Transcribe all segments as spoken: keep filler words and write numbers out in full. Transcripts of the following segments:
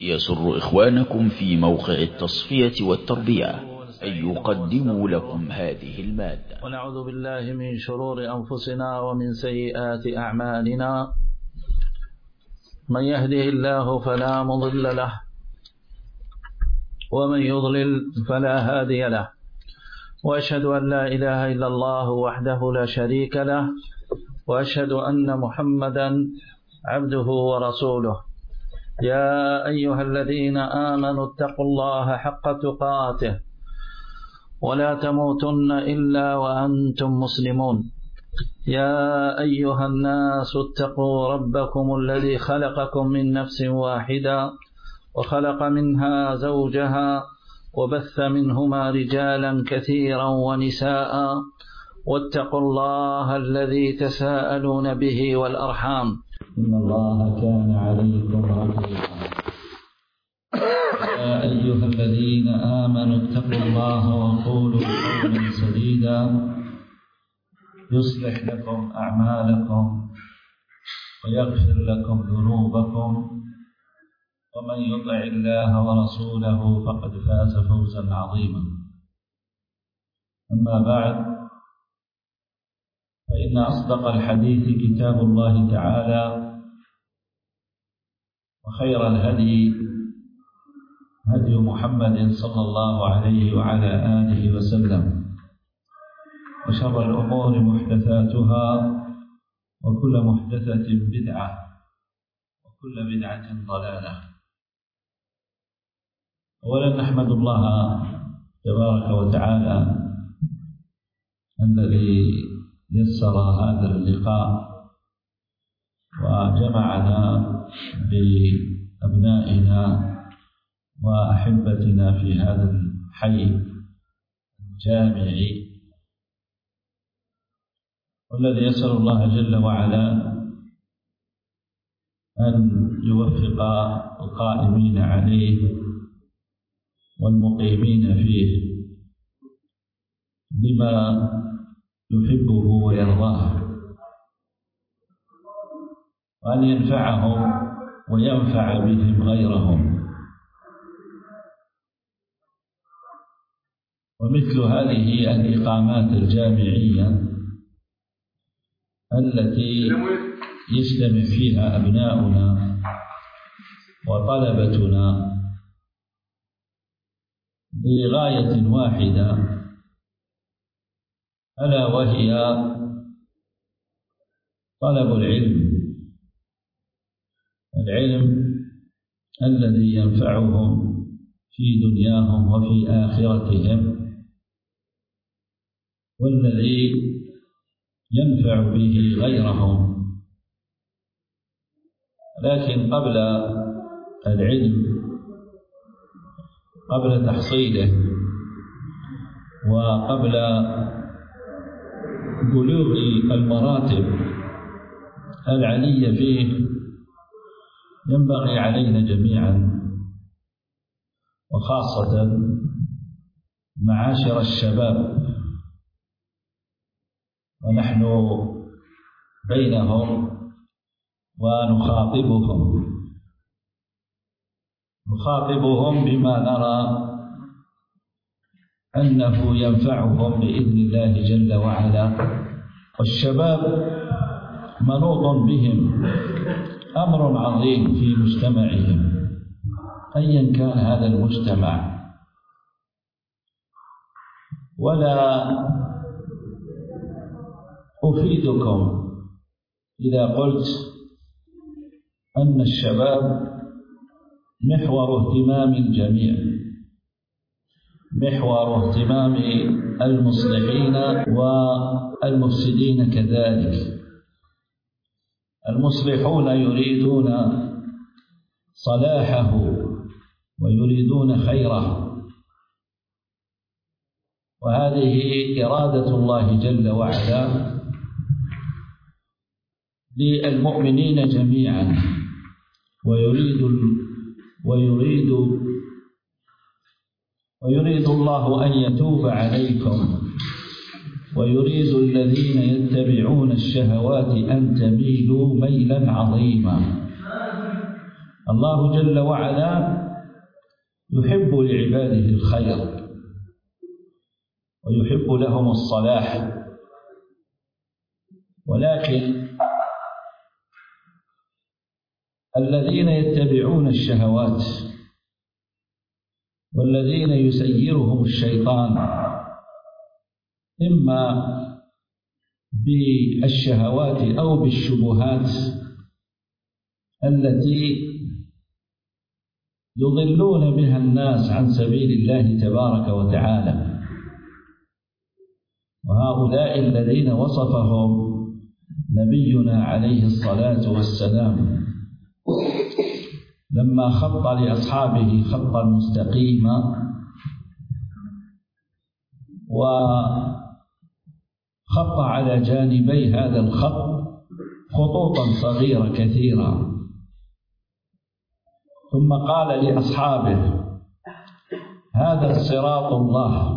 يسر إخوانكم في موقع التصفية والتربية أن يقدموا لكم هذه المادة. ونعوذ بالله من شرور أنفسنا ومن سيئات أعمالنا، من يهده الله فلا مضل له ومن يضلل فلا هادي له، وأشهد أن لا إله إلا الله وحده لا شريك له، وأشهد أن محمدا عبده ورسوله. يا أيها الذين آمنوا اتقوا الله حق تقاته ولا تموتن إلا وأنتم مسلمون. يا أيها الناس اتقوا ربكم الذي خلقكم من نفس واحدة وخلق منها زوجها وبث منهما رجالا كثيرا ونساء، واتقوا الله الذي تساءلون به والأرحام، إن الله كان عليكم رقيبا. يا أيها الذين آمنوا اتقوا الله وقولوا قولا سديدا يصلح لكم أعمالكم ويغفر لكم ذنوبكم، ومن يطع الله ورسوله فقد فاز فوزا عظيما. أما بعد، فإن أصدق الحديث كتاب الله تعالى، وخير الهدي هدي محمد صلى الله عليه وعلى آله وسلم، وشر الأمور محدثاتها، وكل محدثة بدعة، وكل بدعة ضلالة. أولا نحمد الله تبارك وتعالى الذي يسر هذا اللقاء وجمعنا بأبنائنا وأحبتنا في هذا الحي الجامعي، والذي يسأل الله جل وعلا أن يوفق القائمين عليه والمقيمين فيه لما يحبه ويرضاه، وأن ينفعهم وينفع بهم غيرهم. ومثل هذه الإقامات الجامعية التي يجتمع فيها أبناؤنا وطلبتنا بغاية واحدة، ألا وهي طلب العلم، العلم الذي ينفعهم في دنياهم وفي آخرتهم، والذي ينفع به غيرهم. لكن قبل العلم، قبل تحصيله وقبل بلوغ المراتب العلية فيه، ينبغي علينا جميعا وخاصة معاشر الشباب ونحن بينهم ونخاطبهم نخاطبهم بما نرى أنه ينفعهم بإذن الله جل وعلا. والشباب منوط بهم أمر عظيم في مجتمعهم، أيا كان هذا المجتمع. ولا أفيدكم إذا قلت أن الشباب محور اهتمام الجميع، محور اهتمام المصلحين والمفسدين كذلك. المصلحون يريدون صلاحه ويريدون خيره، وهذه إرادة الله جل وعلا للمؤمنين جميعا. ويريد ويريد ويريد الله أن يتوب عليكم، ويريد الذين يتبعون الشهوات أن تميلوا ميلا عظيما. الله جل وعلا يحب لعباده الخير ويحب لهم الصلاح، ولكن الذين يتبعون الشهوات والذين يسيرهم الشيطان إما بالشهوات أو بالشبهات التي يضلون بها الناس عن سبيل الله تبارك وتعالى. وهؤلاء الذين وصفهم نبينا عليه الصلاة والسلام لما خط لأصحابه خطا مستقيما وخط على جانبي هذا الخط خطوطا صغيرة كثيرة، ثم قال لأصحابه: هذا صراط الله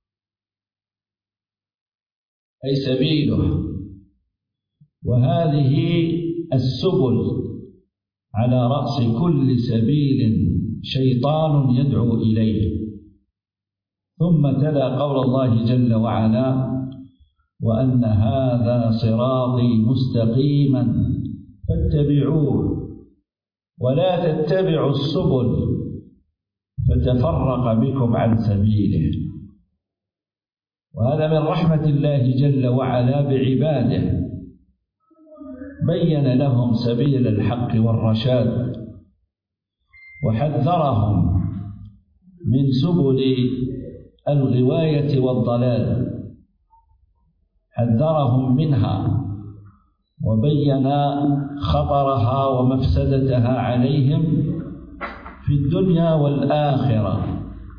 أي سبيله، وهذه السبل على رأس كل سبيل شيطان يدعو إليه. ثم تلا قول الله جل وعلا: وأن هذا صراطي مستقيما فاتبعوه ولا تتبعوا السبل فتفرق بكم عن سبيله. وهذا من رحمة الله جل وعلا بعباده، بين لهم سبيل الحق والرشاد وحذرهم من سبل الغواية والضلال، حذرهم منها وبين خطرها ومفسدتها عليهم في الدنيا والآخرة.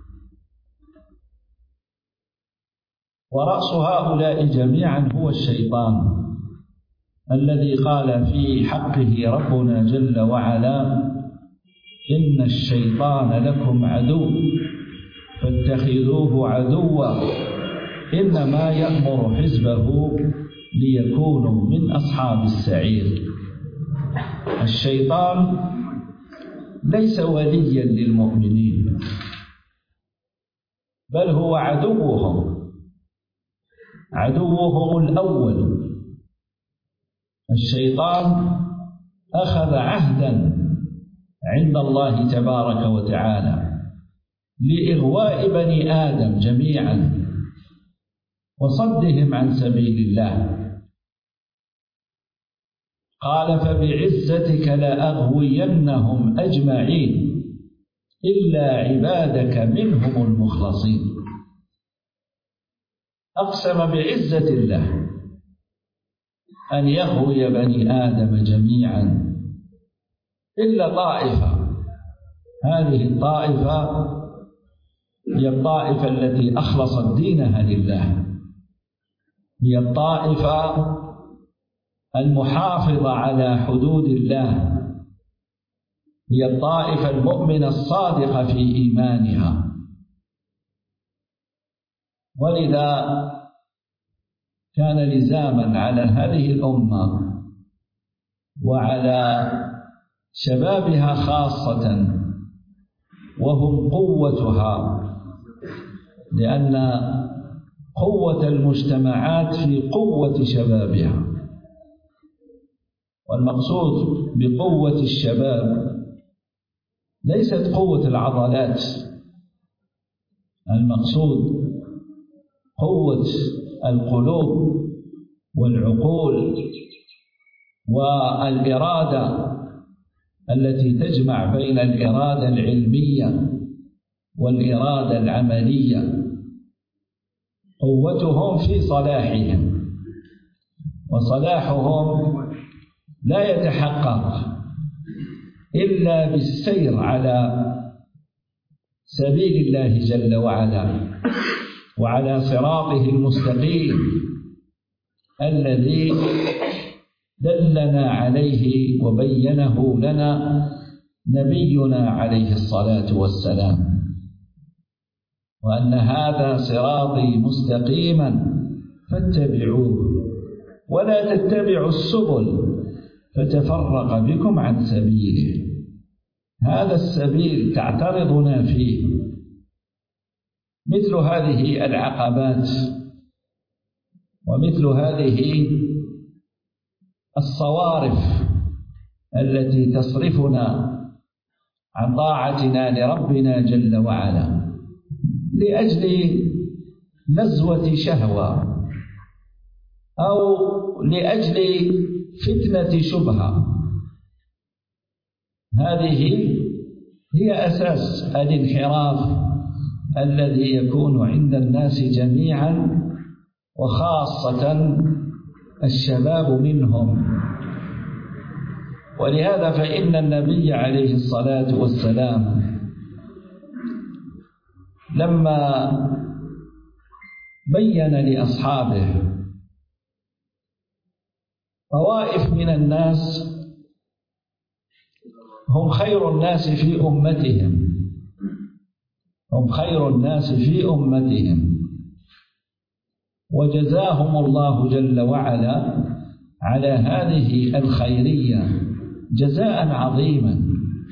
ورأس هؤلاء جميعا هو الشيطان الذي قال في حقه ربنا جل وعلا: إن الشيطان لكم عدو فاتخذوه عدوا إنما يأمر حزبه ليكونوا من أصحاب السعير. الشيطان ليس وليا للمؤمنين، بل هو عدوهم عدوهم الأول. الشيطان أخذ عهدا عند الله تبارك وتعالى لإغواء بني آدم جميعا وصدهم عن سبيل الله. قال: فبعزتك لأغوينهم أجمعين إلا عبادك منهم المخلصين. أقسم بعزة الله أن يغوي بني آدم جميعا إلا طائفة. هذه الطائفة هي الطائفة التي أخلصت دينها لله، هي الطائفة المحافظة على حدود الله، هي الطائفة المؤمنة الصادقة في إيمانها. ولذا كان لزاما على هذه الأمة وعلى شبابها خاصة، وهم قوتها، لأن قوة المجتمعات في قوة شبابها. والمقصود بقوة الشباب ليست قوة العضلات، المقصود قوة القلوب والعقول والإرادة التي تجمع بين الإرادة العلمية والإرادة العملية. قوتهم في صلاحهم، وصلاحهم لا يتحقق إلا بالسير على سبيل الله جل وعلا وعلى صراطه المستقيم الذي دلنا عليه وبينه لنا نبينا عليه الصلاة والسلام. وأن هذا صراطي مستقيما فاتبعوه ولا تتبعوا السبل فتفرق بكم عن سبيله. هذا السبيل تعترضنا فيه مثل هذه العقبات ومثل هذه الصوارف التي تصرفنا عن طاعتنا لربنا جل وعلا لأجل نزوة شهوة أو لأجل فتنة شبهة. هذه هي أساس الانحراف الذي يكون عند الناس جميعا وخاصة الشباب منهم. ولهذا فإن النبي عليه الصلاة والسلام لما بين لأصحابه طوائف من الناس هم خير الناس في أمتهم هم خير الناس في أمتهم وجزاهم الله جل وعلا على هذه الخيرية جزاء عظيما.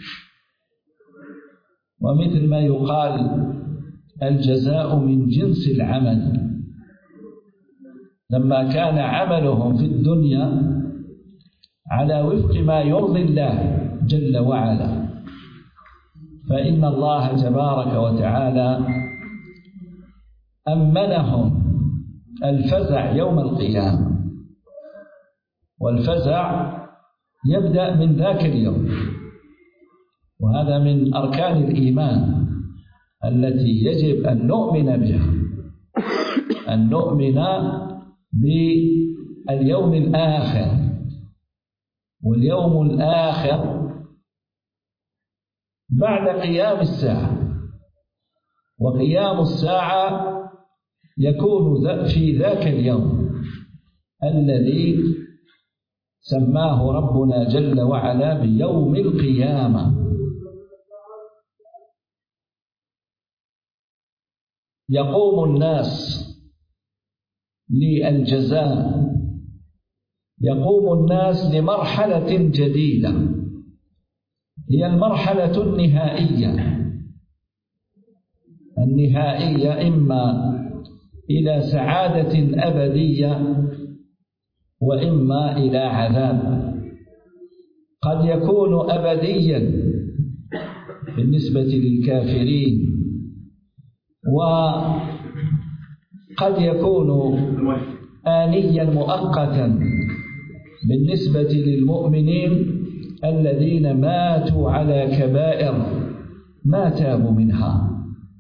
ومثل ما يقال الجزاء من جنس العمل، لما كان عملهم في الدنيا على وفق ما يرضي الله جل وعلا فإن الله تبارك وتعالى أمنهم الفزع يوم القيامة، والفزع يبدأ من ذاك اليوم، وهذا من أركان الإيمان التي يجب أن نؤمن بها، أن نؤمن باليوم الآخر. واليوم الآخر بعد قيام الساعة، وقيام الساعة يكون في ذاك اليوم الذي سماه ربنا جل وعلا بيوم القيامة. يقوم الناس للجزاء، يقوم الناس لمرحلة جديدة هي المرحلة النهائية النهائية إما إلى سعادة أبدية وإما إلى عذاب. قد يكون أبديا بالنسبة للكافرين، وقد يكون آنيا مؤقتا بالنسبة للمؤمنين الذين ماتوا على كبائر ما تابوا منها.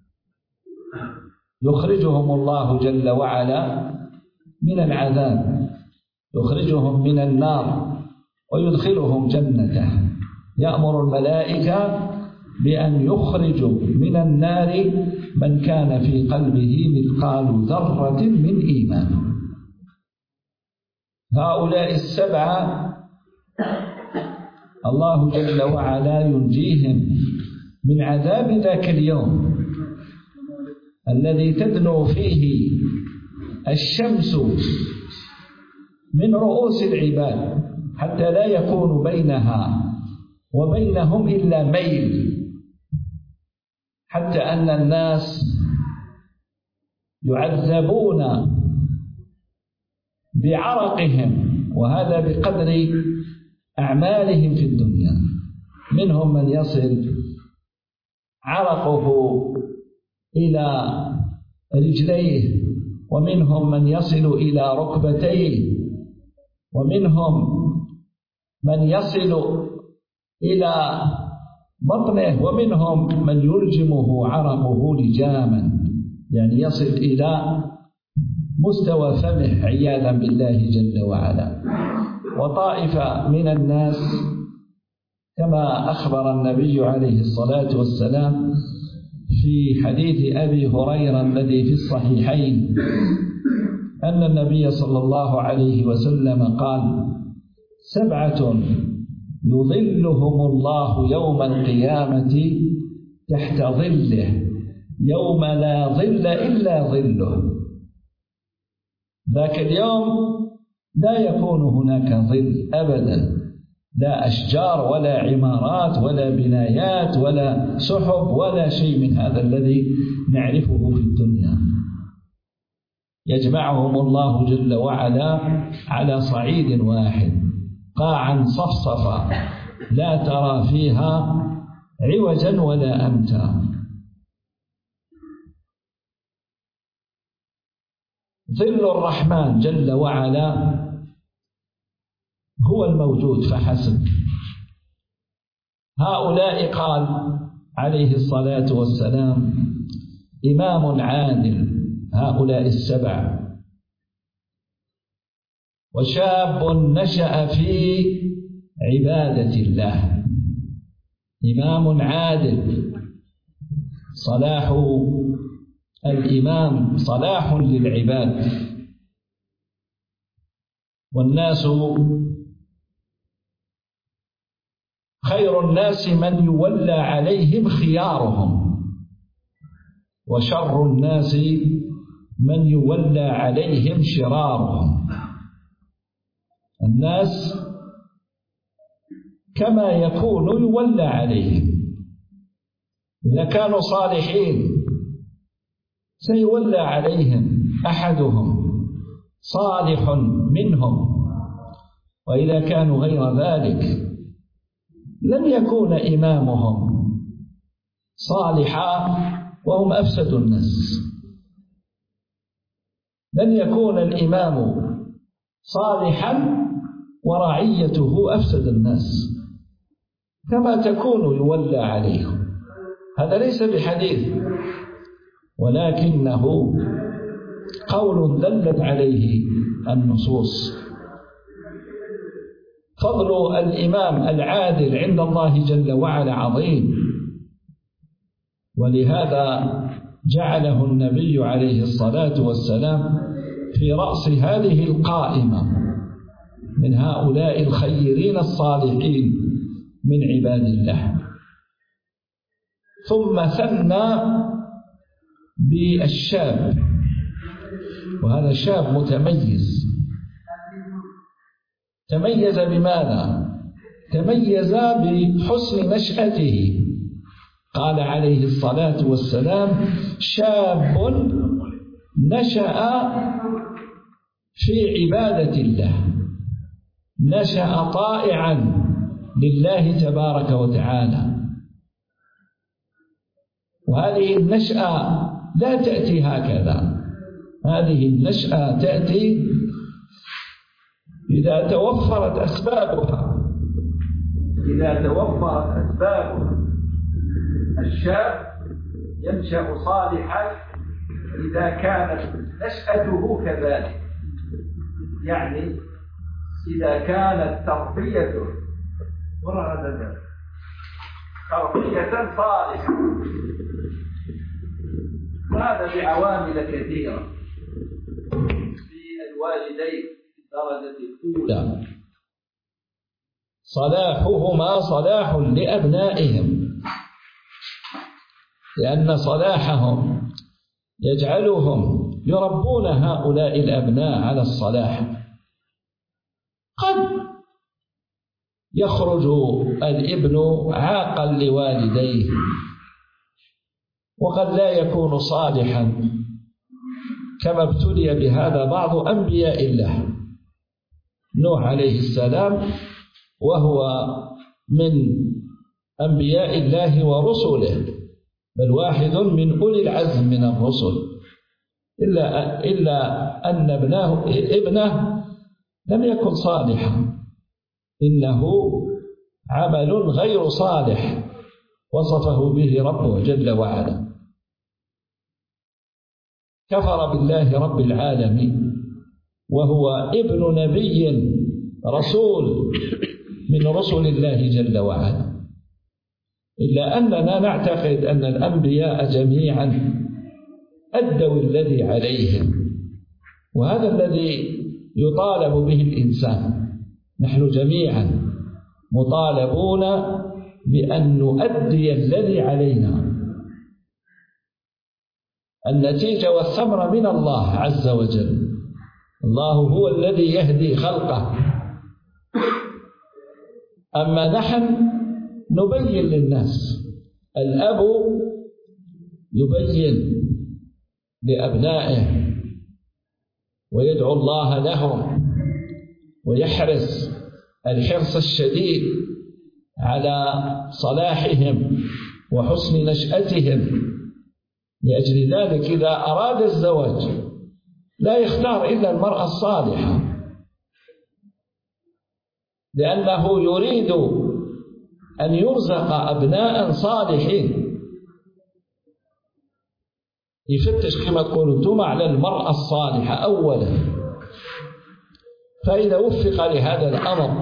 يخرجهم الله جل وعلا من العذاب، يخرجهم من النار ويدخلهم جنته. يأمر الملائكة بأن يخرجوا من النار من كان في قلبه مثقال ذرة من إيمان. هؤلاء السبعة الله جل وعلا ينجيهم من عذاب ذاك اليوم الذي تدنو فيه الشمس من رؤوس العباد حتى لا يكون بينها وبينهم إلا ميل، حتى أن الناس يعذبون بعرقهم، وهذا بقدر أعمالهم في الدنيا. منهم من يصل عرقه إلى رجليه، ومنهم من يصل إلى ركبتيه، ومنهم من يصل إلى بطنه، ومنهم من يلجمه عرقه لجاما، يعني يصل إلى مستوى فمه عياذا بالله جل وعلا. وطائفة من الناس كما أخبر النبي عليه الصلاة والسلام في حديث أبي هريرة الذي في الصحيحين أن النبي صلى الله عليه وسلم قال: سبعة يظلهم الله يوم القيامة تحت ظله يوم لا ظل إلا ظله. ذاك اليوم لا يكون هناك ظل أبدا لا أشجار ولا عمارات ولا بنايات ولا سحب ولا شيء من هذا الذي نعرفه في الدنيا. يجمعهم الله جل وعلا على صعيد واحد، قاعا صفصفا لا ترى فيها عوجا ولا أمتا. ظل الرحمن جل وعلا هو الموجود فحسب. هؤلاء قال عليه الصلاة والسلام إمام عادل، هؤلاء السبع، وشاب نشأ في عبادة الله. إمام عادل، صلاح الإمام صلاح للعباد، والناس خير الناس من يولى عليهم خيارهم، وشر الناس من يولى عليهم شرارهم. الناس كما يكون يولى عليهم، إذا كانوا صالحين سيولى عليهم أحدهم صالح منهم، وإذا كانوا غير ذلك لن يكون إمامهم صالحا وهم أفسد الناس. لن يكون الإمام صالحا ورعيته أفسد الناس، كما تكون يولى عليهم. هذا ليس بحديث، ولكنه قول دلت عليه النصوص. فضل الإمام العادل عند الله جل وعلا عظيم، ولهذا جعله النبي عليه الصلاة والسلام في رأس هذه القائمة من هؤلاء الخيرين الصالحين من عباد الله. ثم ثنى بالشاب، وهذا شاب متميز. تميز بماذا؟ تميز بحسن نشأته. قال عليه الصلاة والسلام شاب نشأ في عبادة الله، نشأ طائعا لله تبارك وتعالى. وهذه النشأة لا تأتي هكذا، هذه النشأة تأتي إذا توفرت أسبابها، إذا توفرت أسبابها. الشاب ينشأ صالحا إذا كانت نشأته كذلك، يعني إذا كانت تربيته تربية صالحة. هذا بعوامل كثيرة في الوالدين الدرجة الأولى. صلاحهما صلاح لأبنائهم، لأن صلاحهم يجعلهم يربون هؤلاء الأبناء على الصلاح. قد يخرج الابن عاقا لوالديه، وقد لا يكون صالحا، كما ابتلي بهذا بعض أنبياء الله. نوح عليه السلام وهو من أنبياء الله ورسله، بل واحد من أولي العزم من الرسل، إلا, إلا أن ابنه, ابنه لم يكن صالحا، إنه عمل غير صالح وصفه به ربه جل وعلا. كفر بالله رب العالمين، وهو ابن نبي رسول من رسل الله جل وعلا. إلا أننا نعتقد أن الأنبياء جميعا أدوا الذي عليهم، وهذا الذي يطالب به الإنسان. نحن جميعا مطالبون بأن نؤدي الذي علينا. النتيجة والثمرة من الله عز وجل. الله هو الذي يهدي خلقه، أما نحن نبين للناس، الأب يبين لأبنائه ويدعو الله لهم ويحرص الحرص الشديد على صلاحهم وحسن نشأتهم. لأجل ذلك إذا أراد الزواج لا يختار إلا المرأة الصالحة، لأنه يريد أن يرزق أبناء صالحين. يفتش كما تقولوا أنتم على المرأة الصالحة أولا، فإذا وفق لهذا الأمر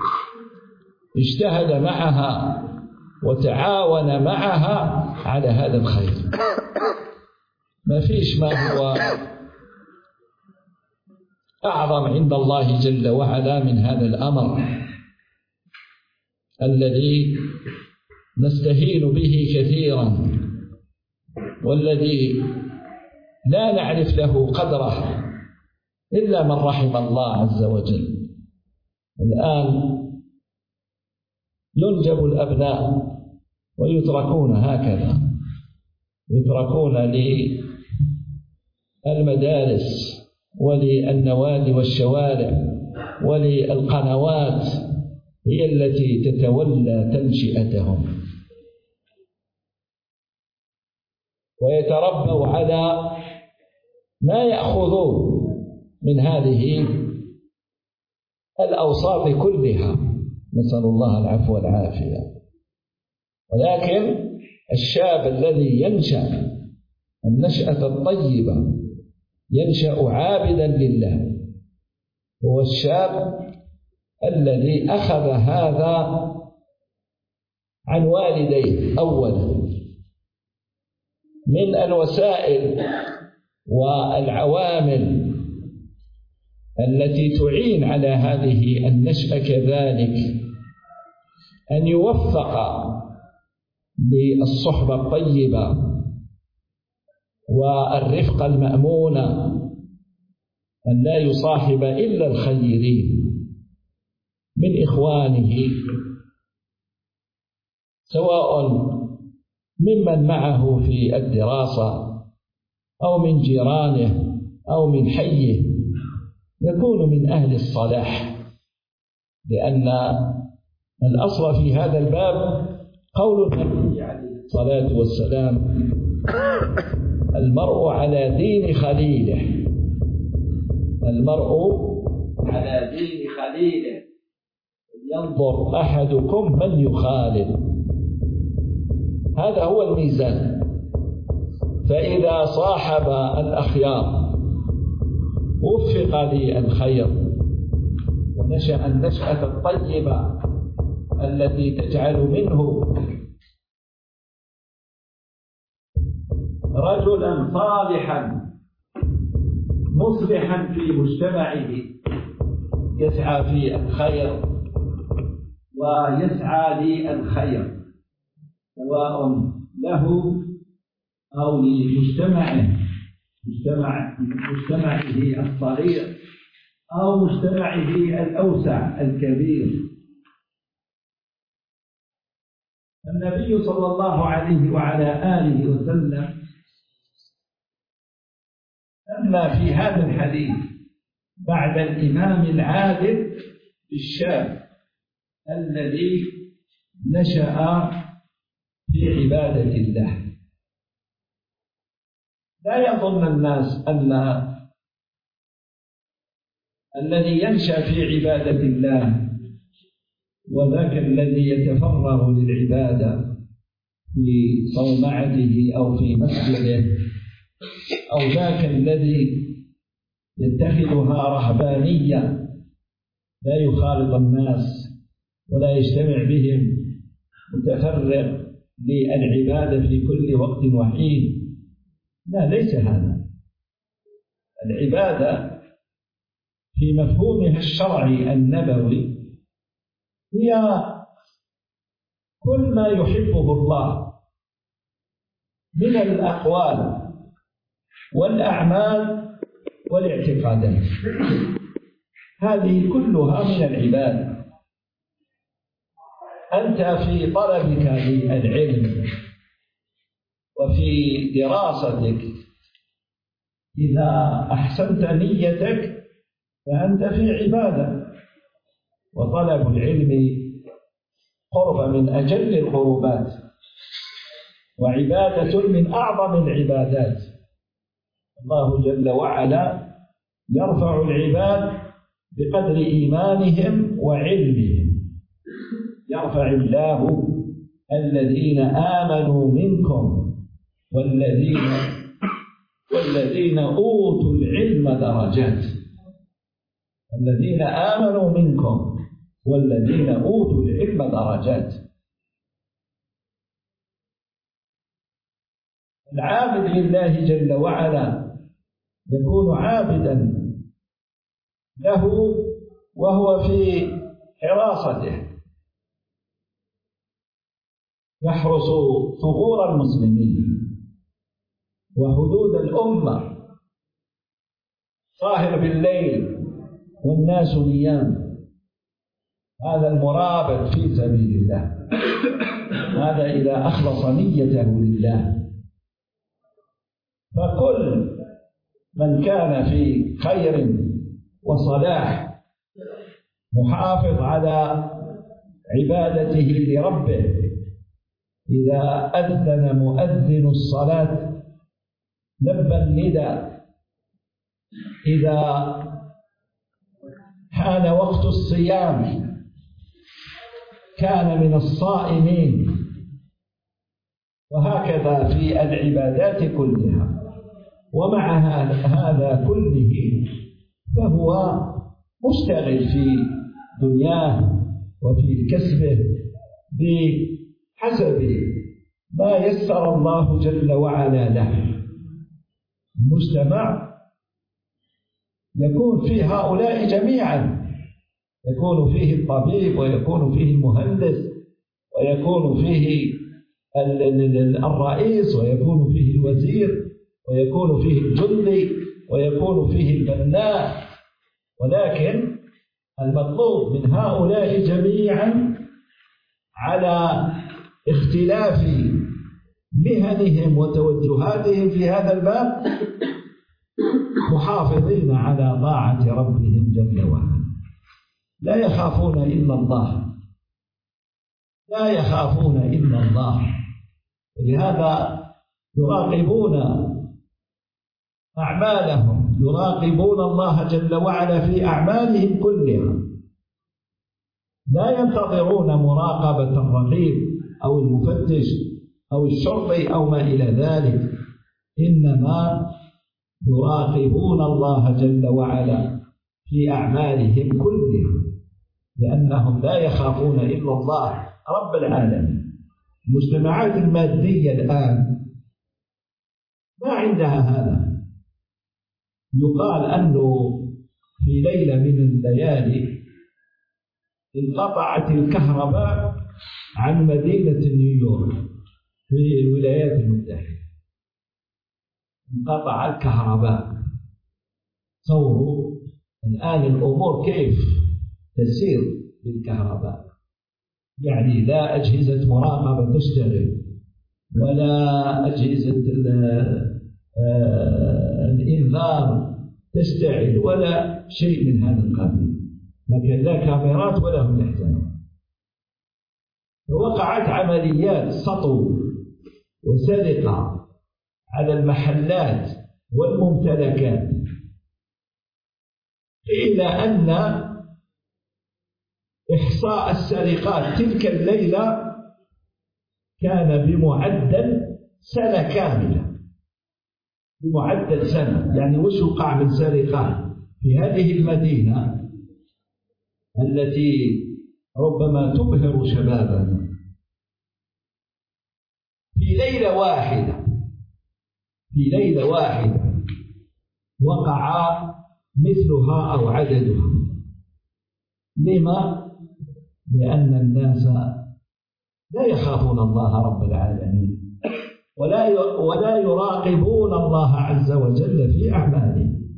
اجتهد معها وتعاون معها على هذا الخير. ما فيش ما هو أعظم عند الله جل وعلا من هذا الأمر الذي نستهين به كثيرا، والذي لا نعرف له قدره إلا من رحم الله عز وجل. الآن ينجب الأبناء ويتركون هكذا، يتركون للمدارس وللنوادي والشوارع وللقنوات، هي التي تتولى تنشئتهم، ويتربوا على ما يأخذون من هذه الأوصاف كلها، نسأل الله العفو والعافية. ولكن الشاب الذي ينشأ النشأة الطيبة ينشأ عابدا لله هو الشاب الذي أخذ هذا عن والديه أولا من الوسائل والعوامل التي تعين على هذه النشأة، كذلك أن يوفق للصحبة الطيبة والرفق المأمونة، أن لا يصاحب إلا الخيرين من إخوانه، سواء ممن معه في الدراسة أو من جيرانه أو من حيه، يكون من أهل الصلاح. لأن الأصل في هذا الباب قول النبي عليه الصلاة والسلام: المرء على دين خليله، المرء على دين خليله، ينظر أحدكم من يخالل. هذا هو الميزان. فإذا صاحب الأخيار وفق للخير ونشأ النشأة الطيبة التي تجعل منه رجلا صالحا مصلحا في مجتمعه، يسعى في الخير ويسعى للخير سواء له أو لمجتمعه، مجتمع مجتمعه الصغير أو مجتمعه الأوسع الكبير. النبي صلى الله عليه وعلى آله وسلم أما في هذا الحديث بعد الإمام العادل بالشاب الذي نشأ في عبادة الله. لا يظن الناس أن الذي ينشأ في عبادة الله وذاك الذي يتفرغ للعبادة في صومعته أو في مسجده أو ذاك الذي يتخذها رهبانية لا يخالط الناس ولا يجتمع بهم، متفرغ للعبادة في كل وقت وحين. لا، ليس هذا. العبادة في مفهومها الشرعي النبوي هي كل ما يحبه الله من الأقوال والأعمال والاعتقادات، هذه كلها من العبادة. أنت في طلبك للعلم وفي دراستك إذا أحسنت نيتك فأنت في عبادة، وطلب العلم قرب من أجل القربات وعبادة من أعظم العبادات. الله جل وعلا يرفع العباد بقدر إيمانهم وعلمهم. يرفع الله الذين آمنوا منكم والذين والذين أوتوا العلم درجات. الذين آمنوا منكم والذين أوتوا العلم درجات. العابد لله جل وعلا يكون عابدا له وهو في حراسته، يحرس ثغور المسلمين وحدود الأمة، ساهر بالليل والناس نيام. هذا المرابط في سبيل الله، هذا إذا أخلص نيته لله. فكل من كان في خير وصلاح محافظ على عبادته لربه، إذا أذن مؤذن الصلاة لبى النداء، إذا حان وقت الصيام كان من الصائمين، وهكذا في العبادات كلها. ومع هذا كله فهو مشتغل في دنياه وفي كسبه بحسب ما يسر الله جل وعلا له. المجتمع يكون فيه هؤلاء جميعا، يكون فيه الطبيب ويكون فيه المهندس ويكون فيه الرئيس ويكون فيه الوزير ويكون فيه الجندي ويكون فيه البناء، ولكن المطلوب من هؤلاء جميعا على اختلاف مهنهم وتوجهاتهم في هذا الباب محافظين على طاعة ربهم جل وعلا، لا يخافون إلا الله، لا يخافون إلا الله. ولهذا يراقبون أعمالهم، يراقبون الله جل وعلا في أعمالهم كلها، لا ينتظرون مراقبة الرقيب أو المفتش أو الشرطي أو ما إلى ذلك، إنما يراقبون الله جل وعلا في أعمالهم كلها، لأنهم لا يخافون إلا الله رب العالمين. المجتمعات المادية الآن ما عندها هذا. يقال أنه في ليلة من الليالي انقطعت الكهرباء عن مدينة نيويورك في الولايات المتحدة، انقطع الكهرباء. تصوروا الآن الأمور كيف تسير بالكهرباء، يعني لا أجهزة مراقبة تشتغل ولا أجهزة الإنذار تشتغل ولا شيء من هذا القبيل، لكن لا كاميرات ولا هم يحزنون. ووقعت عمليات سطو وسرقة على المحلات والممتلكات، إلى أن إحصاء السرقات تلك الليلة كان بمعدل سنة كاملة، بمعدل سنة. يعني وش وقع من سرقات في هذه المدينة التي ربما تبهر شبابنا؟ في ليلة واحدة في ليلة واحدة وقع مثلها أو عددها. لما؟ لأن الناس لا يخافون الله رب العالمين ولا ولا يراقبون الله عز وجل في أعمالهم،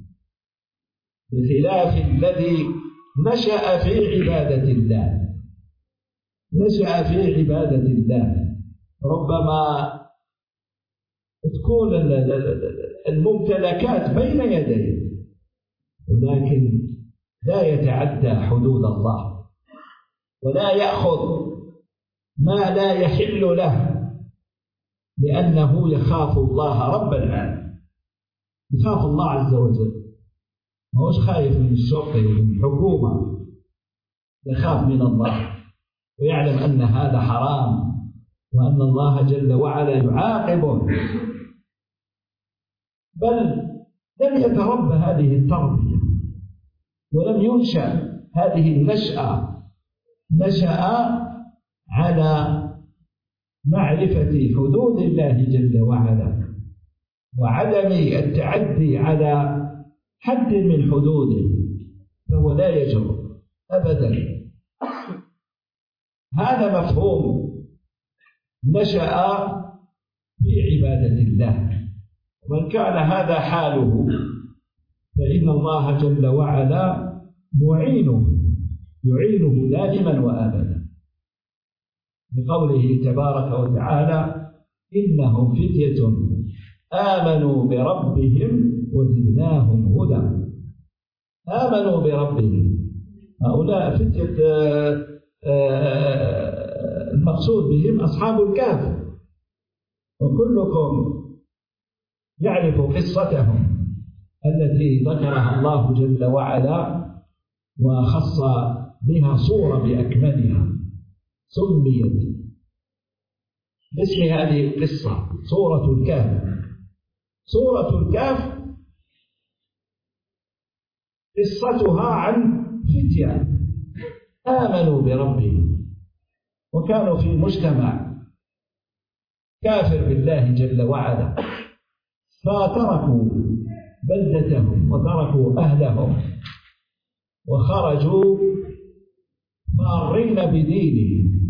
بخلاف الذي نشأ في عبادة الله نشأ في عبادة الله. ربما تكون الممتلكات بين يديه، ولكن لا يتعدى حدود الله ولا يأخذ ما لا يحل له، لأنه يخاف الله رب العالمين، يخاف الله عز وجل، ما هوش خايف من الشرطة ومن الحكومة، يخاف من الله ويعلم أن هذا حرام وأن الله جل وعلا يعاقبه. بل لم يتربى هذه التربية ولم ينشأ هذه النشأة، نشأ على معرفة حدود الله جل وعلا وعدم التعدي على حد من حدوده، فهو لا يجرؤ أبدا. هذا مفهوم نشأ في عبادة الله. ومن كان هذا حاله فإن الله جل وعلا معينه، يعينه دائما وأبدا، بقوله تبارك وتعالى: إنهم فتية آمنوا بربهم وزدناهم هدى. آمنوا بربهم، هؤلاء فتية المقصود بهم أصحاب الكهف، وكلكم يعرف قصتهم التي ذكرها الله جل وعلا وخص بها صورة بأكملها، سميت باسم هذه القصة سورة الكهف. سورة الكهف قصتها عن فتية آمنوا بربهم وكانوا في مجتمع كافر بالله جل وعلا، فتركوا بلدتهم وتركوا أهلهم وخرجوا فارين بدينهم،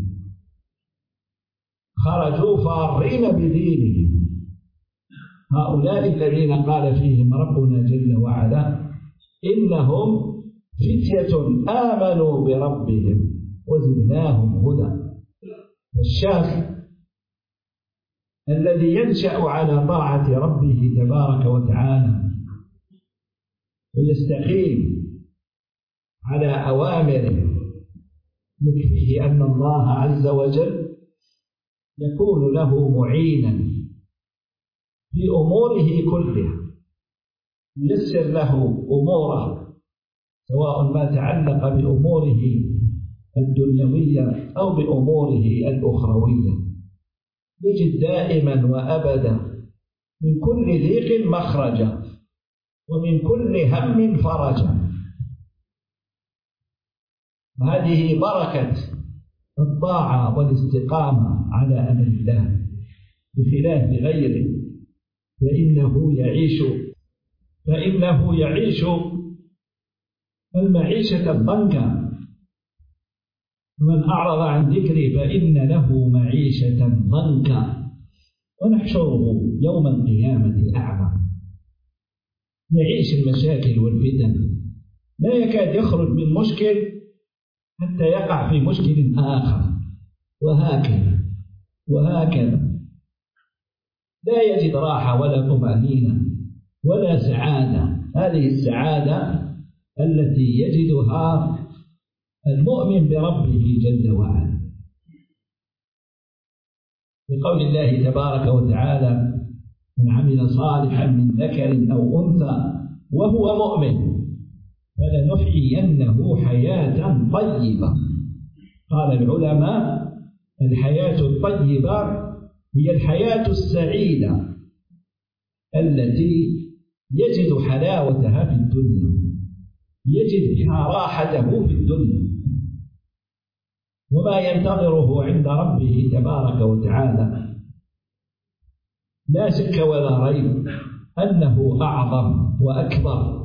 خرجوا فارين بدينهم. هؤلاء الذين قال فيهم ربنا جل وعلا: إنهم فتية آمنوا بربهم وزدناهم هدى. الشاب الذي ينشأ على طاعة ربه تبارك وتعالى ويستقيم على أوامره، يكفيه أن الله عز وجل يكون له معينا في أموره كلها، ييسر له أموره، سواء ما تعلق بأموره الدنيوية أو بأموره الأخروية، يجد دائما وأبدا من كل ضيق مخرجا ومن كل هم فرجا. وهذه بركة الطاعة والاستقامة على أمر الله، بخلاف غيره فإنه يعيش فإنه يعيش المعيشة الضنكا. من أعرض عن ذكري فإن له معيشة ضنكا ونحشره يوم القيامة أعمى. يعيش المشاكل والفتن، لا يكاد يخرج من مشكل حتى يقع في مشكل آخر، وهكذا وهكذا، لا يجد راحة ولا طمأنينة ولا سعادة. هذه السعادة التي يجدها المؤمن بربه جل وعلا، بقول الله تبارك وتعالى: من عمل صالحا من ذكر أو أنثى وهو مؤمن فلنحيينه حياة طيبة. قال العلماء: الحياة الطيبة هي الحياة السعيدة التي يجد حلاوتها في الدنيا، يجد بها راحته في الدنيا، وما ينتظره عند ربه تبارك وتعالى لا شك ولا ريب أنه أعظم وأكبر.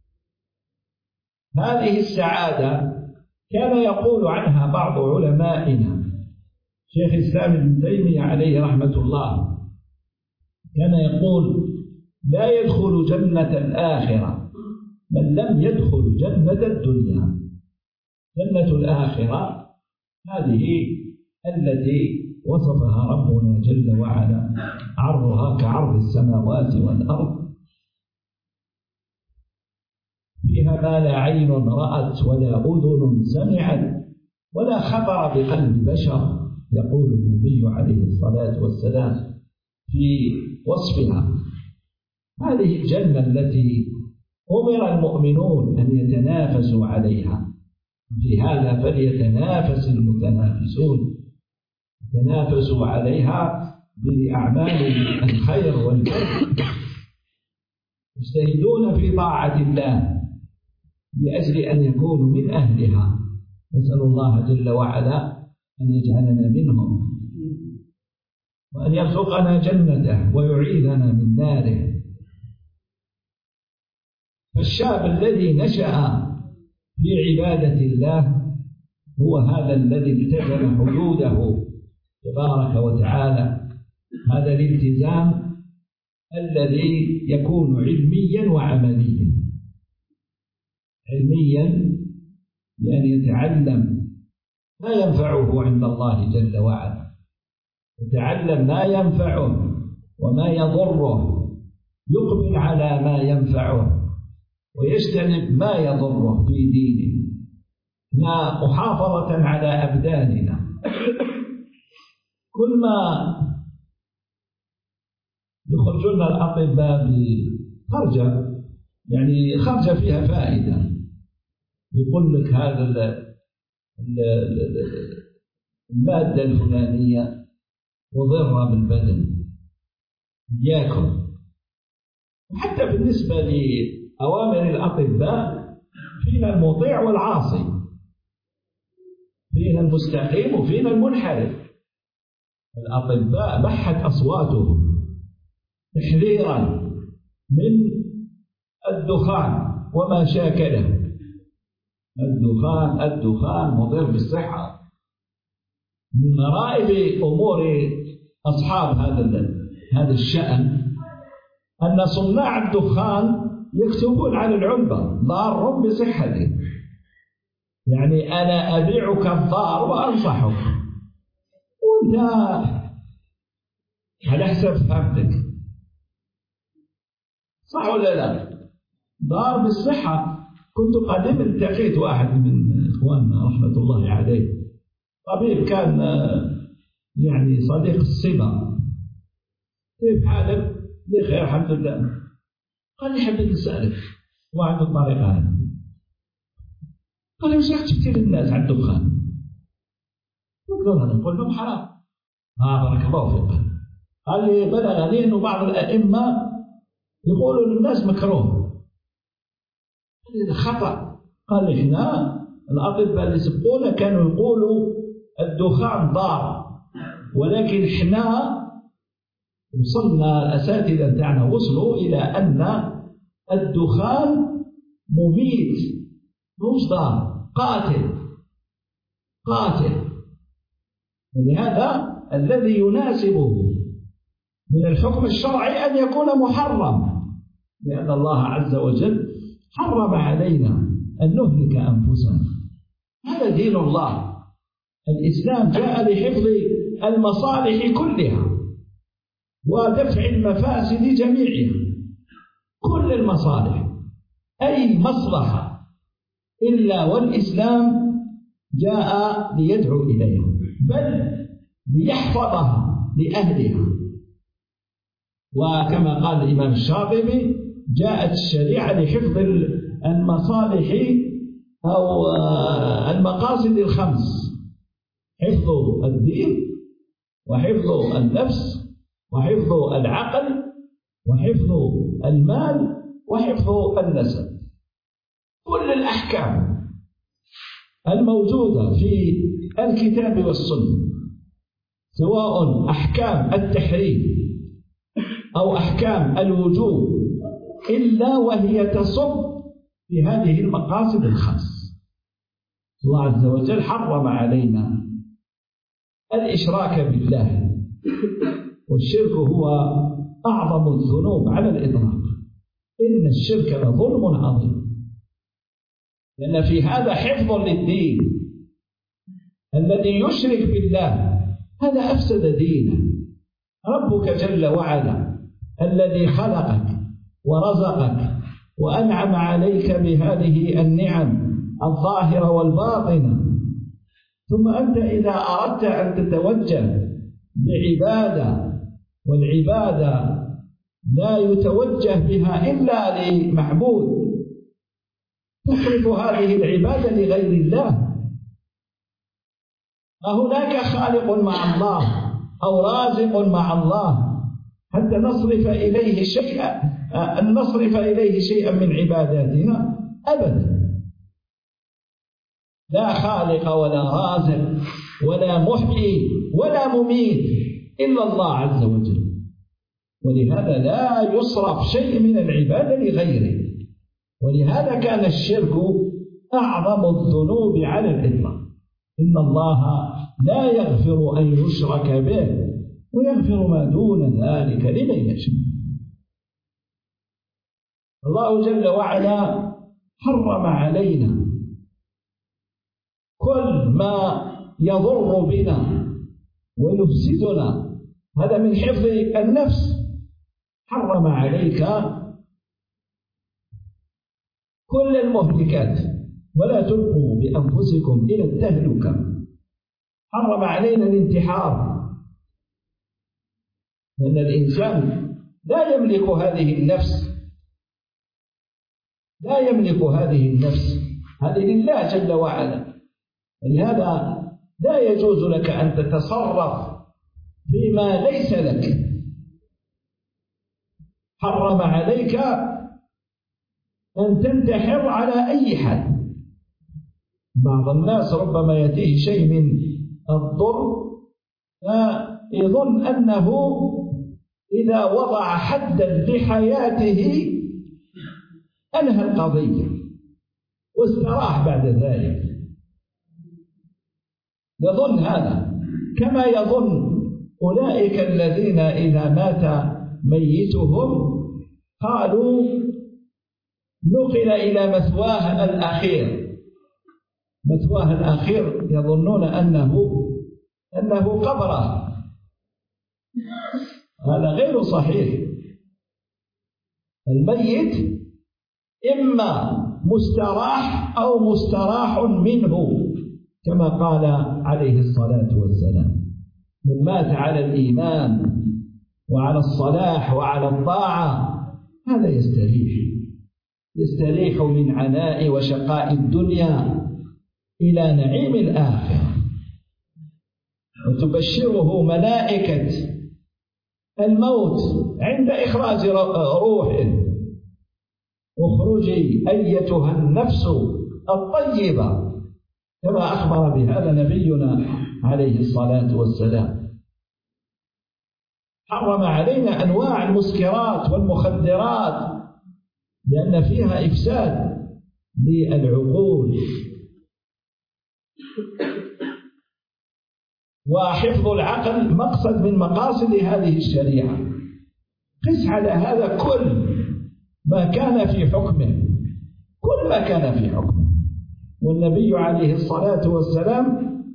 هذه السعادة كان يقول عنها بعض علمائنا، شيخ الإسلام ابن تيمية عليه رحمة الله، كان يقول: لا يدخل جنة الآخرة من لم يدخل جنة الدنيا. جنة الآخرة هذه التي وصفها ربنا جل وعلا عرضها كعرض السماوات والأرض، فيها ما لا عين رأت ولا أذن سمعت ولا خطر بقلب بشر، يقول النبي عليه الصلاة والسلام في وصفها. هذه الجنة التي أمر المؤمنون أن يتنافسوا عليها، في هذا فليتنافس المتنافسون، يتنافسوا عليها بأعمال الخير والبر، يجتهدون في طاعة الله لأجل أن يكونوا من أهلها. نسأل الله جل وعلا أن يجعلنا منهم، وأن يرزقنا جنته ويعيذنا من ناره. فالشاب الذي نشأ في عبادة الله هو هذا الذي التزم حدوده تبارك وتعالى، هذا الالتزام الذي يكون علميا وعمليا. علميا بأن يتعلم ما ينفعه عند الله جل وعلا، يتعلم ما ينفعه وما يضره، يقبل على ما ينفعه ويجتنب ما يضره في دينه، ما محافظة على أبداننا. كل ما يخرجون الأطباء بخرجة، يعني خرجة فيها فائدة، يقول لك هذا المادة الفلانية مضرة بالبدن ياكل. وحتى بالنسبة لأوامر الأطباء فينا المطيع والعاصي، فينا المستقيم وفينا المنحرف. الأطباء بحت أصواتهم تحذيرا من الدخان وما شاكله. الدخان الدخان مضر بالصحة. من غرائب أمور أصحاب هذا هذا الشأن أن صناع الدخان يكتبون على العلبة ضار بصحتك، يعني أنا أبيعك الضار وأنصحك، وأنت على حسب فهمتك، صح ولا لا؟ ضار بالصحة. كنت قديم التقيت واحد من إخواننا رحمة الله عليه، طبيب كان يعني صديق الصبا، كيف حالك؟ بخير الحمد لله. قال لي حبيت أسألك واحد الطريقة هذه، قال لي وش كثير الناس على الدخان؟ قلت له أنا أقول لهم حرام. آه بارك الله فيك. قال لي بلغني أنه بعض الأئمة يقولوا للناس مكروه. قال لي خطأ. قال لي إحنا الأطباء اللي سبقونا كانوا يقولوا الدخان ضار، ولكن إحنا وصلنا الأساتذة بتاعنا وصلوا إلى أن الدخان مميت مش ضار، قاتل قاتل. ولهذا الذي يناسبه من الحكم الشرعي أن يكون محرم، لأن الله عز وجل حرم علينا أن نهلك أنفسنا. هذا دين الله. الإسلام جاء لحفظ المصالح كلها ودفع المفاسد جميعها، كل المصالح، أي مصلحة إلا والإسلام جاء ليدعو إليها، بل ليحفظها لأهلها. وكما قال الإمام الشاطبي جاءت الشريعة لحفظ المصالح أو المقاصد الخمس: حفظ الدين، وحفظ النفس، وحفظ العقل، وحفظ المال، وحفظ النسب. كل الأحكام الموجودة في الكتاب والسنة، سواء أحكام التحريم أو أحكام الوجوب، إلا وهي تصب في هذه المقاصد الخمس. الله عز وجل حرم علينا الإشراك بالله، والشرك هو أعظم الذنوب على الإطلاق. إن الشرك لظلم عظيم، لأن في هذا حفظ للدين. الذي يشرك بالله هذا أفسد دينه. ربك جل وعلا الذي خلقك ورزقك وأنعم عليك بهذه النعم الظاهرة والباطنة، ثم أنت إذا أردت أن تتوجه بعبادة، والعبادة لا يتوجه بها إلا لمعبود، تصرف هذه العبادة لغير الله. أهناك خالق مع الله أو رازق مع الله حتى نصرف إليه شيئا أن نصرف إليه شيئا من عباداتنا؟ أبدا. لا خالق ولا رازق ولا محيي ولا مميت إلا الله عز وجل، ولهذا لا يصرف شيء من العبادة لغيره. ولهذا كان الشرك أعظم الذنوب على الإطلاق. إن الله لا يغفر أن يشرك به ويغفر ما دون ذلك لمن يشاء. الله جل وعلا حرم علينا كل ما يضر بنا ويفسدنا، هذا من حفظ النفس. حرم عليك كل المهلكات ولا تلقوا بأنفسكم إلى التهلكة. حرم علينا الانتحار، لأن الإنسان لا يملك هذه النفس، لا يملك هذه النفس، هذه لله جل وعلا. لهذا لا يجوز لك أن تتصرف فيما ليس لك. حرم عليك أن تنتحر على أي حال. بعض الناس ربما يأتيه شيء من الضر فيظن أنه إذا وضع حدا لحياته أنهى القضية واستراح بعد ذلك. يظن هذا، كما يظن أولئك الذين إذا مات ميتهم قالوا نقل إلى مثواه الأخير. مثواه الأخير يظنون أنه أنه قبره. هذا غير صحيح. الميت إما مستراح أو مستراح منه، كما قال عليه الصلاة والسلام: من مات على الإيمان وعلى الصلاح وعلى الطاعة هذا يستريح، يستريح من عناء وشقاء الدنيا إلى نعيم الآخرة. وتبشره ملائكة الموت عند إخراج روحه: اخرجي أيتها النفس الطيبة، كما أخبر بهذا نبينا عليه الصلاة والسلام. حرم علينا أنواع المسكرات والمخدرات لأن فيها إفساد للعقول. وحفظ العقل مقصد من مقاصد هذه الشريعة. قس على هذا كل ما كان في حكمه، كل ما كان في حكمه. والنبي عليه الصلاة والسلام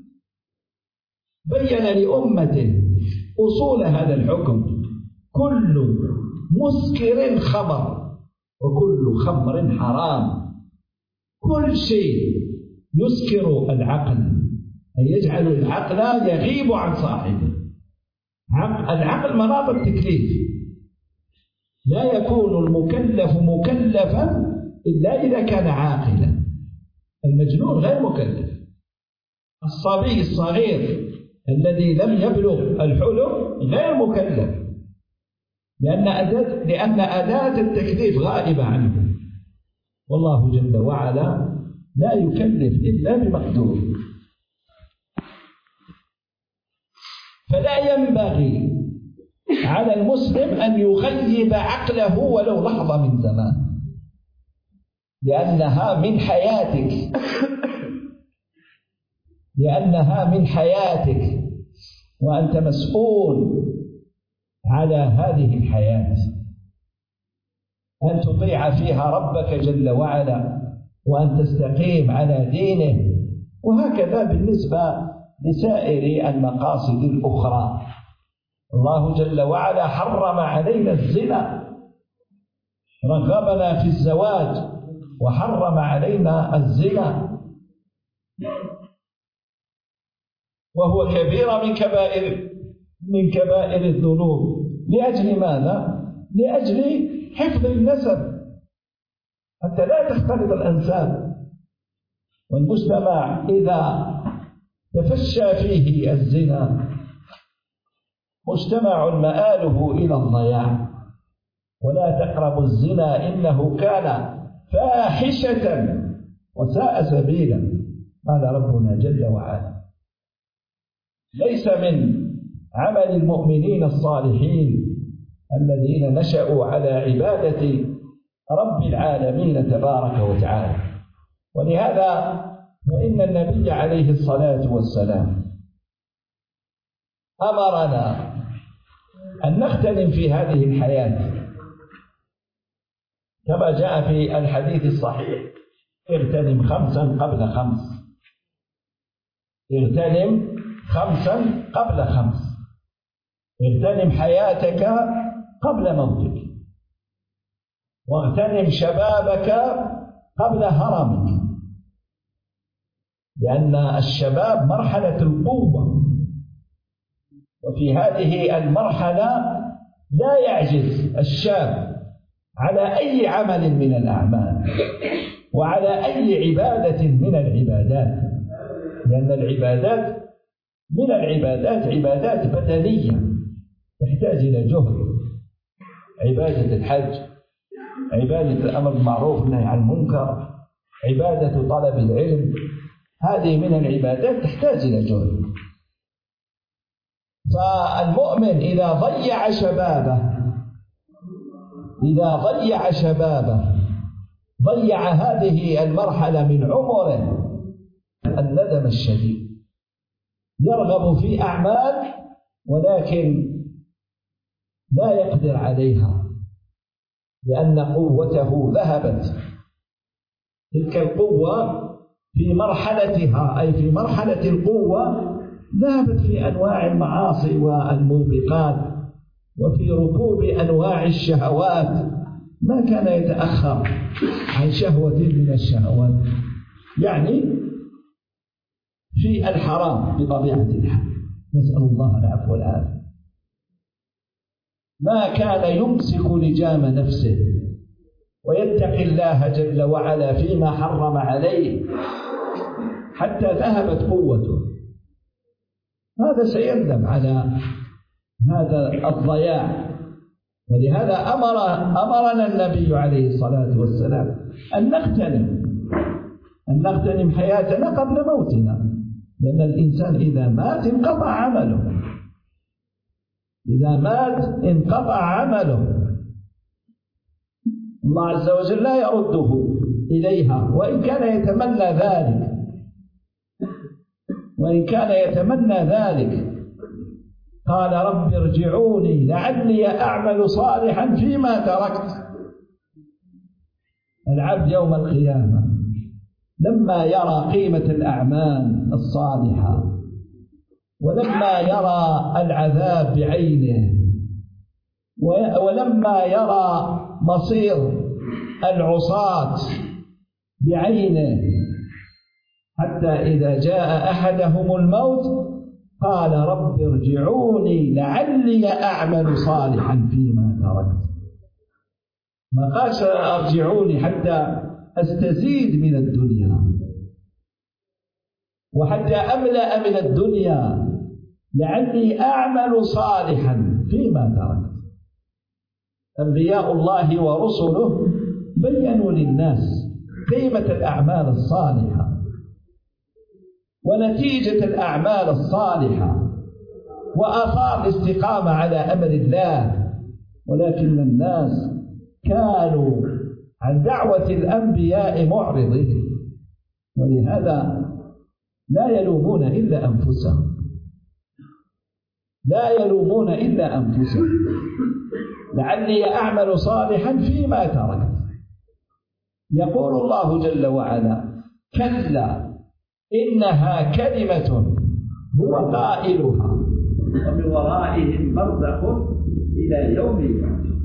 بين لأمته أصول هذا الحكم: كل مسكر خمر وكل خمر حرام. كل شيء يسكر العقل، أي يجعل العقل يغيب عن صاحبه. العقل مناط التكليف، لا يكون المكلف مكلفا إلا إذا كان عاقلا. المجنون غير مكلف. الصبي الصغير الذي لم يبلغ الحلم غير مكلف، لأن أداة لأن أداة التكليف غائبة عنه. والله جل وعلا لا يكلف إلا بمقدور. فلا ينبغي على المسلم أن يغيب عقله ولو لحظة من زمان، لأنها من حياتك، لأنها من حياتك وأنت مسؤول على هذه الحياة، أن تطيع فيها ربك جل وعلا وأن تستقيم على دينه. وهكذا بالنسبة لسائر المقاصد الأخرى. الله جل وعلا حرم علينا الزنا، رغبنا في الزواج وحرم علينا الزنا، وهو كبيرة من كبائر من كبائر الذنوب. لأجل ماذا؟ لأجل حفظ النسب حتى لا تختلط الأنساب. والمجتمع إذا تفشى فيه الزنا مجتمع مآله إلى الضياع. ولا تقربوا الزنا إنه كان فاحشة وساء سبيلا، قال ربنا جل وعلا. ليس من عمل المؤمنين الصالحين الذين نشأوا على عبادة رب العالمين تبارك وتعالى. ولهذا فإن النبي عليه الصلاة والسلام أمرنا أن نغتنم في هذه الحياة كما جاء في الحديث الصحيح: اغتنم خمسا قبل خمس، اغتنم خمسا قبل خمس، اغتنم حياتك قبل موتك، واغتنم شبابك قبل هرمك، لأن الشباب مرحلة القوة، وفي هذه المرحلة لا يعجز الشاب على أي عمل من الأعمال وعلى أي عبادة من العبادات، لأن العبادات من العبادات عبادات بدنية تحتاج إلى جهد، عبادة الحج، عبادة الأمر بالمعروف والنهي عن المنكر، عبادة طلب العلم، هذه من العبادات تحتاج إلى جهد. فالمؤمن إذا ضيع شبابه إذا ضيع شبابه ضيع هذه المرحلة من عمره الندم الشديد. يرغب في أعمال ولكن لا يقدر عليها لأن قوته ذهبت. تلك القوة في مرحلتها أي في مرحلة القوة ذهبت في أنواع المعاصي والموبقات وفي ركوب أنواع الشهوات، ما كان يتأخر عن شهوة من الشهوات، يعني في الحرام بطبيعة الحال، نسأل الله العفو والعافية. ما كان يمسك لجام نفسه ويتقي الله جل وعلا فيما حرم عليه حتى ذهبت قوته، هذا سيندم على هذا الضياع. ولهذا أمر أمرنا النبي عليه الصلاة والسلام أن نغتنم أن نغتنم حياتنا قبل موتنا، لأن الإنسان إذا مات انقطع عمله، إذا مات انقطع عمله، الله عز وجل لا يرده إليها، وإن كان يتمنى ذلك وإن كان يتمنى ذلك قال: رب ارجعوني لعلي أعمل صالحا فيما تركت. العبد يوم القيامة لما يرى قيمة الأعمال الصالحة ولما يرى العذاب بعينه ولما يرى مصير العصاة بعينه، حتى إذا جاء أحدهم الموت قال: رب ارجعوني لعلي أعمل صالحا فيما تركت. ما قالش ارجعوني حتى أستزيد من الدنيا وحتى أملأ من الدنيا، لعلي أعمل صالحا فيما تركت. أنبياء الله ورسله بيّنوا للناس قيمة الأعمال الصالحة ونتيجة الأعمال الصالحة وآثار الاستقامة على أمر الله، ولكن الناس كانوا عن دعوة الأنبياء معرضين، ولهذا لا يلومون إلا أنفسهم لا يلومون إلا أنفسهم لعلي أعمل صالحا فيما تركت. يقول الله جل وعلا: كلا إنها كلمة هو قائلها، ومن ورائهم برزخ إلى يوم يبعثون.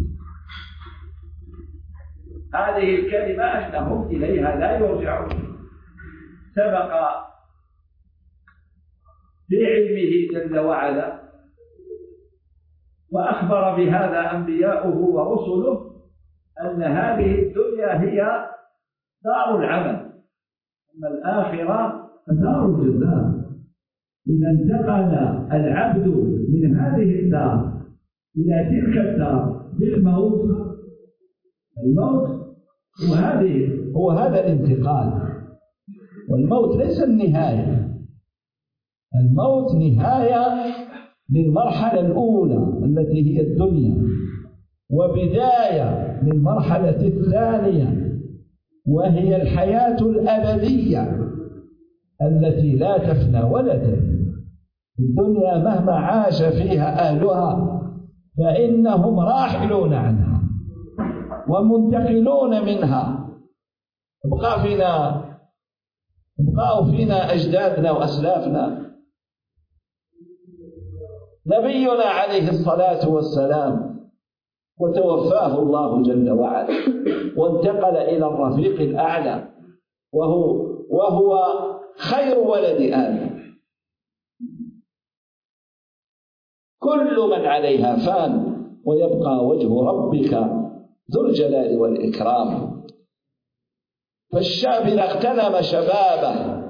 هذه الكلمة أنهم إليها لا يرجعون. سبق في علمه جل وعلا وأخبر بهذا أنبياؤه ورسله أن هذه الدنيا هي دار العمل، أما الآخرة فدار الجزاء. إذا انتقل العبد من هذه الدار إلى تلك الدار بالموت، الموت وهذه هو هذا الانتقال. والموت ليس النهاية، الموت نهاية للمرحلة الأولى التي هي الدنيا، وبداية للمرحلة الثانية وهي الحياة الأبدية التي لا تفنى ولا تبنى. الدنيا مهما عاش فيها أهلها فإنهم راحلون عنها ومنتقلون منها. بقى فينا بقوا فينا أجدادنا وأسلافنا. نبينا عليه الصلاة والسلام وتوفاه الله جل وعلا وانتقل إلى الرفيق الأعلى، وهو, وهو خير ولد آدم. كل من عليها فان ويبقى وجه ربك ذو الجلال والإكرام. فالشاب إذا اغتنم شبابه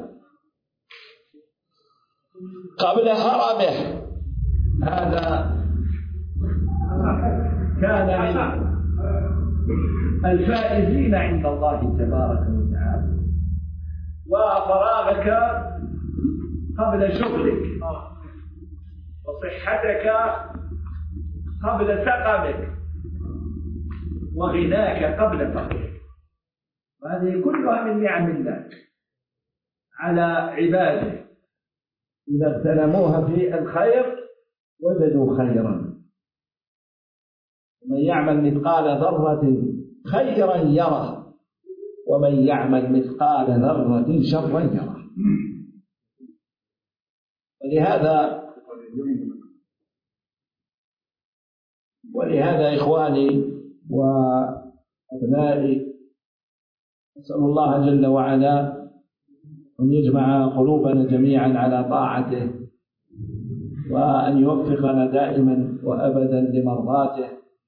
قبل هرمه هذا كان من الفائزين عند الله تبارك وتعالى. وفراغك قبل شغلك وصحتك قبل سقمك وغناك قبل فقرك، وهذه كلها من نعم الله على عباده. إذا اغتنموها في الخير وجدوا خيرا. من يعمل مثقال ذرة خيرا يره، ومن يعمل مثقال ذرة شرا يره. ولهذا ولهذا إخواني وأبنائي، أسأل الله جل وعلا أن يجمع قلوبنا جميعا على طاعته، وأن يوفقنا دائما وأبدا لمرضاته.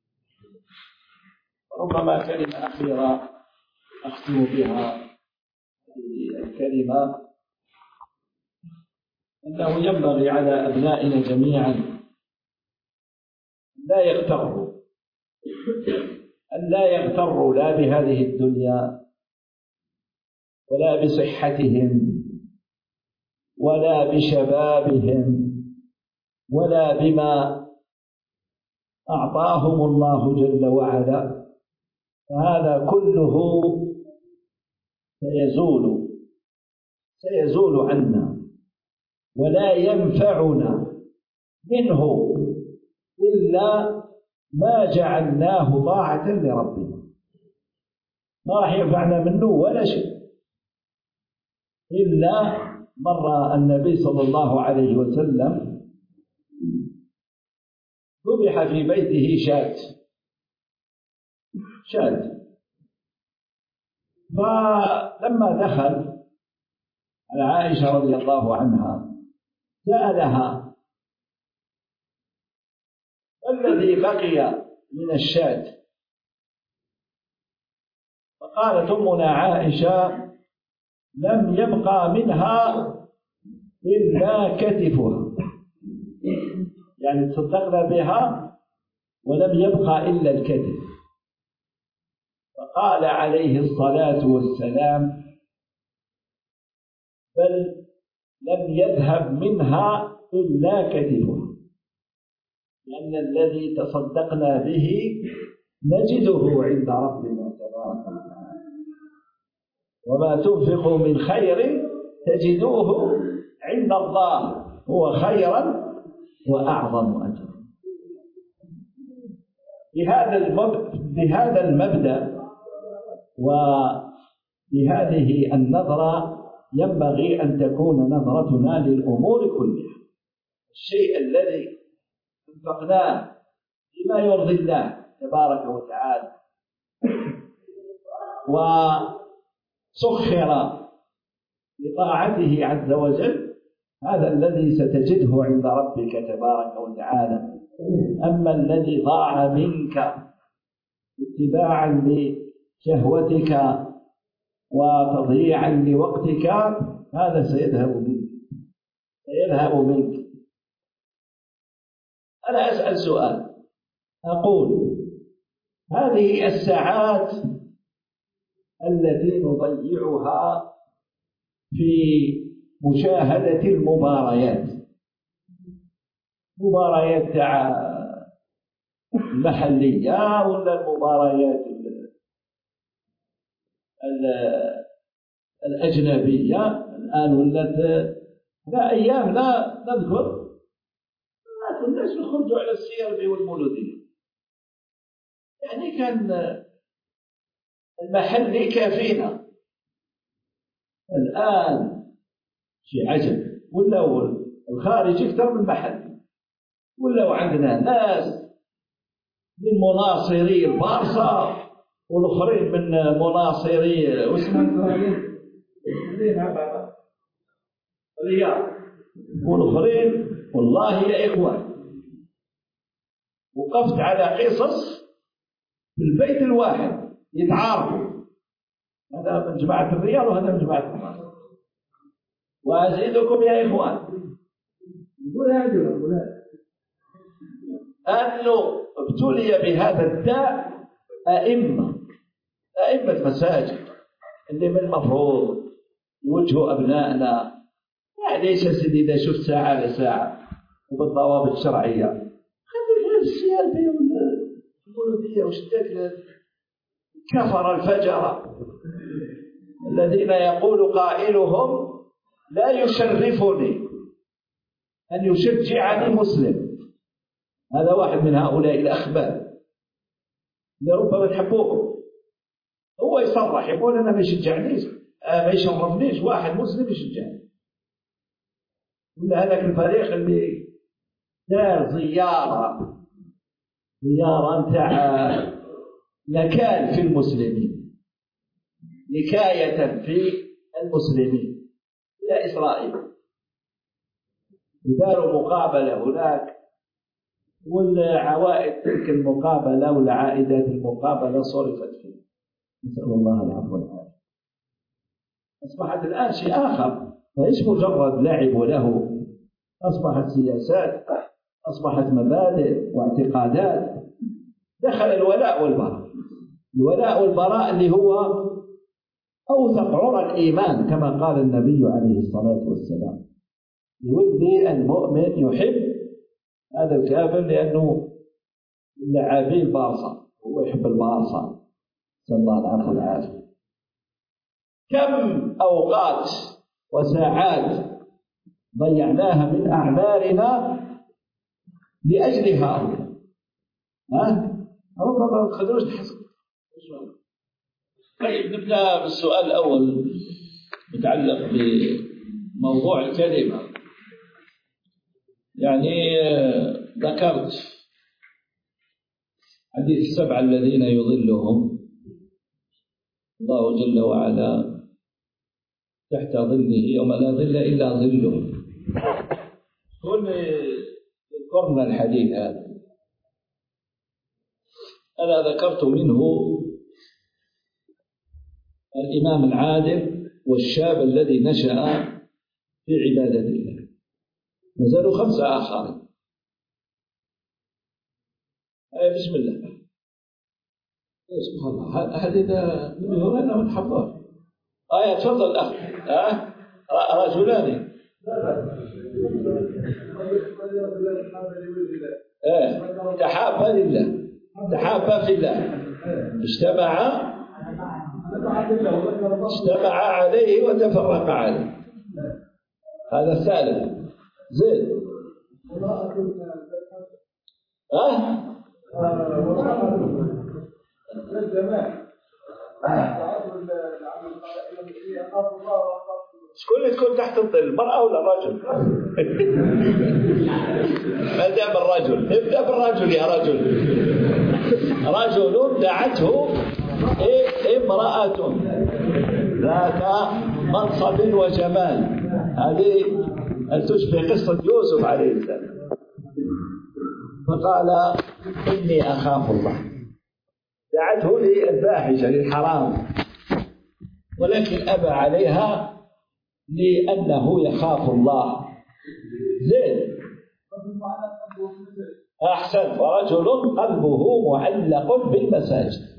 ربما كلمة أخيرة أختم بها هذه الكلمة، أنه ينبغي على أبنائنا جميعا لا يغتروا أن لا يغتروا لا بهذه الدنيا ولا بصحتهم ولا بشبابهم ولا بما أعطاهم الله جل وعلا، فهذا كله سيزول سيزول عنا ولا ينفعنا منه إلا ما جعلناه طاعة لربنا. ما راح ينفعنا منه ولا شيء إلا مر النبي صلى الله عليه وسلم ذبح في بيته شاة شاة فلما دخل على عائشة رضي الله عنها سألها الذي بقي من الشاة، فقالت أمنا عائشة لم يبقى منها إلا كتفها، يعني تصدقنا بها ولم يبقى إلا الكتف. فقال عليه الصلاة والسلام بل لم يذهب منها إلا كتفها، لأن الذي تصدقنا به نجده عند ربنا تبارك وتعالى، وما تنفقوا من خير تجدوه عند الله هو خيرا وأعظم أجرا. بهذا بهذا المبدأ وبهذه النظرة ينبغي أن تكون نظرتنا للأمور كلها. الشيء الذي انفقناه فيما يرضي الله تبارك وتعالى وسخر لطاعته عز وجل، هذا الذي ستجده عند ربك تبارك وتعالى. أما الذي ضاع منك اتباعا لشهوتك وتضييعا لوقتك، هذا سيذهب منك سيذهب منك. أنا أسأل سؤال، أقول هذه الساعات التي نضيعها في مشاهدة المباريات، مباريات تاع المحلية ولا المباريات الأجنبية الآن ولات لا أيام لا نذكر لا الناس يخرجوا على السيربي والمولودية، يعني كان المحلي كافينا. الآن شيء عجب، ولا الخارجي أكثر من المحلي، ولا عندنا ناس من مناصري البارسا والآخرين من مناصري واسمه الرياض والآخرين. والله يا إخوان وقفت على قصص في البيت الواحد يتعارفوا، هذا من جماعة الرياض وهذا من جماعة البارسا. وأزيدكم يا إخوان أنه ابتلي بهذا الداء أئمة أئمة مساجد اللي من المفروض يوجهوا أبنائنا، معليش يا سيدي إذا شفت ساعة لساعة وبالضوابط الشرعية خلي غير السيالبي والمولودية وشتاك كفر الفجر الذين يقول قائلهم لا يشرفني أن يشجعني مسلم. هذا واحد من هؤلاء الأخبار لربما تحبوه، هو يصرح يقول أنا ما يشجعنيش ما يشرفنيش واحد مسلم يشجعني. ولا هذاك الفريق اللي دار زيارة زيارة نتاع نكال في المسلمين، نكاية في المسلمين إلى إسرائيل، داروا مقابلة هناك، والعوائد تلك المقابلة والعائدات المقابلة صرفت فيه، نسأل الله العفو والعافية. أصبحت الآن شيء آخر، ليس مجرد لعب له، أصبحت سياسات، أصبحت مبادئ واعتقادات، دخل الولاء والبراء. الولاء والبراء اللي هو أوثق عرى الإيمان كما قال النبي عليه الصلاة والسلام: يودي المؤمن يحب هذا الكافر لأنه لاعبي البارسا، هو يحب البارسا، نسأل الله العفو والعافية. كم أوقات وساعات ضيعناها من أعمارنا لأجل هؤلاء، ها؟ ربما ما تقدروش تحسبوا. طيب نبدأ بالسؤال الأول متعلق بموضوع الكلمة. يعني ذكرت حديث السبعة الذين يظلهم الله جل وعلا تحت ظله يوم لا ظل إلا ظله. كل ذكرنا الحديث هذا، أنا ذكرت منه الإمام العادل والشاب الذي نشأ في عبادة الله، نزلوا خمسة آخرين. أي بسم الله، سبحان الله، حديث من هنا من حفظه. آية تفضل أخ. أه؟ رجلان أه؟ تحابا لله، تحابا في الله، اجتمع اجتمع عليه وتفرق عليه. هذا الثالث. زين. ها؟ شكون اللي تكون تحت الظل، المرأة ولا الرجل؟ نبدأ بالرجل، نبدأ بالرجل يا رجل. رجل دعته امرأة ذات منصب وجمال، هذه تشبه قصة يوسف عليه السلام. فقال إني أخاف الله. دعته للفاحشة للحرام، ولكن أبى عليها لأنه يخاف الله. زين، أحسن. ورجل قلبه معلق بالمساجد.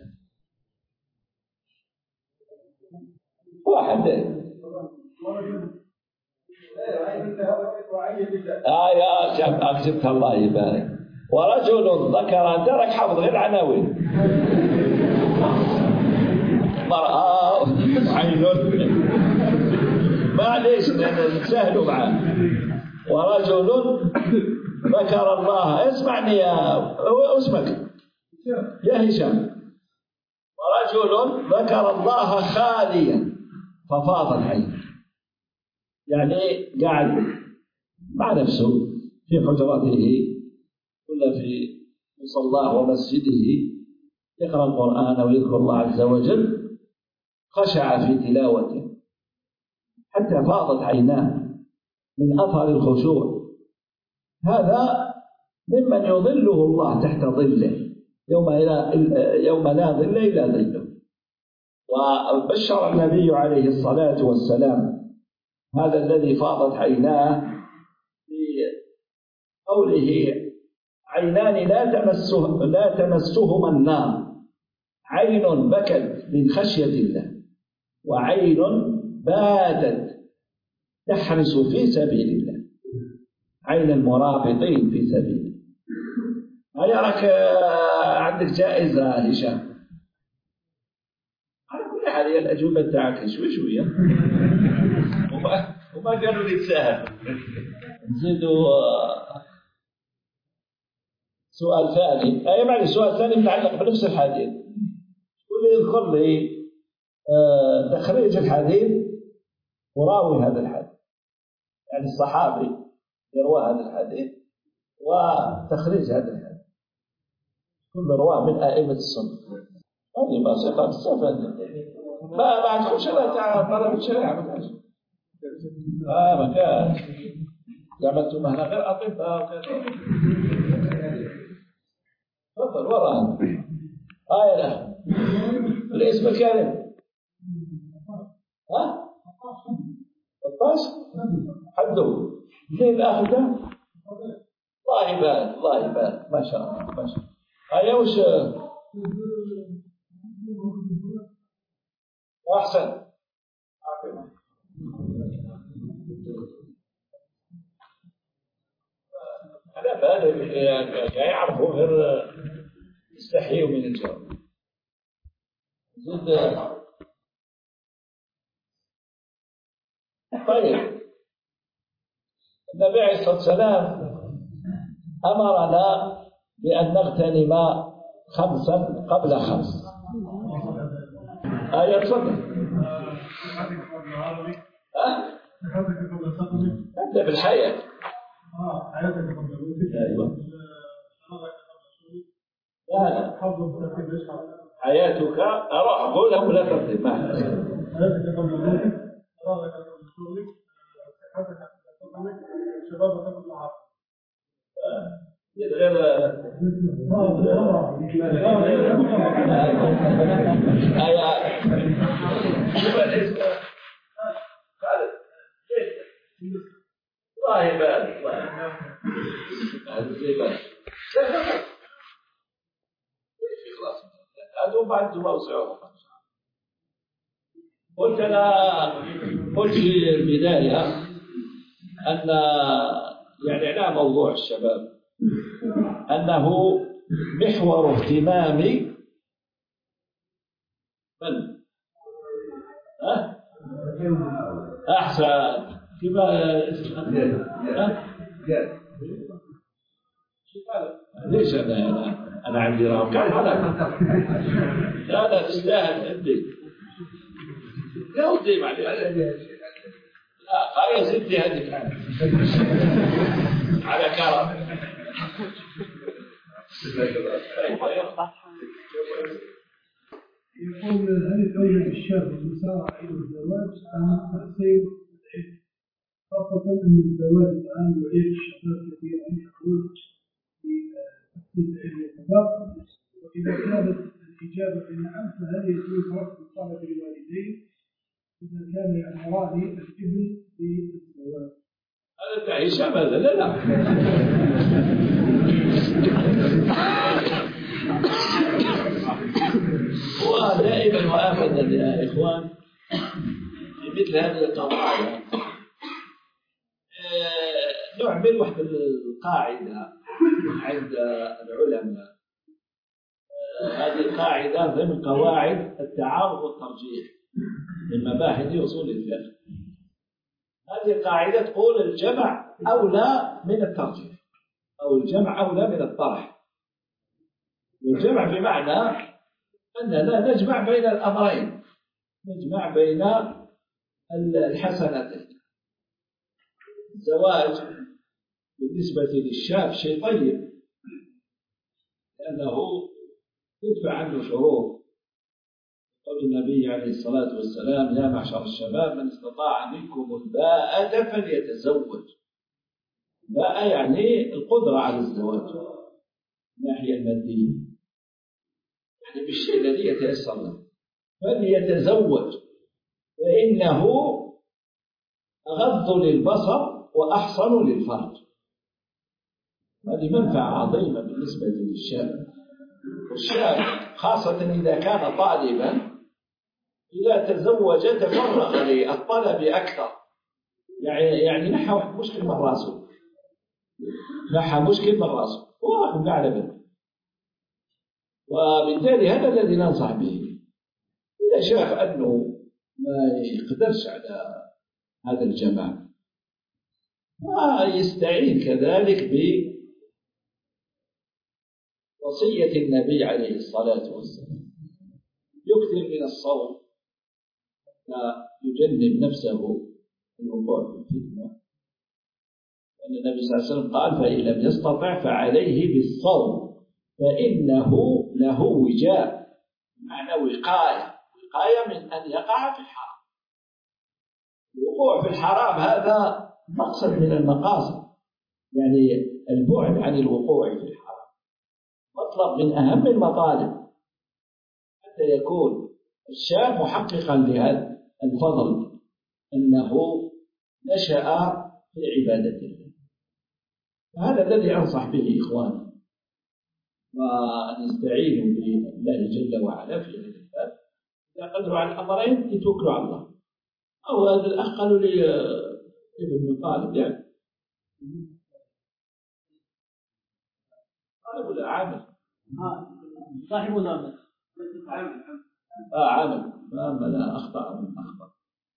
واحد آه يا شاب أكتبت الله يبارك. ورجل ذكر، ترك حفظ غير عناوين. مرأة عين، معليش سهلوا معاه. ورجل ذكر الله، اسمعني يا اسمك يا هشام. ورجل ذكر الله خاليا ففاضت عينه، يعني قاعد مع نفسه في حجرته ولا في مصلاه ومسجده يقرأ القرآن ويذكر الله عز وجل، خشع في تلاوته حتى فاضت عيناه من أثر الخشوع. هذا ممن يظله الله تحت ظله يوم لا يوم لا ظل إلا ظله. وبشر النبي عليه الصلاة والسلام هذا الذي فاضت عيناه بقوله: عينان لا تمسه لا تمسهما النار، عين بكت من خشية الله، وعين باتت تحرس في سبيل الله، عين المرابطين في سبيله. هيا راك عندك جائزة هشام. على كل حال هي الأجوبة تاعك شوي شوية، وما وما قالوا لي تساهل. نزيدوا سؤال ثاني. أي معني سؤال ثاني متعلق بنفس الحديث. واللي يذكر لي تخريج الحديث وراوي هذا الحديث، يعني الصحابي يروى هذا الحديث وتخريج هذا الحديث، كل رواه من أئمة السنة. هذه بسيطة تستفاد. ما ما عندكمش لا تاع طلب الشريعة ما كانش. آه ما كانش. عملتم هنا غير أطباء وكذا. تفضل وراء. آه لا. الاسم الكريم. ها؟ الطاش؟ حدو. زين الأخ ده؟ الله يبارك الله يبارك، ما شاء الله ما شاء الله. هيا وش؟ أحسن. أنا بالي يعرفوا غير يستحيوا من الجواب. زد. طيب النبي عليه الصلاة والسلام أمرنا بأن نغتنم خمسا قبل خمس. آية تفضل. ها؟ أنت بالحياة. أيوة. لا لا. حياتك أروح أقولها ولا ترتب معها. حياتك قبل موتك، فراغك قبل شغلك، صحتك قبل سقمك، شبابك قبل العصر. غير آيات. شوف الاسم. خالد. الله يبارك الله يبارك. هذا زي ما. خلاص. هذا بعد موسعه. قلت أنا قلت في البداية أن يعني لا موضوع الشباب أنه محور اهتمام من؟ أه؟ أحسن كما ليش أنا أنا أنا عندي رأي كان هذا لا لا تستاهل عندي لا ودي معلش لا يزيد لي هذه الآن على كرم. يقول هل الأولى بالشاب المسارعة إلى الزواج أم تقصير العلم؟ خاصة أن الزواج الآن يعيق الشباب كثيرا يخرج لتحصيل العلم فقط، وإذا كانت الإجابة بنعم فهل يجوز رفض طلب الوالدين إذا كان يأمران الابن بالزواج؟ هذا تعيش أبدا. لا لا هو دائما وابدا يا اخوان في مثل هذه القضايا نعمل واحد القاعده عند العلماء. هذه القاعده ضمن قواعد التعارض والترجيح من مباحث اصول الفقه. هذه القاعده تقول الجمع اولى من الترجيح، او الجمع اولى من الطرح. والجمع بمعنى أننا نجمع بين الأمرين، نجمع بين الحسنتين. الزواج بالنسبة للشاب شيء طيب لأنه يدفع عنه شرور. قول النبي عليه الصلاة والسلام: يا معشر الشباب من استطاع منكم الباءة فليتزوج. باءة يعني القدرة على الزواج من الناحية المادية، يعني بالشيء الذي يتيسر له، فليتزوج فإنه أغض للبصر وأحصن للفرج. هذه منفعة عظيمة بالنسبة للشاب. والشاب خاصة إذا كان طالبا إذا تزوج تفرغ للطلب أكثر، يعني يعني نحى مشكل من راسه، نحى مشكل من راسه وراح على بنت. وبالتالي هذا الذي ننصح به. إذا شاف أنه ما يقدرش على هذا الجماع ويستعين كذلك بوصية النبي عليه الصلاة والسلام: يكثر من الصوم يجنب نفسه الوقوع في الفتنة. لأن النبي صلى الله عليه وسلم قال: فإن لم يستطع فعليه بالصوم فإنه له وجاء، معنى وقاية، وقاية من أن يقع في الحرام. الوقوع في الحرام هذا مقصد من المقاصد، يعني البعد عن الوقوع في الحرام مطلب من أهم المطالب حتى يكون الشاب محققا لهذا الفضل أنه نشأ في عبادة الله. هذا الذي أنصح به إخواني، وأن يستعينوا بالله جل وعلا في هذا الباب. إذا قدروا على الأمرين يتوكلوا على الله. أو هذا الأخ قالوا لي ابن طالب يعني طالب ولا عامل؟ صاحب ولا عامل؟ عامل. آه عامل. ما لا أخطأ من أخطأ.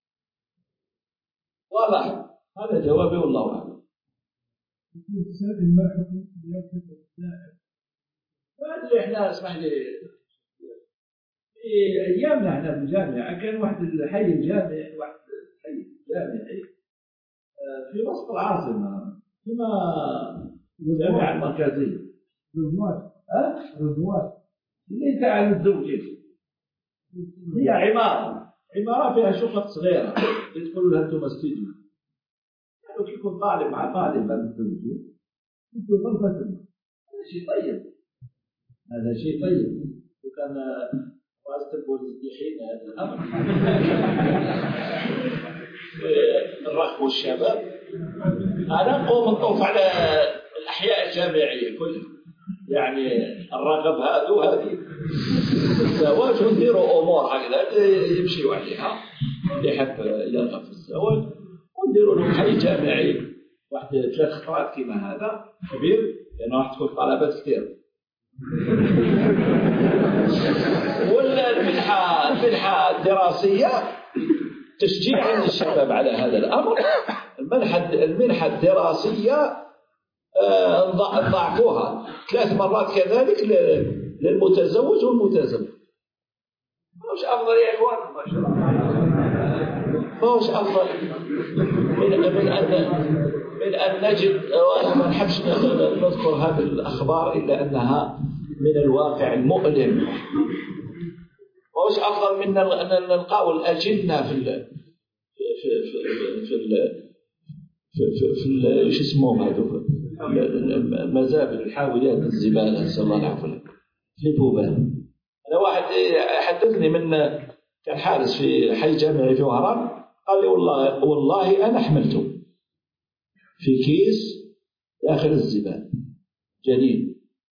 واضح. هذا جوابي والله أعلم. السائل: ما حكم ضيافة السائل؟ ما أدري. إحنا اسمح لي في أيامنا إحنا في الجامعة كان واحد الحي الجامعي، واحد الحي الجامعي في وسط العاصمة، فيما الجامعة المركزية. رضوان. ها؟ رضوان. اللي أنت عن الزوجين. هي عمارة، عمارة فيها شقق صغيرة يدخلوا لها أنتم استديو. يعني يكون طالب مع طالب ما متزوجين، أنتم غرفتهم. هذا شيء طيب. هذا شيء طيب. وكان رئاسة الموزعين هذا الأمر الرخو والشباب. أنا نقوم نطوف على الأحياء الجامعية كلها، يعني الرغب هذا وهذه الزواج، ونديروا أمور هكذا يمشيوا عليها اللي يحب يرغب في الزواج، ونديروا له حي جامعي واحد ثلاث خطرات كما هذا كبير، لأنه راح تكون طلبات كثير. ولا المنحة المنحة الدراسية تشجيعا للشباب على هذا الأمر. المنحة المنحة الدراسية ضاعفوها ثلاث مرات كذلك للمتزوج والمتزوج. مش أفضل يا إخوان؟ ما شاء الله. فهوش أفضل من, من, أن من أن نجد، وأنا ما نحبش نذكر هذه الأخبار إلا أنها من الواقع المؤلم. فهوش أفضل من أن نلقاو الأجنة في ال في في في ال في في في ايش اسمهم هذو المزابل الحاويات الزبالة، نسأل الله العافية، في بوبان. أنا واحد حدثني من كان حارس في حي جامعي في وهران، قال لي والله والله أنا حملته في كيس داخل الزبالة جليل.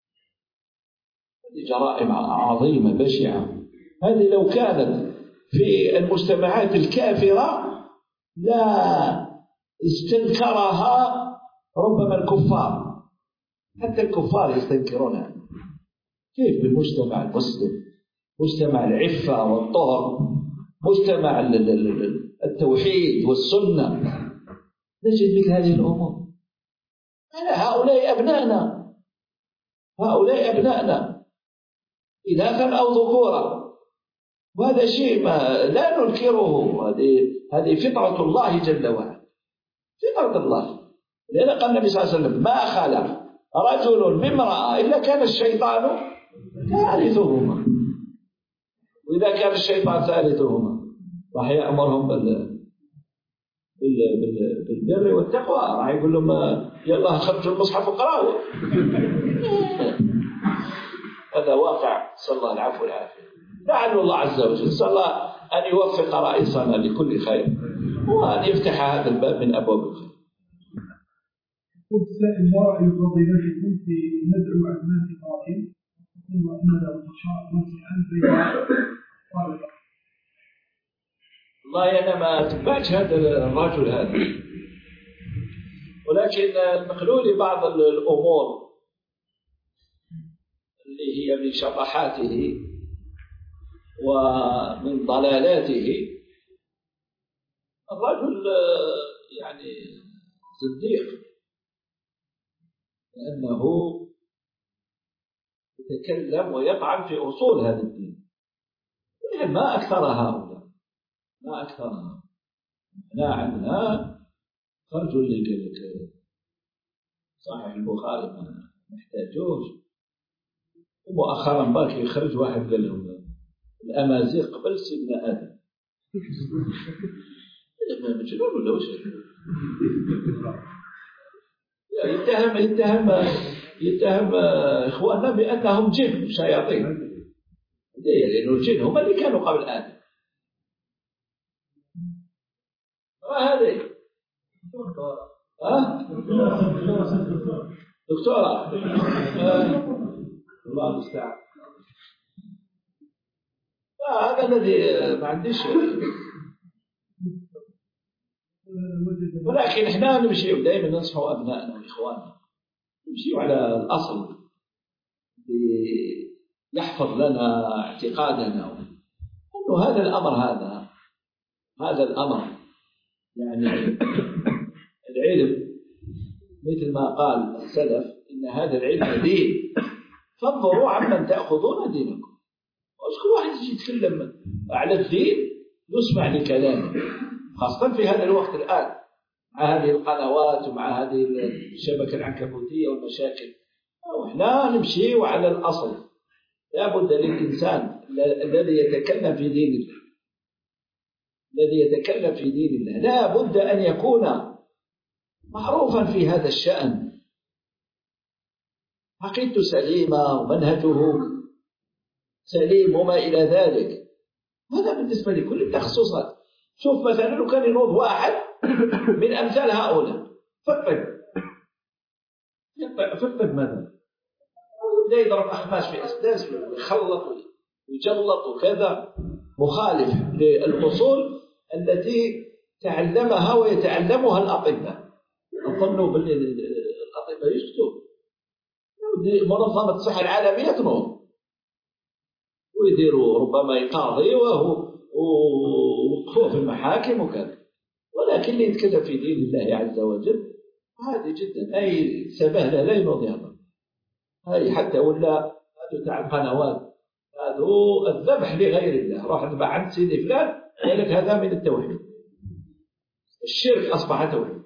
هذه جرائم عظيمة بشعة. هذه لو كانت في المجتمعات الكافرة لا استنكرها ربما الكفار، حتى الكفار يستنكرونها. كيف بالمجتمع المسلم، مجتمع العفة والطهر، مجتمع التوحيد والسنة، نجد مثل هذه الأمور؟ أنا هؤلاء أبنائنا، هؤلاء أبنائنا إناثا أو ذكورا، وهذا شيء ما لا ننكره. هذه هذه فطرة الله جل وعلا، فطرة الله. لأن قال النبي صلى الله عليه وسلم: ما خلق رجل من امرأة إلا كان الشيطان ثالثهما. وإذا كان الشيطان ثالثهما راح يأمرهم بال بالبر والتقوى، راح يقول لهم: يلا خرجوا المصحف وقرأوا. هذا واقع، صلى الله العفو والعافية. لعل الله عز وجل، صلى الله أن يوفق رئيسنا لكل خير، وأن يفتح هذا الباب من أبواب الخير. قلت سائل: ما رأي فضيلتكم في ندعو أبناء إبراهيم ثم أن له بشار نصيحا بين طالب؟ والله أنا ما أتبعش هذا الرجل هذا، ولكن المخلول بعض الأمور اللي هي من شطحاته ومن ضلالاته. الرجل يعني صديق، لأنه يتكلم ويطعن في أصول هذا الدين. ما أكثر هؤلاء، ما أكثرها. لا عندنا خرجوا اللي قال لك صحيح البخاري ما نحتاجوش، ومؤخرا باك يخرج واحد قال لهم الأمازيغ قبل سيدنا آدم. ما مجنون ولا وش؟ يتهم يتهم يتهم إخواننا بأنهم جن وشياطين، لأنه الجن هم اللي كانوا قبل آدم. ما هذه ها دكتورة الله المستعان. هذا الذي ما عنديش، ولكن احنا نمشي دائما ننصحوا أبنائنا وإخواننا نمشي على الأصل يحفظ لنا اعتقادنا، أنه هذا الأمر هذا هذا الأمر يعني العلم مثل ما قال السلف: إن هذا العلم دين فانظروا عمن تأخذون دينكم. وش كل واحد يجي يتكلم على الدين يسمع لكلامه، خاصة في هذا الوقت الآن مع هذه القنوات ومع هذه الشبكة العنكبوتية والمشاكل. وإحنا نمشي على الأصل. لا بد للإنسان الذي يتكلم في دين الله الذي يتكلم في دين الله لا بد أن يكون معروفا في هذا الشأن، عقيدته سليمة ومنهجه سليم وما إلى ذلك. هذا بالنسبة لكل التخصصات. شوف مثلا لو كان ينوض واحد من أمثال هؤلاء في الطب في الطب مثلا، ويبدأ يضرب أخماس في أسداس ويخلط ويجلط وكذا، مخالف للأصول التي تعلمها ويتعلمها الأطباء. أظنوا باللي الأطباء يشتوا، منظمة الصحة العالمية تنوض ويديروا ربما يقاضي ووقفوه في المحاكم وكذا، ولكن اللي يتكلم في دين الله عز وجل هذه جدا أي سبهلة لا ينوض. هاي حتى ولا هذو تاع القنوات هذو الذبح لغير الله. روح ذبح عند سيدي فلان قال لك هذا من التوحيد. الشرك أصبح توحيد،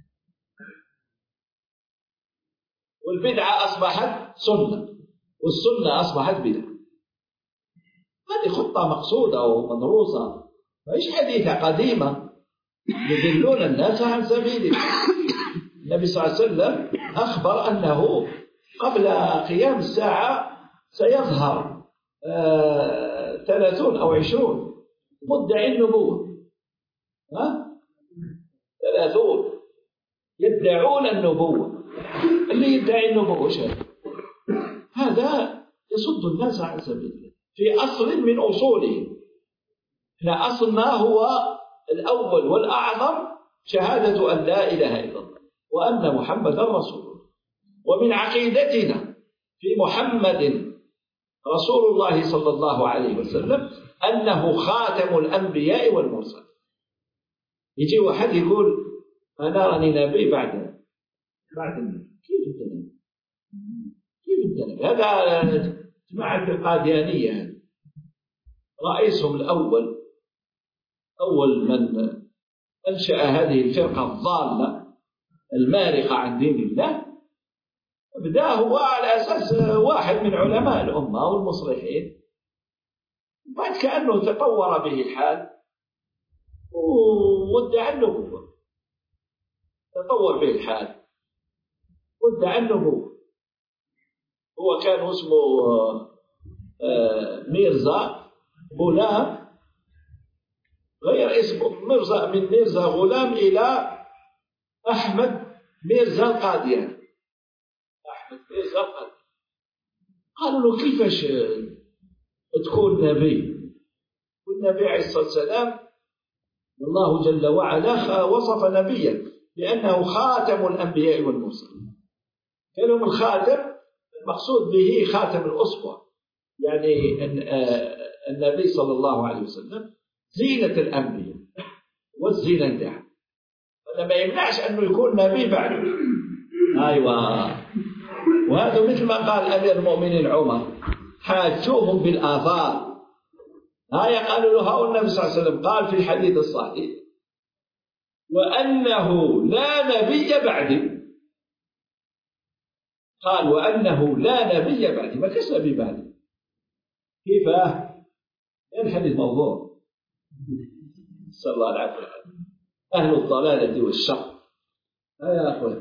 والبدعة أصبحت سنة، والسنة أصبحت بدعة. هذه خطة مقصودة ومدروسة، مش حديثة قديمة يدلون الناس عن سبيله. النبي صلى الله عليه وسلم أخبر أنه قبل قيام الساعة سيظهر آه ثلاثون أو عشرون مدعي النبوة، ها؟ ثلاثون يدعون النبوة. اللي يدعي النبوة شيء هذا يصد الناس عن سبيله في أصل من أصوله. إحنا أصلنا هو الأول والأعظم شهادة أن لا إله إلا الله وأن محمدا رسول الله. ومن عقيدتنا في محمد رسول الله صلى الله عليه وسلم أنه خاتم الأنبياء والمرسلين. يجي واحد يقول أنا راني نبي بعد بعد النبي. كيف أنت نبي؟ كيف أنت نبي؟ هذا جماعة القاديانية، رئيسهم الأول أول من أنشأ هذه الفرقة الضالة المارقة عن دين الله، بدأ هو على أساس واحد من علماء الأمة والمصلحين، بعد كأنه تطور به الحال وادعى النبوة. تطور به الحال وادعى النبوة. هو كان اسمه ميرزا غلام، غير اسمه ميرزا، من ميرزا غلام إلى أحمد ميرزا القادياني. أحمد ميرزا القادياني قالوا له كيفاش تكون نبي؟ والنبي عليه الصلاة والسلام الله جل وعلا وصف نبيا بأنه خاتم الأنبياء والمرسلين. كلمة الخاتم المقصود به خاتم الأسوة، يعني النبي صلى الله عليه وسلم زينة الأنبياء والزينة الدعاء، فما يمنعش أنه يكون نبي بعده. أيوة، وهذا مثل ما قال أمير المؤمنين عمر حاجوهم بالآثار. هاي قالوا له النبي صلى الله عليه وسلم قال في الحديث الصحيح وأنه لا نبي بعدي. قال وأنه لا نبي بعدي، ما كاش نبي بعدي. كيف؟ يعني الحديث موضوع. صلى الله عليه وسلم أهل الضلالة والشر. يا أخوان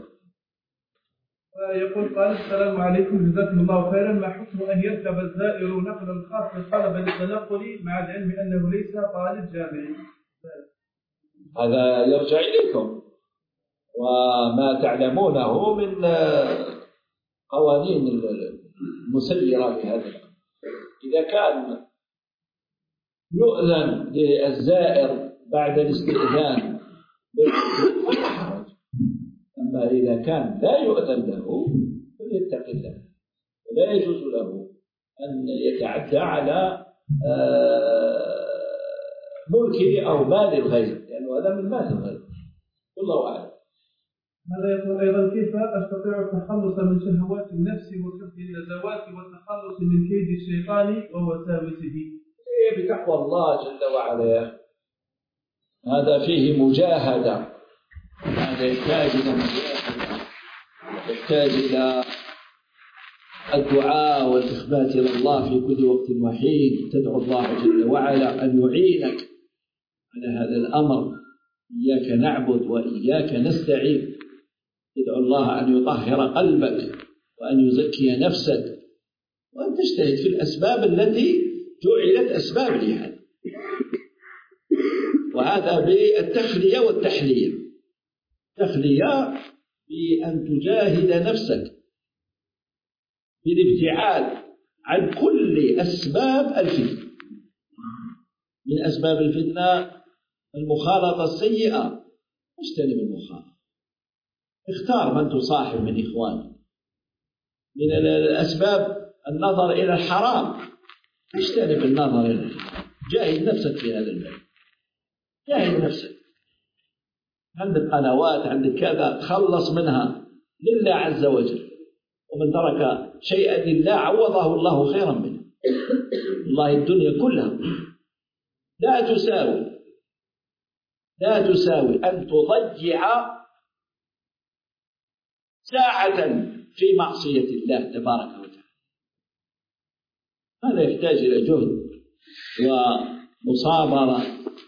يقول قال السلام عليكم جزاكم الله خيرا، ما حكم أن يركب الزائر نقل الخاص طلبا للتنقل مع العلم أنه ليس طالب جامعي؟ هذا يرجع إليكم وما تعلمونه من قوانين المسيرة لهذا الأمر. إذا كان يؤذن للزائر بعد الاستئذان فلا حرج، أما إذا كان لا يؤذن له فليتق الله، ولا يجوز له أن يتعدى على ملكه أو مال الغير، لأنه هذا من مال الغير. والله أعلم. هذا يقول أيضا كيف أستطيع التخلص من شهوات النفس وحب النزوات والتخلص من كيد الشيطان ووساوسه؟ بتقوى الله جل وعلا. هذا فيه مجاهدة، هذا يحتاج إلى مجاهدة، يحتاج إلى الدعاء والإخبات إلى الله في كل وقت وحين. تدعو الله جل وعلا أن يعينك على هذا الأمر. إياك نعبد وإياك نستعين. تدعو الله أن يطهر قلبك وأن يزكي نفسك، وأن تجتهد في الأسباب التي جعلت أسباب لهذا، وهذا بالتخلية والتحلية. تخلية بأن تجاهد نفسك بالابتعاد عن كل أسباب الفتنة. من أسباب الفتنة المخالطة السيئة، اجتنب المخالطة، اختار من تصاحب من إخوانك. من الأسباب النظر إلى الحرام، اجتنب النظر إلى الحرام. جاهد نفسك في هذا الباب، جاهد نفسك. عندك قنوات، عندك كذا، تخلص منها لله عز وجل. ومن ترك شيئا لله عوضه الله خيرا منه. والله الدنيا كلها لا تساوي لا تساوي أن تضيع ساعة في معصية الله تبارك وتعالى. هذا يحتاج إلى جهد ومصابرة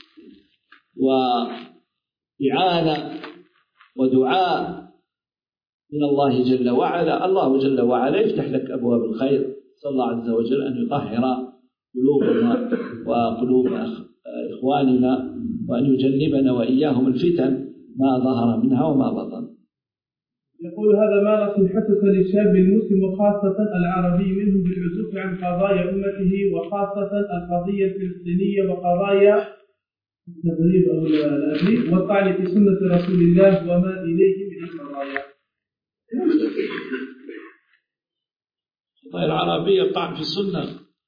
وإعانة ودعاء من الله جل وعلا. الله جل وعلا يفتح لك أبواب الخير. صلى الله عز وجل أن يطهر قلوبنا وقلوب إخواننا وأن يجنبنا وإياهم الفتن ما ظهر منها وما بطن. يقول هذا ما نصيحتك للشاب المسلم وخاصة العربي منه بالعزوف عن قضايا أمته وخاصة القضية الفلسطينية وقضايا التغريب أو الأبي والطعن في سنة رسول الله وما إليه من القضايا. القضايا العربية الطعن في السنة،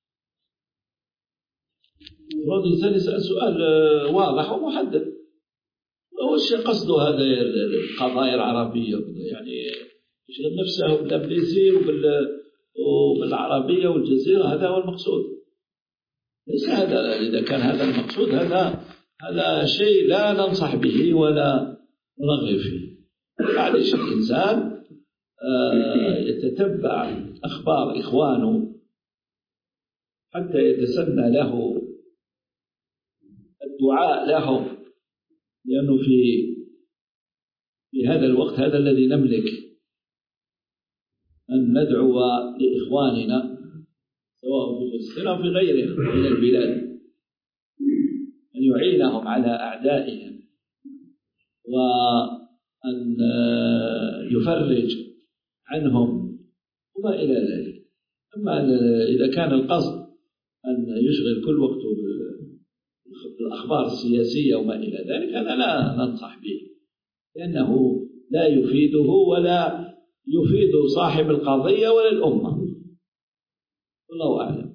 المفروض الإنسان يسأل سؤال واضح ومحدد. وش قصده هذا القضايا العربية؟ يعني يشغل نفسه بالأمريكية وبالعربية والجزيرة، هذا هو المقصود. ليس هذا. إذا كان هذا المقصود هذا هذا شيء لا ننصح به ولا نرغب فيه. معلش الإنسان يتتبع أخبار إخوانه حتى يتسنى له الدعاء لهم، لأنه في في هذا الوقت هذا الذي نملك أن ندعو لإخواننا سواء في فلسطين أو في غيرها من البلاد، أن يعينهم على أعدائهم وأن يفرج عنهم وما إلى ذلك. أما إذا كان القصد أن يشغل كل وقته بالأخبار السياسية وما إلى ذلك، هذا لا ننصح به، لأنه لا يفيده ولا يفيد صاحب القضية ولا الأمة. والله أعلم.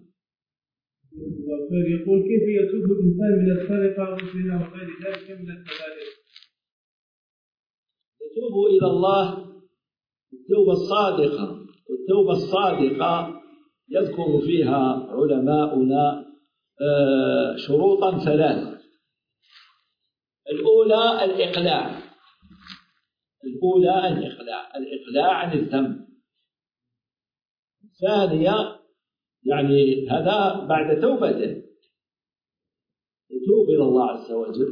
يقول كيف يتوب الإنسان من السرقة والزنا وغير ذلك من الكبائر؟ يتوب إلى الله التوبة الصادقة، والتوبة الصادقة يذكر فيها علماؤنا شروطا ثلاثة. الأولى الإقلاع، الأولى الإقلاع الإقلاع عن الذنب. الثانية يعني هذا بعد توبته يتوب إلى الله عز وجل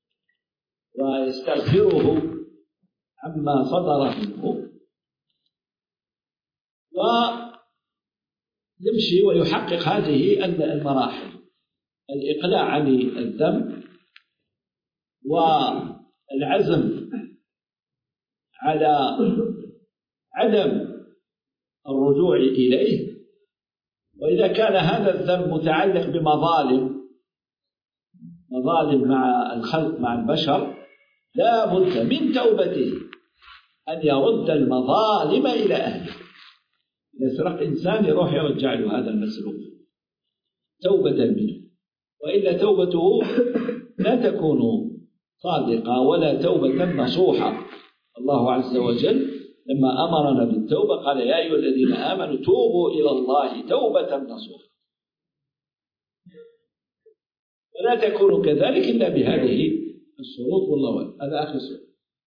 ويستغفره عما صدر منه ويمشي ويحقق هذه المراحل: الإقلاع عن الذنب، والعزم على عدم الرجوع إليه. وإذا كان هذا الذنب متعلق بمظالم مظالم مع الخلق مع البشر، لا بد من توبته أن يرد المظالم إلى أهله. إذا سرق إنسان يروح يرجع له هذا المسروق توبة منه، وإلا توبته لا تكون صادقة ولا توبة نصوحة. الله عز وجل لما أمرنا بالتوبة قال: يا أيها الذين آمنوا توبوا إلى الله توبة نصوحة. ولا تكون كذلك إلا بهذه الشروط. والله أعلم. هذا آخر سؤال.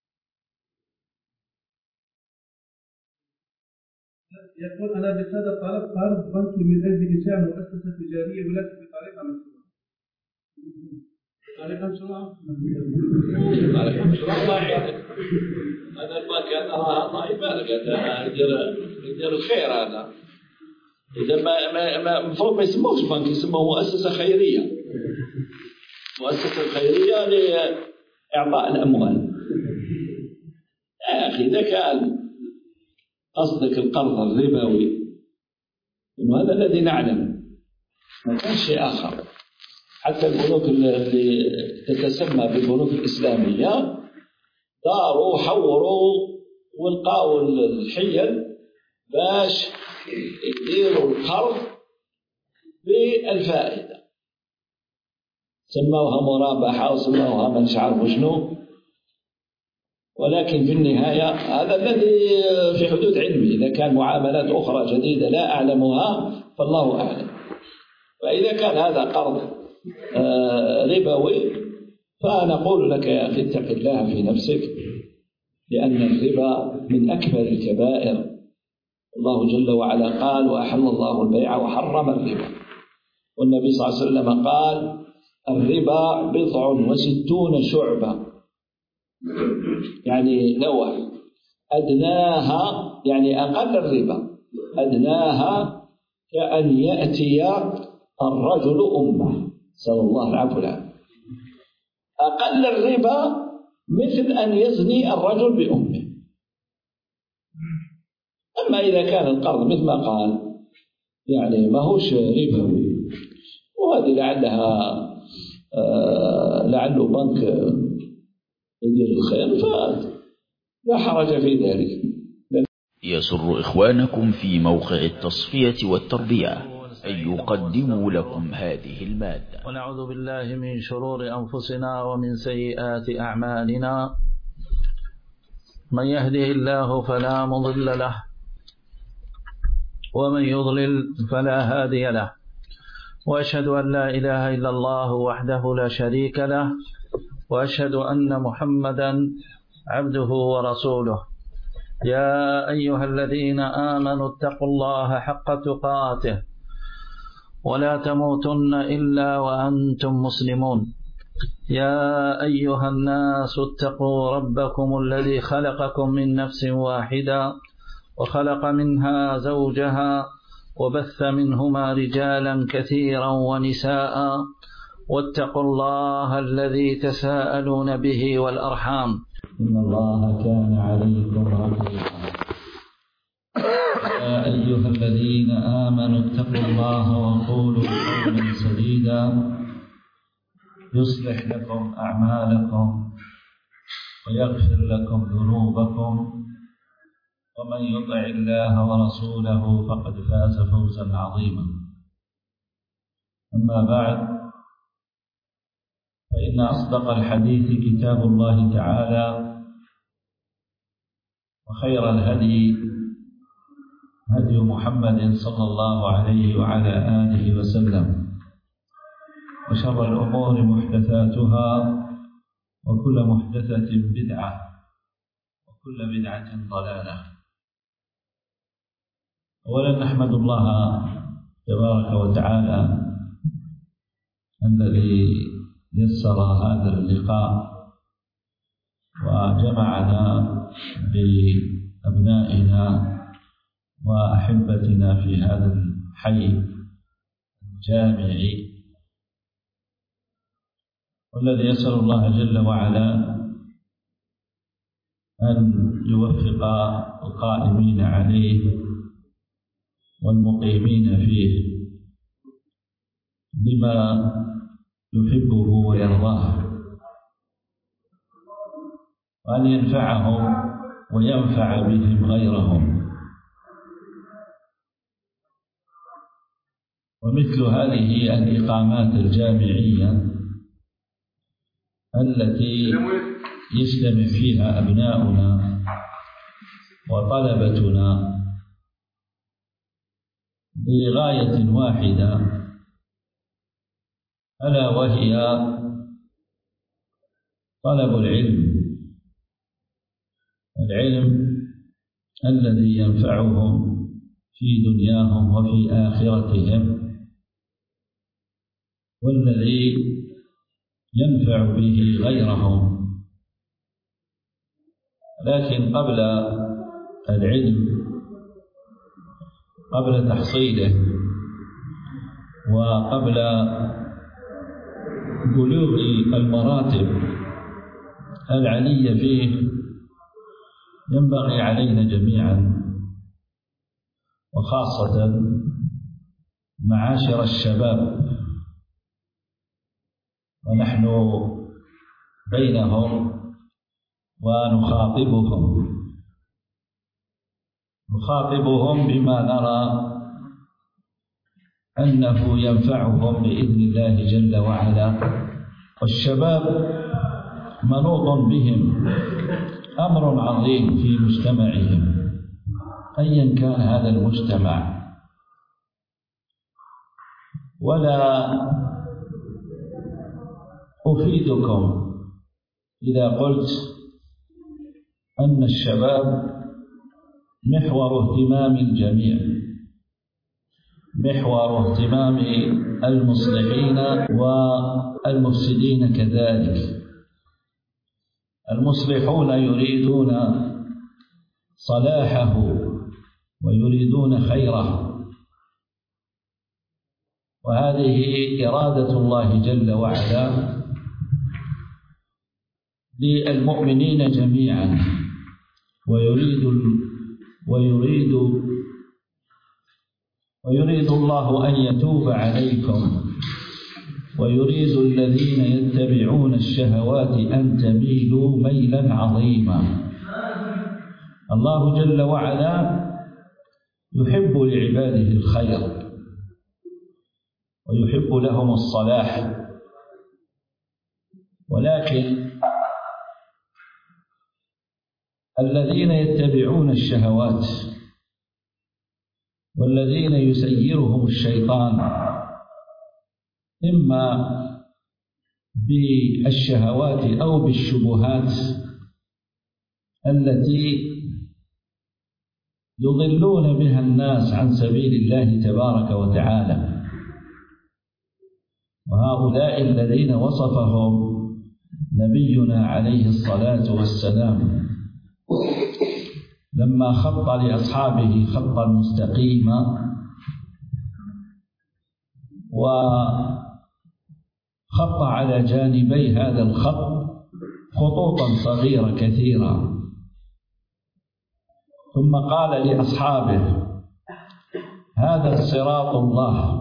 يقول: أنا بسبب طلب قرض بنكي من أجل إنشاء مؤسسة تجارية ولكن بطريقة مشروعة. طريقة مشروعة؟ طريقة مشروعة الله يعينك. هذا البنك هذا الله يبارك، هذا يدير الخير. هذا إذا ما ما المفروض ما يسموهش بنك، يسموه مؤسسة خيرية. مؤسسة خيرية لإعطاء الأموال. يا أخي إذا كان قصدك القرض الربوي، إنه هذا الذي نعلم، ما كان شيء آخر. حتى البنوك اللي تتسمى بالبنوك الإسلامية داروا حوروا والقاوا الحيل باش يديروا القرض بالفائدة، سموها مرابحة وسموها ما مش عارف شنو. ولكن في النهاية هذا الذي في حدود علمي. إذا كان معاملات أخرى جديدة لا أعلمها فالله أعلم. فإذا كان هذا قرض ربوي فنقول لك يا أخي اتق الله في نفسك، لأن الربا من أكبر الكبائر. الله جل وعلا قال: وأحل الله البيع وحرم الربا. والنبي صلى الله عليه وسلم قال: الربا بضع وستون شعبة، يعني نوع، أدناها يعني أقل الربا أدناها كأن يأتي الرجل أمه، نسأل الله العفو والعافية. أقل الربا مثل أن يزني الرجل بأمه. أما إذا كان القرض مثل ما قال يعني ما هوش ربوي، وهذه لعلها آه لعله بنك يدير الخير فلا حرج في ذلك. يسر إخوانكم في موقع التصفية والتربية أن يقدموا لكم هذه المادة. ونعوذ بالله من شرور أنفسنا ومن سيئات أعمالنا، من يهده الله فلا مضل له ومن يضلل فلا هادي له، وأشهد أن لا إله إلا الله وحده لا شريك له، وأشهد أن محمدا عبده ورسوله. يا أيها الذين آمنوا اتقوا الله حق تقاته ولا تموتن إلا وأنتم مسلمون. يا أيها الناس اتقوا ربكم الذي خلقكم من نفس واحدة وخلق منها زوجها وبث منهما رجالا كثيرا ونساء، واتقوا الله الذي تساءلون به والأرحام، إن الله كان عليكم رقيبا. يا أيها الذين آمنوا اتقوا الله وقولوا قولا سديدا يصلح لكم أعمالكم ويغفر لكم ذنوبكم، ومن يطع الله ورسوله فقد فاز فوزا عظيما. أما بعد، فإن أصدق الحديث كتاب الله تعالى، وخير الهدي هدي محمد صلى الله عليه وعلى آله وسلم، وشر الأمور محدثاتها، وكل محدثة بدعة، وكل بدعة ضلالة. أولا نحمد الله تبارك وتعالى الذي يسر هذا اللقاء وجمعنا بأبنائنا وأحبتنا في هذا الحي الجامعي، والذي يسأل الله جل وعلا أن يوفق القائمين عليه والمقيمين فيه لما يحبه ويرضاه، وأن ينفعهم وينفع بهم غيرهم. ومثل هذه الإقامات الجامعية التي يجتمع فيها أبناؤنا وطلبتنا بغاية واحدة، ألا وهي طلب العلم، العلم الذي ينفعهم في دنياهم وفي آخرتهم، والذي ينفع به غيرهم. لكن قبل العلم، قبل تحصيله، وقبل بلوغ المراتب العلية فيه، ينبغي علينا جميعا وخاصة معاشر الشباب، ونحن بينهم ونخاطبهم نخاطبهم بما نرى أنه ينفعهم بإذن الله جل وعلا. والشباب منوط بهم أمر عظيم في مجتمعهم، أيا كان هذا المجتمع. ولا أفيدكم إذا قلت أن الشباب محور اهتمام الجميع، محور اهتمام المصلحين والمفسدين كذلك. المصلحون يريدون صلاحه ويريدون خيره، وهذه إرادة الله جل وعلا للمؤمنين جميعا، ويريد ويريد ويريد الله أن يتوب عليكم، ويريد الذين يتبعون الشهوات أن تميلوا ميلا عظيما. الله جل وعلا يحب لعباده الخير ويحب لهم الصلاح، ولكن الذين يتبعون الشهوات والذين يسيرهم الشيطان إما بالشهوات أو بالشبهات التي يضلون بها الناس عن سبيل الله تبارك وتعالى. وهؤلاء الذين وصفهم نبينا عليه الصلاة والسلام لما خط لأصحابه خطا مستقيما وخط على جانبي هذا الخط خطوطا صغيرة كثيرة، ثم قال لأصحابه: هذا صراط الله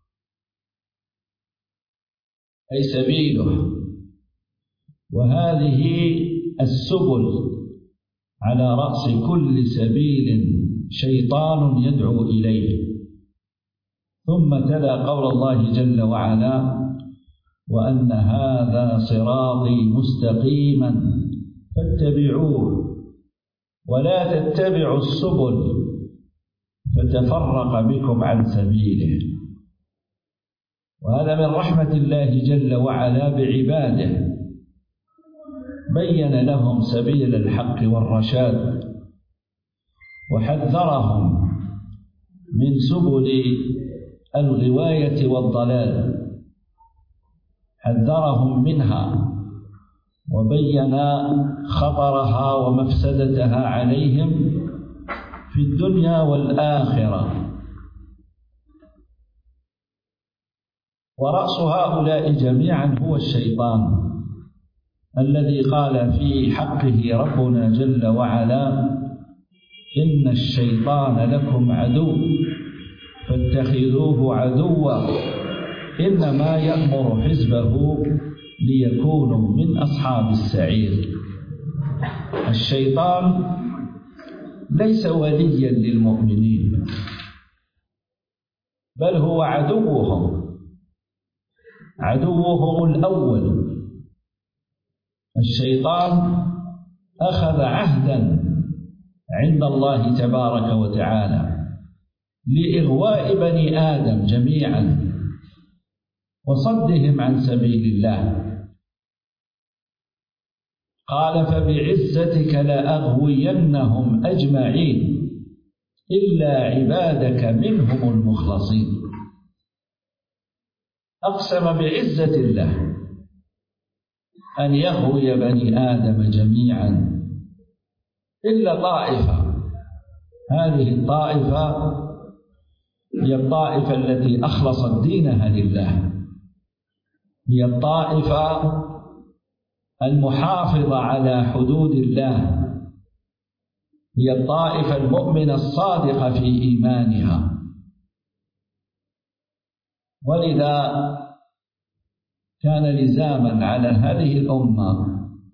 أي سبيله، وهذه السبل على رأس كل سبيل شيطان يدعو إليه. ثم تلا قول الله جل وعلا: وأن هذا صراطي مستقيما فاتبعوه ولا تتبعوا السبل فتفرق بكم عن سبيله. وهذا من رحمة الله جل وعلا بعباده، بين لهم سبيل الحق والرشاد وحذرهم من سبل الغواية والضلال، حذرهم منها وبين خطرها ومفسدتها عليهم في الدنيا والآخرة. ورأس هؤلاء جميعا هو الشيطان الذي قال في حقه ربنا جل وعلا: إن الشيطان لكم عدو فاتخذوه عدوا إنما يأمر حزبه ليكونوا من أصحاب السعير. الشيطان ليس وليا للمؤمنين، بل هو عدوهم، عدوهم الأول. الشيطان أخذ عهدا عند الله تبارك وتعالى لإغواء بني آدم جميعا وصدهم عن سبيل الله. قال: فبعزتك لأغوينهم أجمعين إلا عبادك منهم المخلصين. أقسم بعزة الله أن يغوي بني آدم جميعا إلا طائفة. هذه الطائفة هي الطائفة التي أخلصت دينها لله، هي الطائفة المحافظة على حدود الله، هي الطائفة المؤمنة الصادقة في إيمانها. ولذا كان لزاما على هذه الأمة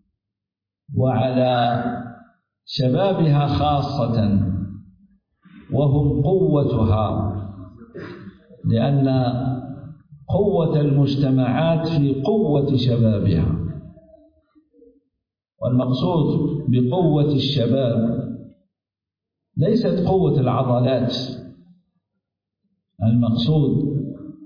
وعلى شبابها خاصة، وهم قوتها، لأن قوة المجتمعات في قوة شبابها. والمقصود بقوة الشباب ليست قوة العضلات، المقصود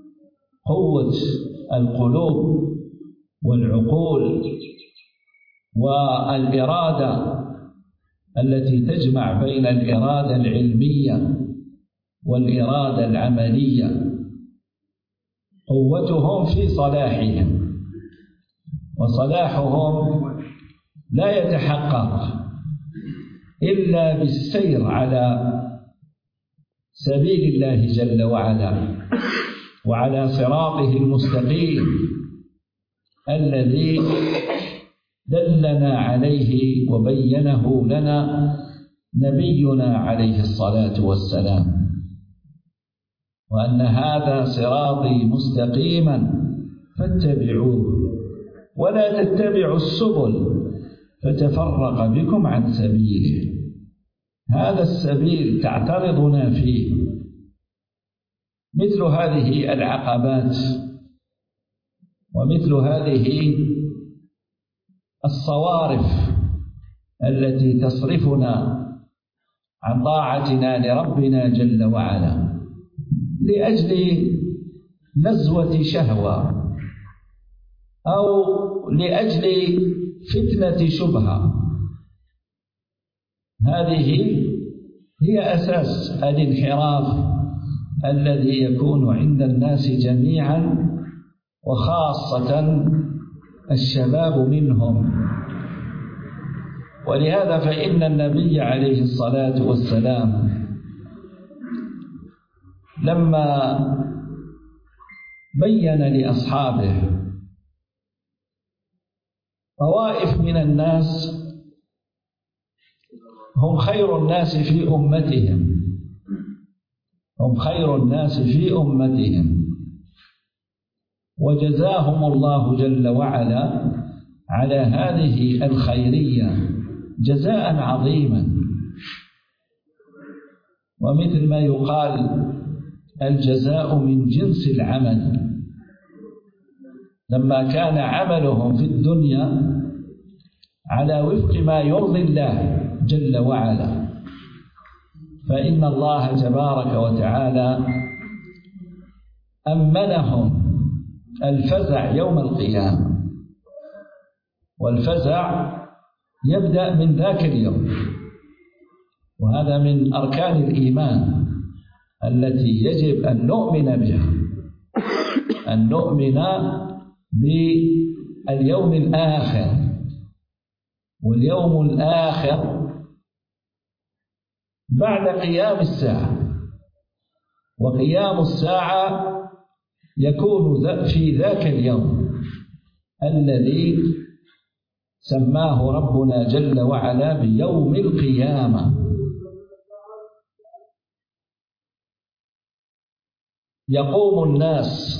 قوة القلوب والعقول والإرادة التي تجمع بين الإرادة العلمية والإرادة العملية قوتهم في صلاحهم، وصلاحهم لا يتحقق إلا بالسير على سبيل الله جل وعلا وعلى صراطه المستقيم الذي دلنا عليه وبينه لنا نبينا عليه الصلاة والسلام، وأن هذا صراطي مستقيما فاتبعوه ولا تتبعوا السبل فتفرق بكم عن سبيله. هذا السبيل تعترضنا فيه مثل هذه العقبات ومثل هذه الصوارف التي تصرفنا عن طاعتنا لربنا جل وعلا لأجل نزوة شهوة أو لأجل فتنة شبهة. هذه هي أساس الانحراف الذي يكون عند الناس جميعا وخاصة الشباب منهم. ولهذا فإن النبي عليه الصلاة والسلام لما بين لأصحابه طوائف من الناس هم خير الناس في أمتهم هم خير الناس في أمتهم وجزاهم الله جل وعلا على هذه الخيرية جزاء عظيما. ومثل ما يقال الجزاء من جنس العمل، لما كان عملهم في الدنيا على وفق ما يرضي الله جل وعلا فإن الله تبارك وتعالى أمنهم الفزع يوم القيامة، والفزع يبدأ من ذاك اليوم، وهذا من أركان الإيمان التي يجب أن نؤمن بها، أن نؤمن باليوم الآخر. واليوم الآخر بعد قيام الساعة، وقيام الساعة يكون في ذاك اليوم الذي سماه ربنا جل وعلا بيوم القيامة. يقوم الناس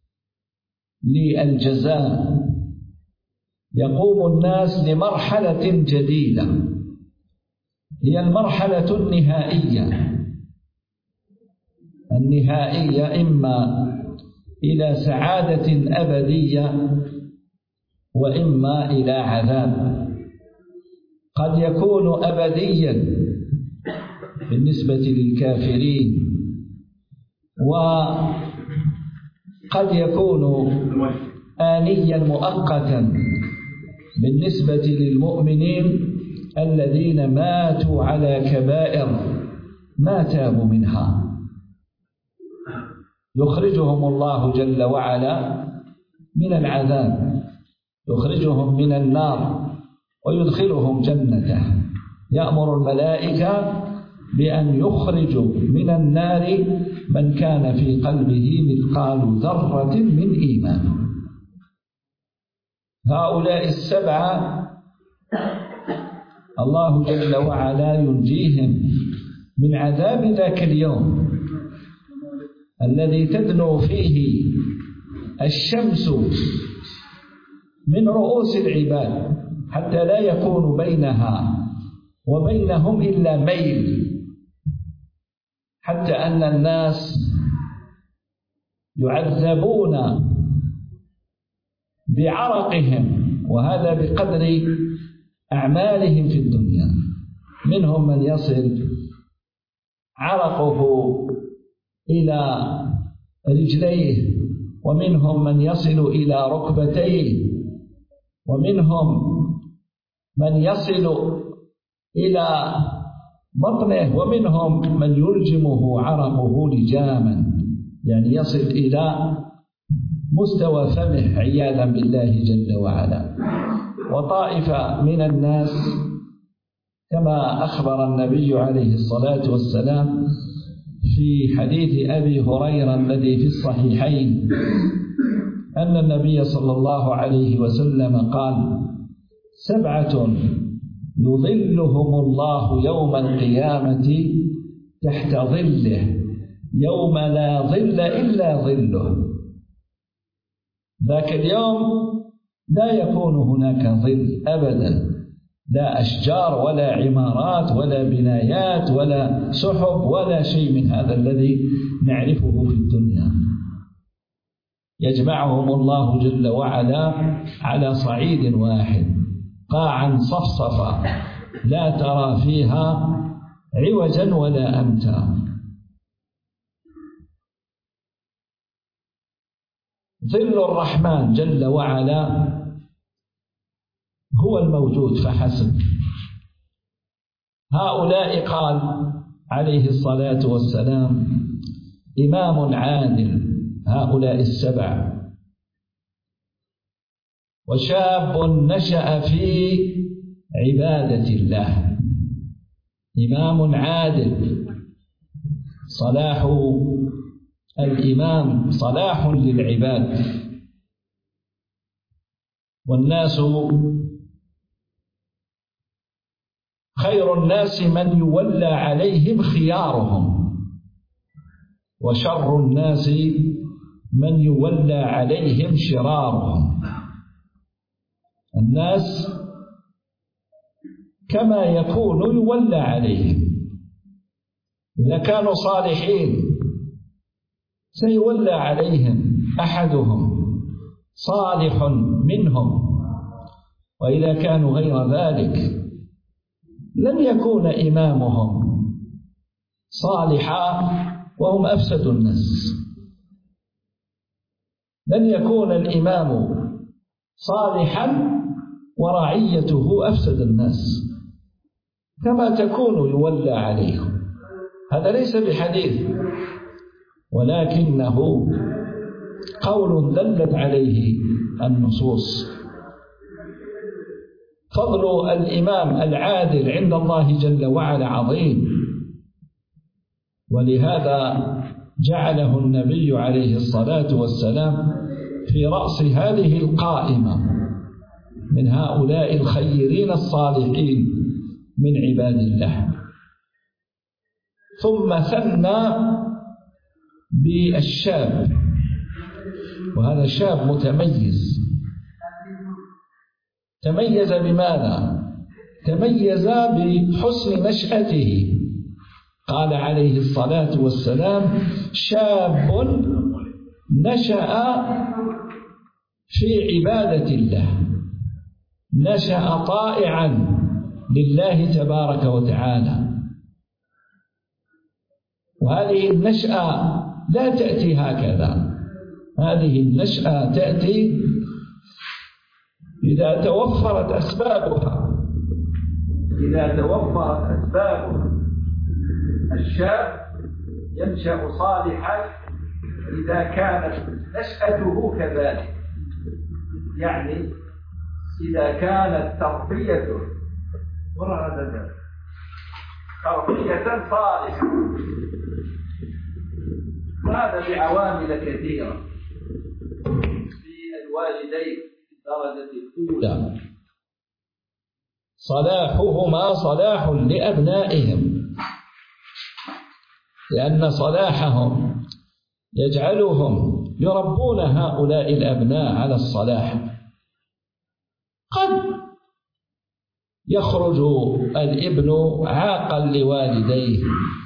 للجزاء، يقوم الناس لمرحلة جديدة هي المرحلة النهائية النهائية إما إلى سعادة أبدية وإما إلى عذاب. قد يكون أبديا بالنسبة للكافرين، وقد يكون آنيا مؤقتا بالنسبة للمؤمنين الذين ماتوا على كبائر ما تابوا منها. يخرجهم الله جل وعلا من العذاب، يخرجهم من النار ويدخلهم جنته. يأمر الملائكة بأن يخرجوا من النار من كان في قلبه مثقال ذرة من إيمان. هؤلاء السبعة الله جل وعلا ينجيهم من عذاب ذاك اليوم الذي تدنو فيه الشمس من رؤوس العباد حتى لا يكون بينها وبينهم إلا ميل، حتى أن الناس يعذبون بعرقهم، وهذا بقدر أعمالهم في الدنيا. منهم من يصل عرقه إلى رجليه، ومنهم من يصل إلى ركبتيه، ومنهم من يصل إلى بطنه، ومنهم من يلجمه عرقه لجاما، يعني يصل إلى مستوى فمه عياذا بالله جل وعلا. وطائفة من الناس كما أخبر النبي عليه الصلاة والسلام في حديث أبي هريرة الذي في الصحيحين أن النبي صلى الله عليه وسلم قال: سبعة يظلهم الله يوم القيامة تحت ظله يوم لا ظل إلا ظله. ذاك اليوم لا يكون هناك ظل أبدا، لا أشجار ولا عمارات ولا بنايات ولا سحب ولا شيء من هذا الذي نعرفه في الدنيا. يجمعهم الله جل وعلا على صعيد واحد، قاعا صفصفا لا ترى فيها عوجا ولا أمتا. ظل الرحمن جل وعلا هو الموجود فحسب. هؤلاء قال عليه الصلاة والسلام: إمام عادل، هؤلاء السبع. وشاب نشأ في عبادة الله، إمام عادل. صلاح الإمام صلاح للعباد، والناس خير الناس من يولى عليهم خيارهم، وشر الناس من يولى عليهم شرارهم. الناس كما يكون يولى عليهم، إذا كانوا صالحين سيولى عليهم أحدهم صالح منهم، وإذا كانوا غير ذلك لن يكون إمامهم صالحا وهم أفسد الناس. لن يكون الإمام صالحا ورعيته أفسد الناس، كما تكون يولى عليهم. هذا ليس بحديث، ولكنه قول دلت عليه النصوص. فضل الإمام العادل عند الله جل وعلا عظيم، ولهذا جعله النبي عليه الصلاة والسلام في رأس هذه القائمة من هؤلاء الخيرين الصالحين من عباد الله. ثم ثنى بالشاب، وهذا شاب متميز. تميز بماذا؟ تميز بحسن نشأته. قال عليه الصلاة والسلام: شاب نشأ في عبادة الله، نشأ طائعا لله تبارك وتعالى. وهذه النشأة لا تأتي هكذا، هذه النشأة تأتي إذا توفرت أسبابها، إذا توفرت أسبابها. الشاب ينشأ صالحا إذا كانت نشأته كذلك، يعني إذا كانت تربيته تربية صالحة. هذا بعوامل كثيرة في الوالدين في الدرجة الأولى: صلاحهما صلاح لأبنائهم، لأن صلاحهم يجعلهم يربون هؤلاء الأبناء على الصلاح. قد يخرج الابن عاقا لوالديه،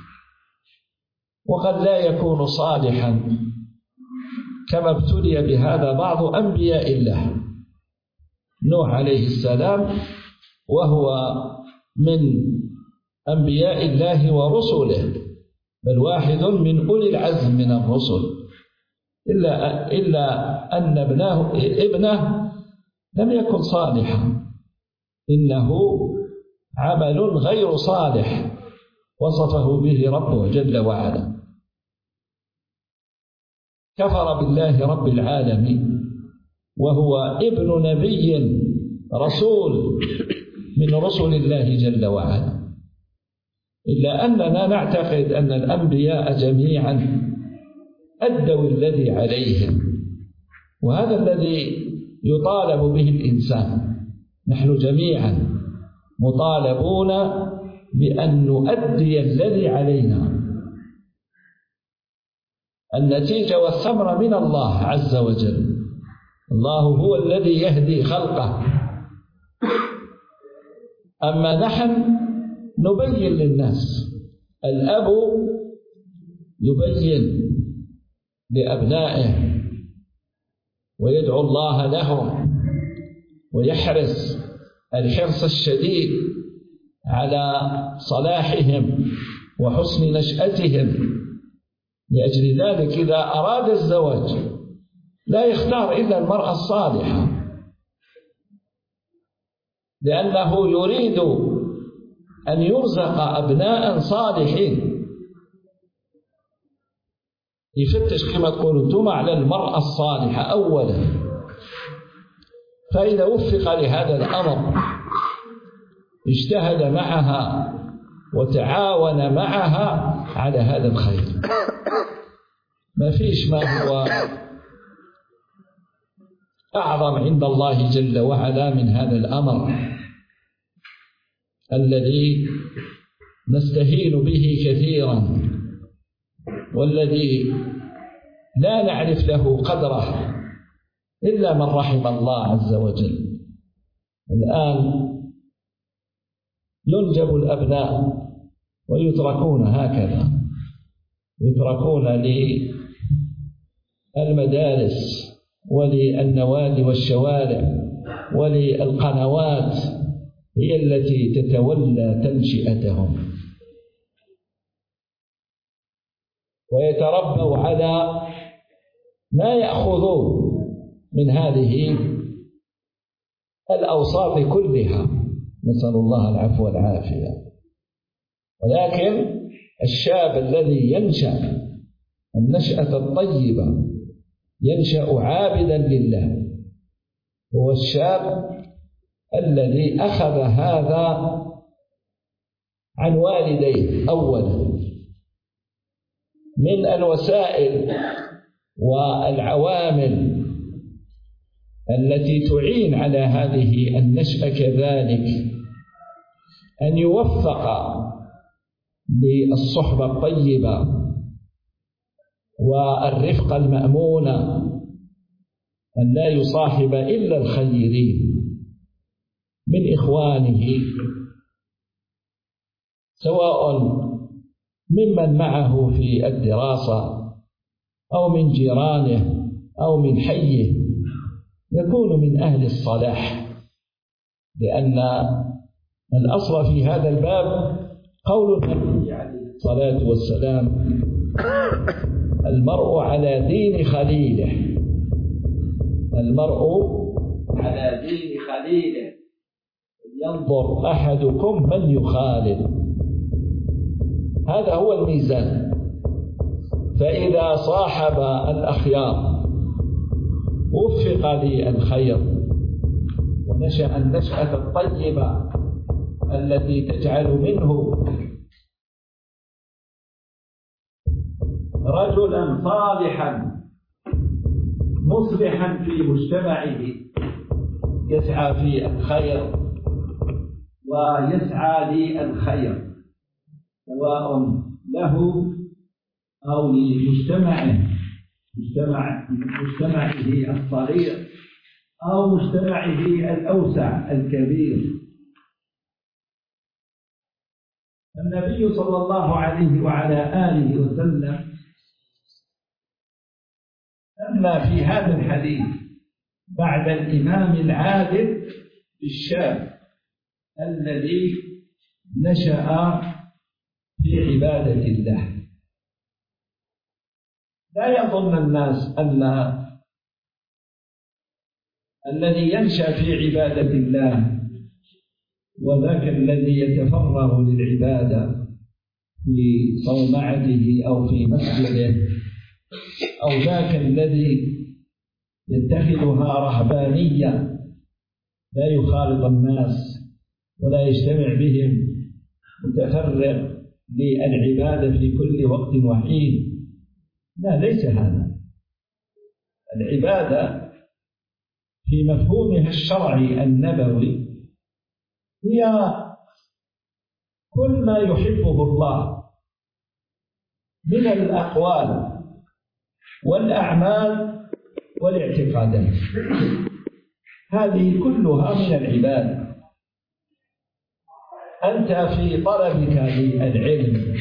وقد لا يكون صالحا، كما ابتلي بهذا بعض أنبياء الله. نوح عليه السلام وهو من أنبياء الله ورسله، بل واحد من أولي العزم من الرسل، إلا, إلا أن ابنه, ابنه لم يكن صالحا، إنه عمل غير صالح وصفه به ربه جل وعلا. كفر بالله رب العالمين وهو ابن نبي رسول من رسل الله جل وعلا، إلا أننا نعتقد أن الأنبياء جميعا أدوا الذي عليهم، وهذا الذي يطالب به الإنسان. نحن جميعا مطالبون بأن نؤدي الذي علينا. النتيجة والثمرة من الله عز وجل. الله هو الذي يهدي خلقه، أما نحن نبين للناس. الأب يبين لأبنائه ويدعو الله لهم ويحرص الحرص الشديد على صلاحهم وحسن نشأتهم. لأجل ذلك إذا أراد الزواج لا يختار إلا المرأة الصالحة، لأنه يريد أن يرزق أبناء صالحين. يفتش كما تقولوا أنتم على المرأة الصالحة أولا، فإذا وفق لهذا الأمر اجتهد معها وتعاون معها على هذا الخير. ما فيش ما هو أعظم عند الله جل وعلا من هذا الأمر الذي نستهين به كثيرا، والذي لا نعرف له قدره إلا من رحم الله عز وجل. الآن ينجب الأبناء ويتركون هكذا، يتركون للمدارس وللنوادي والشوارع وللقنوات هي التي تتولى تنشئتهم، ويتربوا على ما يأخذون من هذه الأوصاف كلها، نسأل الله العفو والعافية. ولكن الشاب الذي ينشأ النشأة الطيبة ينشأ عابدا لله هو الشاب الذي أخذ هذا عن والديه أولا من الوسائل والعوامل التي تعين على هذه النشأة، كذلك أن يوفق للصحبة الطيبة والرفق المأمونة، أن لا يصاحب إلا الخيرين من إخوانه، سواء ممن معه في الدراسة أو من جيرانه أو من حيه، يكون من أهل الصلاح. لأن الأصل في هذا الباب قول النبي عليه الصلاة والسلام: المرء على دين خليله، المرء على دين خليله، ينظر أحدكم من يخالل. هذا هو الميزان. فإذا صاحب الأخيار وفق للخير ونشأ النشأة الطيبة التي تجعل منه رجلا صالحا مصلحا في مجتمعه، يسعى في الخير ويسعى للخير سواء له أو لمجتمعه، مجتمع مجتمعه الصغير أو مجتمعه الأوسع الكبير. النبي صلى الله عليه وعلى آله وسلم أما في هذا الحديث بعد الإمام العادل بالشاب الذي نشأ في عبادة الله. لا يظن الناس أن الذي ينشأ في عبادة الله وذاك الذي يتفرغ للعبادة في صومعته أو في مسجده، أو ذاك الذي يتخذها رهبانية لا يخالط الناس ولا يجتمع بهم، متفرغ للعبادة في كل وقت وحين. لا، ليس هذا. العبادة في مفهومها الشرعي النبوي هي كل ما يحبه الله من الأقوال والأعمال والاعتقادات، هذه كلها من العبادة. أنت في طلبك للعلم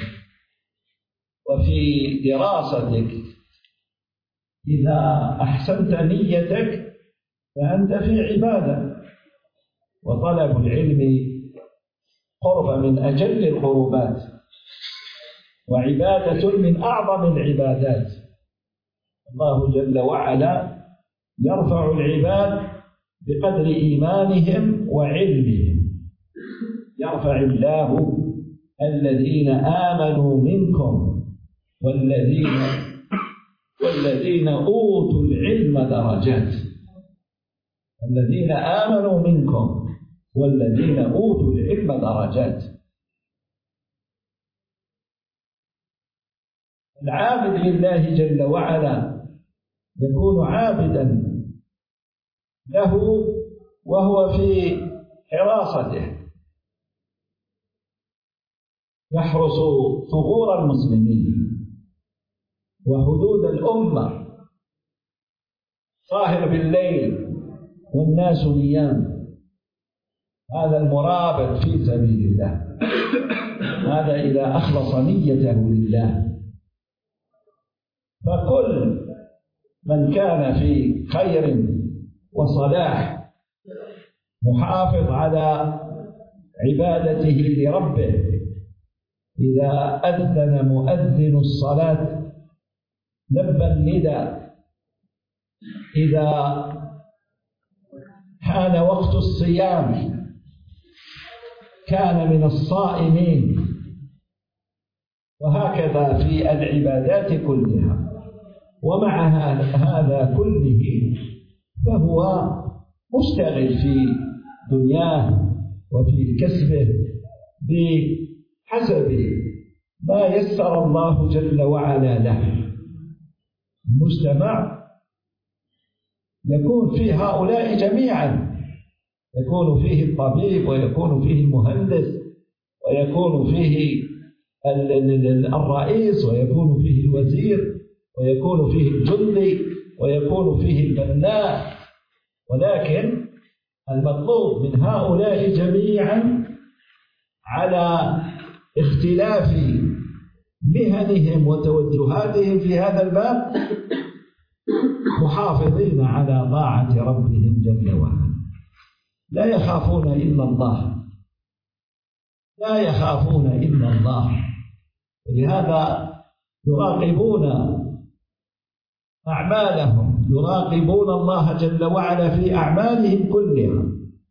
وفي دراستك إذا أحسنت نيتك فأنت في عبادة، وطلب العلم قرب من أجل القربات وعبادة من أعظم العبادات. الله جل وعلا يرفع العباد بقدر إيمانهم وعلمهم. يرفع الله الذين آمنوا منكم والذين والذين أوتوا العلم درجات. الذين آمنوا منكم والذين أوتوا العلم درجات. العابد لله جل وعلا يكون عابدا له وهو في حراسته، يحرس ثغور المسلمين وحدود الأمة، ساهر بالليل والناس نيام. هذا المرابط في سبيل الله، هذا إذا أخلص نيته لله. فكل من كان في خير وصلاح محافظ على عبادته لربه، إذا أذن مؤذن الصلاة لبى النداء، إذا حان وقت الصيام كان من الصائمين، وهكذا في العبادات كلها. ومع هذا كله فهو مشتغل في دنياه وفي كسبه بحسب ما يسر الله جل وعلا له. المجتمع يكون فيه هؤلاء جميعا، يكون فيه الطبيب ويكون فيه المهندس ويكون فيه الرئيس ويكون فيه الوزير ويكون فيه الجندي ويكون فيه البناء، ولكن المطلوب من هؤلاء جميعا على اختلاف مهنهم وتوجهاتهم في هذا الباب محافظين على طاعة ربهم جل وعلا، لا يخافون إلا الله، لا يخافون إلا الله. ولهذا يراقبون أعمالهم، يراقبون الله جل وعلا في أعمالهم كلها،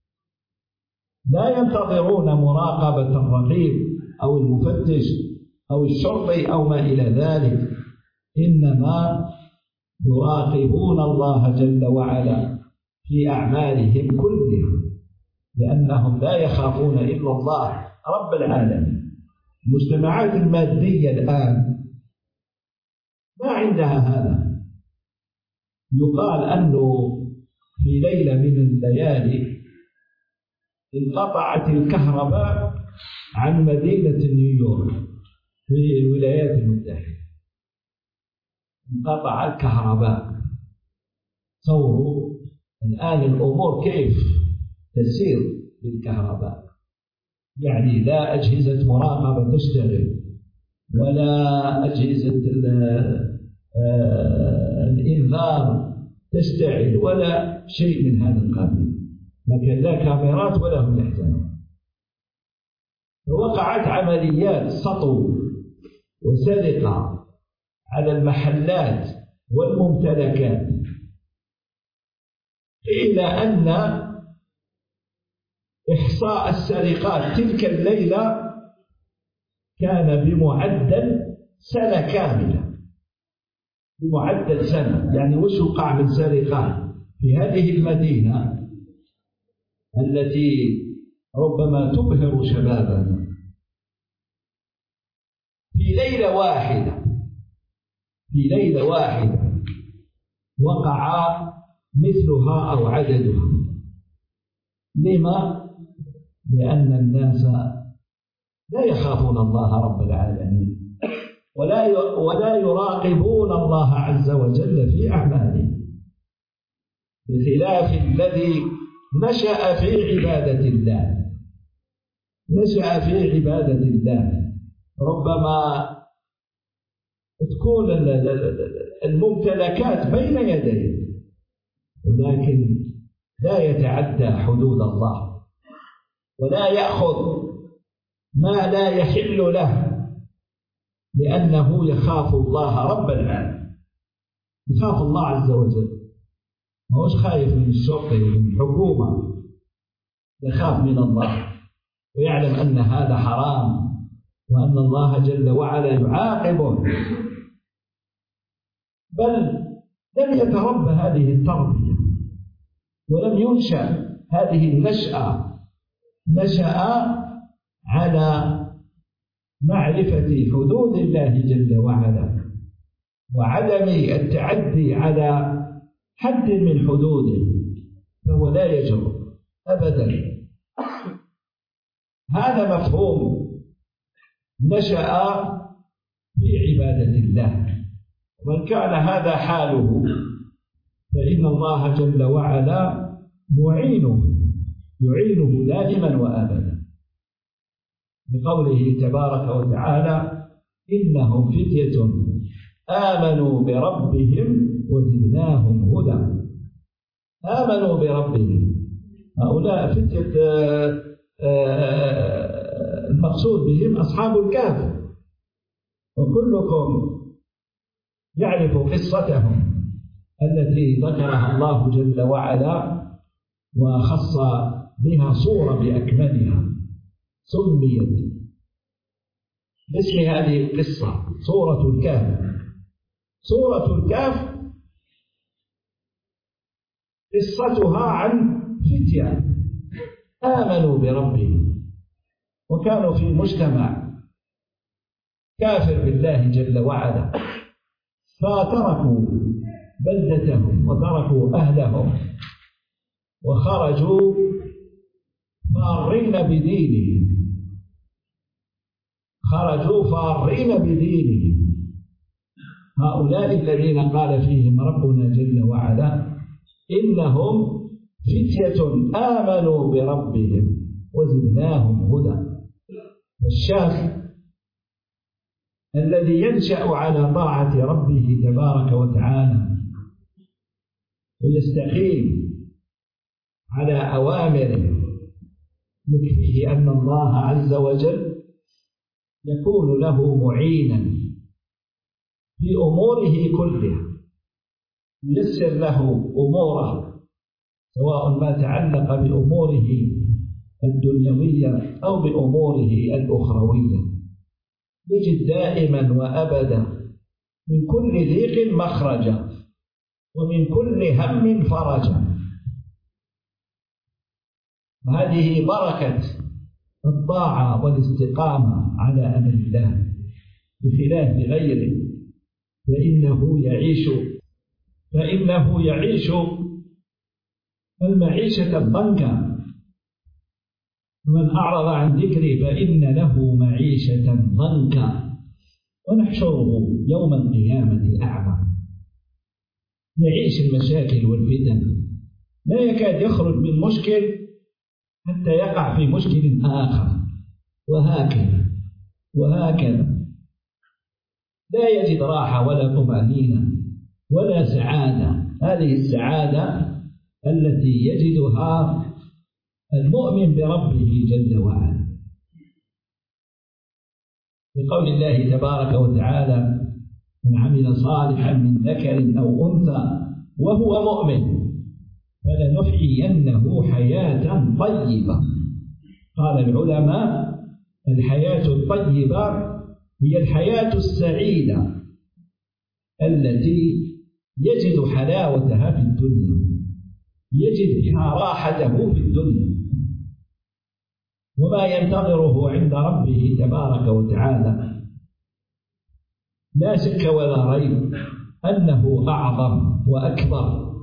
لا ينتظرون مراقبة الرقيب أو المفتش أو الشرطي أو ما إلى ذلك، إنما يراقبون الله جل وعلا في أعمالهم كلها، لأنهم لا يخافون إلا الله رب العالمين. المجتمعات المادية الآن ما عندها هذا. يقال أنه في ليلة من الليالي انقطعت الكهرباء عن مدينة نيويورك في الولايات المتحدة، انقطع الكهرباء. تصوروا الآن الأمور كيف تسير بالكهرباء، يعني لا أجهزة مراقبة تشتغل ولا أجهزة الإنذار تشتغل ولا شيء من هذا القبيل، لكن لا كاميرات ولا هم يحزنون. ووقعت عمليات سطو وسرقة على المحلات والممتلكات، إلى أن إحصاء السرقات تلك الليلة كان بمعدل سنة كاملة، بمعدل سنة. يعني وش وقع من سرقات في هذه المدينة التي ربما تبهر شبابنا؟ في ليلة واحدة في ليلة واحدة وقع مثلها أو عددها. لما؟ لأن الناس لا يخافون الله رب العالمين ولا ولا يراقبون الله عز وجل في أعمالهم، بخلاف الذي نشأ في عبادة الله نشأ في عبادة الله ربما تكون الممتلكات بين يديه، ولكن لا يتعدى حدود الله ولا يأخذ ما لا يحل له، لأنه يخاف الله رب العالمين. يخاف الله عز وجل، ما هوش خايف من الشرطة ومن الحكومة، يخاف من الله ويعلم أن هذا حرام وأن الله جل وعلا يعاقبه. بل لم يتربى هذه التربية ولم ينشأ هذه النشأة، نشأ على معرفة حدود الله جل وعلا وعدم التعدي على حد من حدوده، فهو لا يجرؤ أبدا. هذا مفهوم نشأ في عبادة الله، ومن كان هذا حاله فإن الله جل وعلا معينه يعينه دائما وأبدا، بقوله تبارك وتعالى: إنهم فتية آمنوا بربهم وزدناهم هدى. آمنوا بربهم، هؤلاء فتية المقصود بهم أصحاب الكهف، وكلكم يعرف قصتهم التي ذكرها الله جل وعلا وخص بها صورة بأكملها، سميت باسم هذه القصة سورة الكهف. سورة الكهف قصتها عن فتية آمنوا بربهم وكانوا في مجتمع كافر بالله جل وعلا، فتركوا بلدتهم وتركوا أهلهم وخرجوا فارين بدينهم خرجوا فارين بدينهم هؤلاء الذين قال فيهم ربنا جل وعلا: إنهم فتية آمنوا بربهم وزدناهم هدى. الشاب الذي ينشأ على طاعة ربه تبارك وتعالى ويستقيم على أوامره، يكفيه أن الله عز وجل يكون له معينا في أموره كلها، ييسر له أموره سواء ما تعلق بأموره الدنيوية أو بأموره الأخروية، يجد دائما وأبدا من كل ضيق مخرجا ومن كل هم فرجا. هذه بركة الطاعة والاستقامة على أمر الله، بخلاف غيره فإنه يعيش فإنه يعيش المعيشة الضنكا. من أعرض عن ذكري فإن له معيشة ضنكا ونحشره يوم القيامة أعمى. يعيش المشاكل والفتن، لا يكاد يخرج من مشكل حتى يقع في مشكل آخر، وهكذا وهكذا، لا يجد راحة ولا طمأنينة ولا سعادة. هذه السعادة التي يجدها المؤمن بربه جل وعلا، بقول الله تبارك وتعالى: من عمل صالحا من ذكر أو أنثى وهو مؤمن فلنحيينه حياة طيبة قال العلماء: الحياة الطيبة هي الحياة السعيدة التي يجد حلاوتها في الدنيا، يجد بها راحته في الدنيا، وما ينتظره عند ربه تبارك وتعالى لا شك ولا ريب أنه أعظم وأكبر.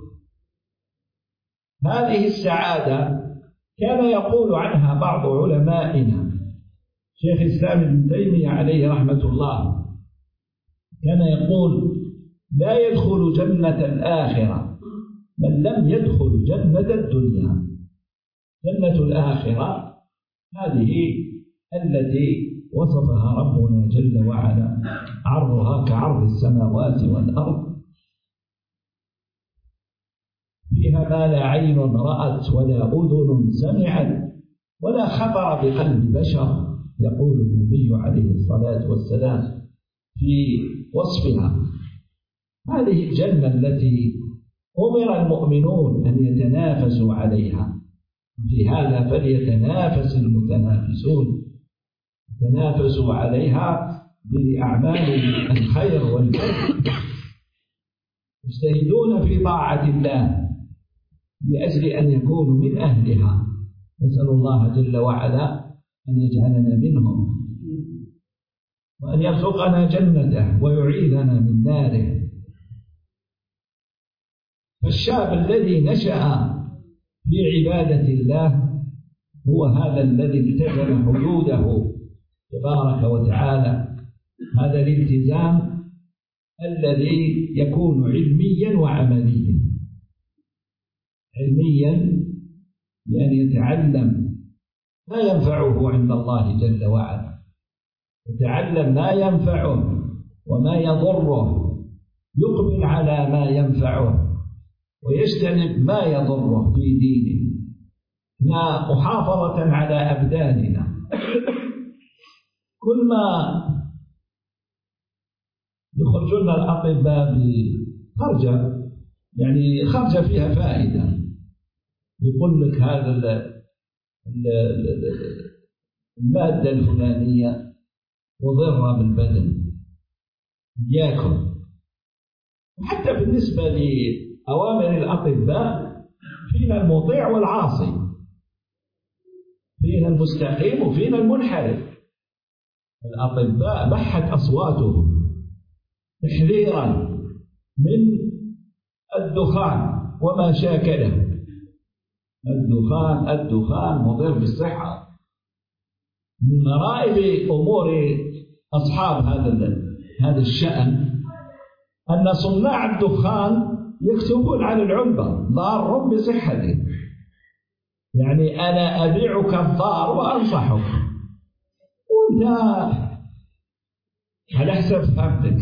هذه السعادة كان يقول عنها بعض علمائنا، شيخ الإسلام ابن تيمية عليه رحمة الله، كان يقول: لا يدخل جنة الآخرة من لم يدخل جنة الدنيا. جنة الآخرة هذه التي وصفها ربنا جل وعلا: عرضها كعرض السماوات والأرض، فيها ما لا عين رأت ولا أذن سمعت ولا خطر بقلب بشر. يقول النبي عليه الصلاة والسلام في وصفها: هذه الجنة التي أمر المؤمنون أن يتنافسوا عليها، في هذا فليتنافس المتنافسون، يتنافسوا عليها بأعمال الخير والبر، يجتهدون في طاعة الله لأجل أن يكونوا من أهلها. نسأل الله جل وعلا أن يجعلنا منهم، وأن يرزقنا جنته ويعيذنا من ناره. فالشاب الذي نشأ في عبادة الله هو هذا الذي التزم حدوده تبارك وتعالى، هذا الالتزام الذي يكون علميا وعمليا. علميا لأن يتعلم ما ينفعه عند الله جل وعلا، يتعلم ما ينفعه وما يضره، يقبل على ما ينفعه ويجتنب ما يضره في دينه، محافظة على أبداننا. كل ما يخرجون الأطباء بخرجة، يعني خرجة فيها فائدة، يقول لك هذا المادة الفلانية مضرة بالبدن، ياكل. وحتى بالنسبة لأوامر الأطباء فينا المطيع والعاصي، فينا المستقيم وفينا المنحرف. الأطباء بحت أصواتهم تحذيرا من الدخان وما شاكله. الدخان الدخان مضر بالصحة. من غرائب أمور أصحاب هذا هذا الشأن أن صناع الدخان يكتبون على العلبة: ضار بصحتك، يعني أنا أبيعك الضار وأنصحك، وأنت على حسب فهمتك.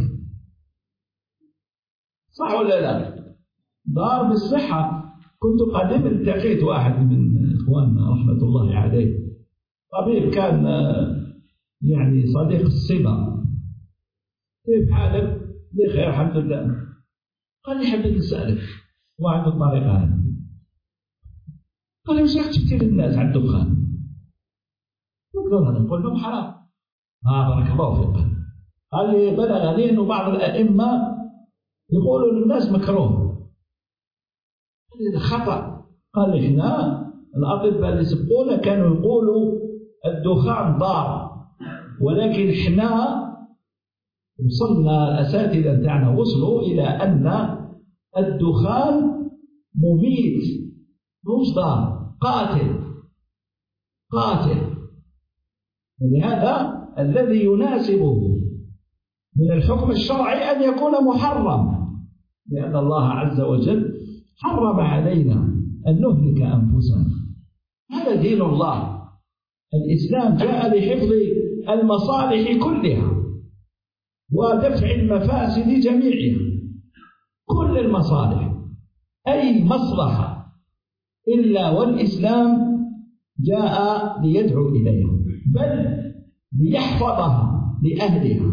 صح ولا لا؟ ضار بالصحة. كنت قديم التقيت واحد من إخواننا رحمة الله عليه، طبيب كان يعني صديق الصبا. كيف حالك؟ بخير الحمد لله. قال لي: حبيت أسألك واحد الطريقة هذه. قال لي: وش راح تبكي للناس على الدخان؟ قلت له: أنا نقول لهم حرام. آه بارك الله فيك. قال لي: بلغني أنه بعض الأئمة يقولوا للناس مكروه. قال لي: خطأ. قال لي: إحنا الأطباء اللي سبقونا كانوا يقولوا الدخان ضار، ولكن إحنا وصلنا، الأساتذة بتاعنا وصلوا إلى أن الدخان مميت، مش ضار، قاتل قاتل. ولهذا الذي يناسبه من الحكم الشرعي أن يكون محرم، لأن الله عز وجل حرم علينا أن نهلك أنفسنا. هذا دين الله. الإسلام جاء لحفظ المصالح كلها ودفع المفاسد جميعها. كل المصالح، أي مصلحة إلا والإسلام جاء ليدعو إليها، بل ليحفظها لأهلها.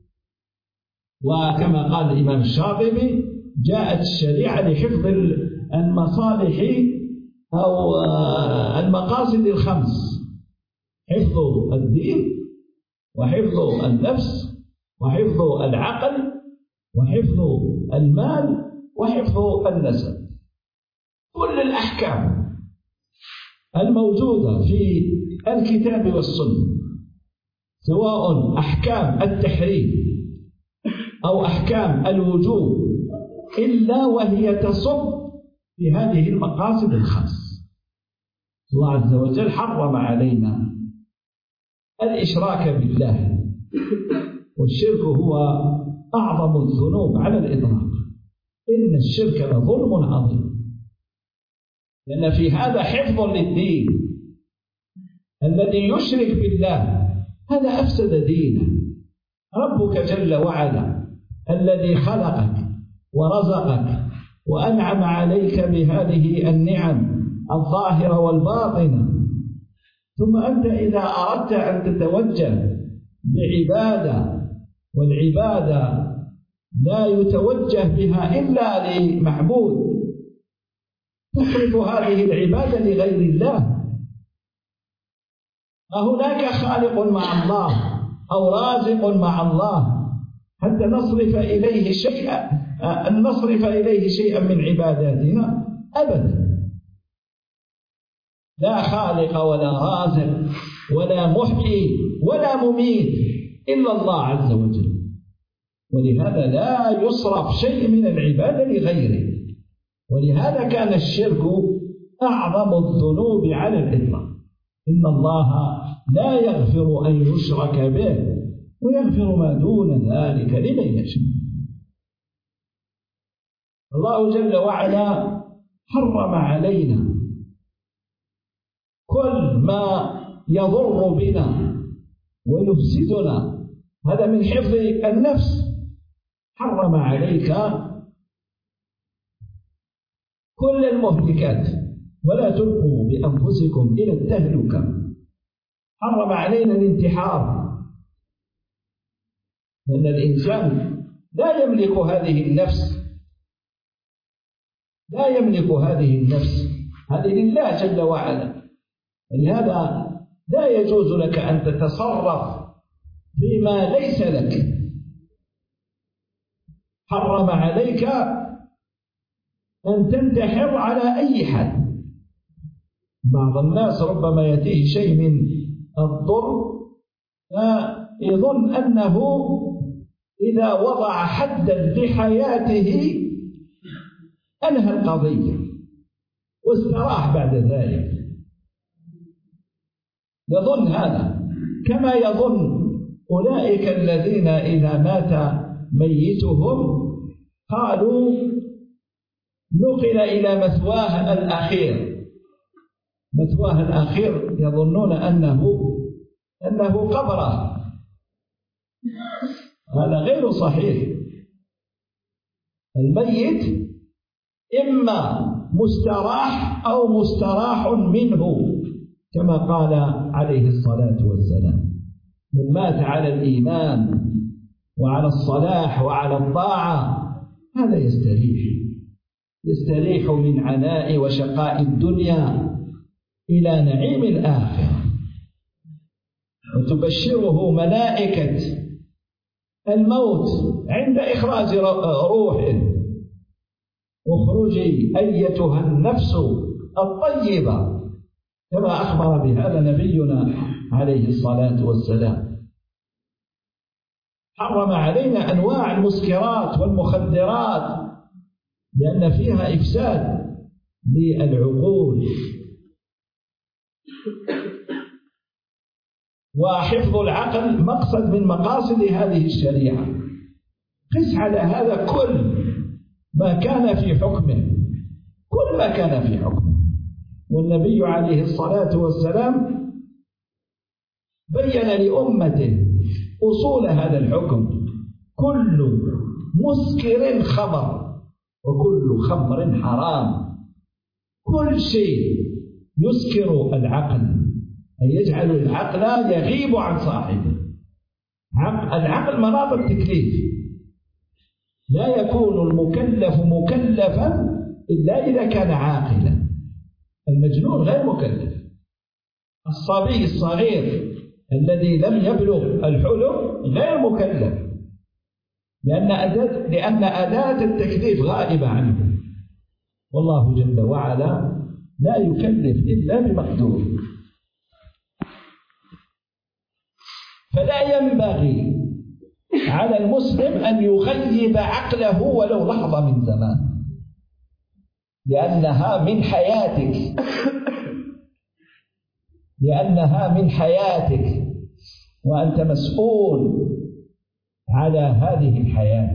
وكما قال الإمام الشاطبي: جاءت الشريعة لحفظ المصالح أو المقاصد الخمس: حفظ الدين وحفظ النفس وحفظ العقل وحفظ المال وحفظ النسب. كل الأحكام الموجودة في الكتاب والسنة، سواء أحكام التحريم أو أحكام الوجوب، إلا وهي تصب في هذه المقاصد الخمس. الله عز وجل حرم علينا الإشراك بالله، والشرك هو أعظم الذنوب على الإطلاق. إن الشرك لظلم عظيم، لأن في هذا حفظ للدين. الذي يشرك بالله هذا أفسد دينه. ربك جل وعلا الذي خلقك ورزقك وأنعم عليك بهذه النعم الظاهرة والباطنة، ثم أنت إذا أردت أن تتوجه بعبادة، والعبادة لا يتوجه بها إلا لمعبود، تصرف هذه العبادة لغير الله. أهناك خالق مع الله أو رازق مع الله حتى نصرف إليه شيئا أن نصرف إليه شيئا من عباداتنا؟ أبدا. لا خالق ولا رازق ولا محيي ولا مميت إلا الله عز وجل، ولهذا لا يصرف شيء من العبادة لغيره. ولهذا كان الشرك أعظم الذنوب على الإطلاق. إن الله لا يغفر أن يشرك به ويغفر ما دون ذلك لمن يشاء. الله جل وعلا حرم علينا كل ما يضر بنا ويفسدنا، هذا من حفظ النفس. حرم عليك كل المهلكات، ولا تلقوا بأنفسكم إلى التهلكة. حرم علينا الانتحار، لأن الإنسان لا يملك هذه النفس، لا يملك هذه النفس، هذه لله جل وعلا. لهذا لا يجوز لك أن تتصرف فيما ليس لك. حرم عليك أن تنتحر على أي حد. بعض الناس ربما يأتيه شيء من الضر فيظن أنه إذا وضع حدا لحياته أنهى القضية واستراح بعد ذلك. يظن هذا، كما يظن أولئك الذين إذا مات ميتهم قالوا نقل إلى مثواه الأخير. مثواه الأخير يظنون أنه أنه قبره. هذا غير صحيح. الميت إما مستراح أو مستراح منه، كما قال عليه الصلاة والسلام: من مات على الإيمان وعلى الصلاح وعلى الطاعة هذا يستريح، يستريح من عناء وشقاء الدنيا إلى نعيم الآخرة. وتبشره ملائكة الموت عند إخراج روحه: اخرجي أيتها النفس الطيبة، كما أخبر بهذا نبينا عليه الصلاة والسلام. حرم علينا أنواع المسكرات والمخدرات لأن فيها إفساد للعقول. وحفظ العقل مقصد من مقاصد هذه الشريعة. قس على هذا كل ما كان في حكمه، كل ما كان في حكمه. والنبي عليه الصلاة والسلام بين لأمته أصول هذا الحكم: كل مسكر خمر وكل خمر حرام. كل شيء يسكر العقل، أي يجعل العقل يغيب عن صاحبه. العقل مناط التكليف، لا يكون المكلف مكلفا إلا إذا كان عاقلا. المجنون غير مكلف، الصبي الصغير الذي لم يبلغ الحلم غير مكلف، لأن أداة لأن أداة التكليف غائبة عنه، والله جل وعلا لا يكلف إلا بمقدور. فلا ينبغي على المسلم أن يغيب عقله ولو لحظة من زمان، لأنها من حياتك لأنها من حياتك وأنت مسؤول على هذه الحياة،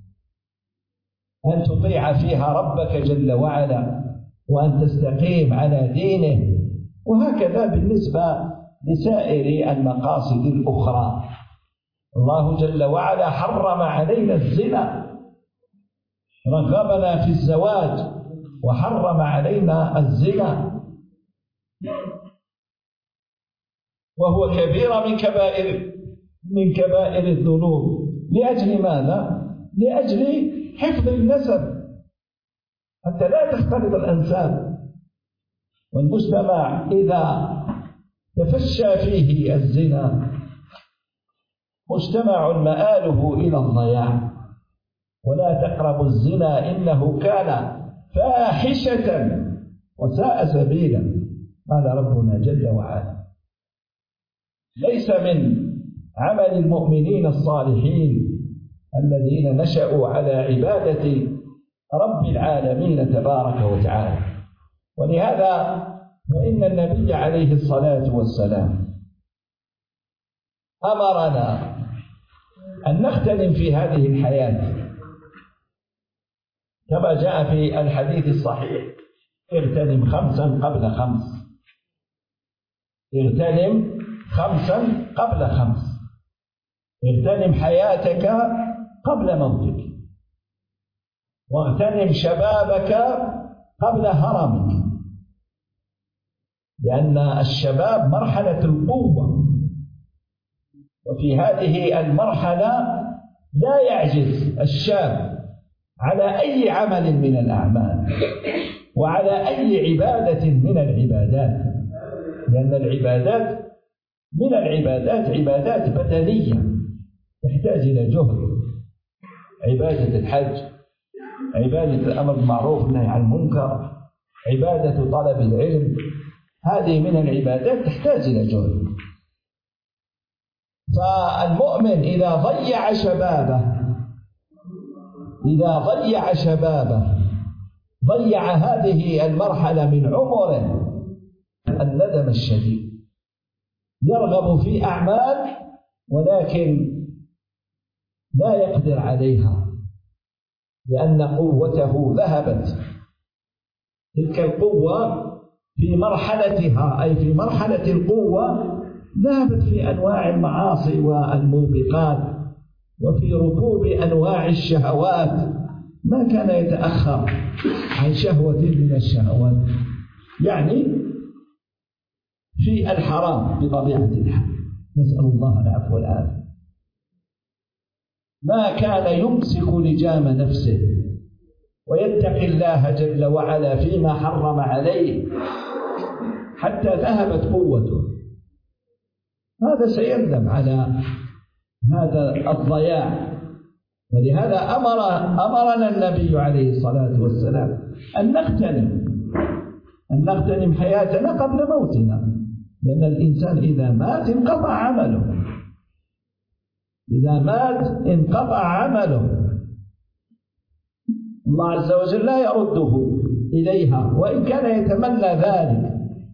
أن تطيع فيها ربك جل وعلا وأن تستقيم على دينه. وهكذا بالنسبة لسائر المقاصد الأخرى. الله جل وعلا حرم علينا الزنا، رغبنا في الزواج وحرم علينا الزنا، وهو كبيرة من كبائر من كبائر الذنوب. لأجل ماذا؟ لأجل حفظ النسب حتى لا تختلط الأنساب. والمجتمع إذا تفشى فيه الزنا مجتمع مآله إلى الضياع. ولا تقربوا الزنا إنه كان فاحشة وساء سبيلا، قال ربنا جل وعلا. ليس من عمل المؤمنين الصالحين الذين نشأوا على عبادة رب العالمين تبارك وتعالى. ولهذا فإن النبي عليه الصلاة والسلام أمرنا أن نغتنم في هذه الحياة كما جاء في الحديث الصحيح: اغتنم خمسا قبل خمس اغتنم خمسا قبل خمس اغتنم حياتك قبل موتك، واغتنم شبابك قبل هرمك، لأن الشباب مرحلة القوة، وفي هذه المرحلة لا يعجز الشاب على أي عمل من الأعمال وعلى أي عبادة من العبادات، لأن العبادات من العبادات عبادات بدنية تحتاج إلى جهد. عبادة الحج، عبادة الأمر بالمعروف والنهي عن المنكر، عبادة طلب العلم، هذه من العبادات تحتاج إلى جهد. فالمؤمن إذا ضيع شبابه إذا ضيع شبابه ضيع هذه المرحلة من عمره الندم الشديد. يرغب في أعمال ولكن لا يقدر عليها لأن قوته ذهبت. تلك القوة في مرحلتها أي في مرحلة القوة ذهبت في أنواع المعاصي والموبقات وفي ركوب أنواع الشهوات، ما كان يتأخر عن شهوة من الشهوات، يعني في الحرام بطبيعة الحال، نسأل الله العفو والعافية. ما كان يمسك لجام نفسه ويتقي الله جل وعلا فيما حرم عليه حتى ذهبت قوته، هذا سيندم على هذا الضياع. ولهذا أمر أمرنا النبي عليه الصلاة والسلام أن نغتنم أن نغتنم حياتنا قبل موتنا، لأن الإنسان إذا مات انقطع عمله إذا مات انقطع عمله الله عز وجل لا يرده إليها، وإن كان يتمنى ذلك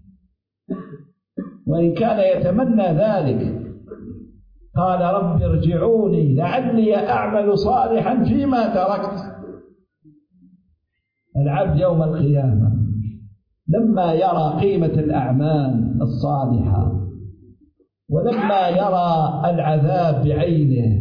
وإن كان يتمنى ذلك قال رب ارجعوني لعلي أعمل صالحا فيما تركت. العبد يوم القيامة لما يرى قيمة الأعمال الصالحة ولما يرى العذاب بعينه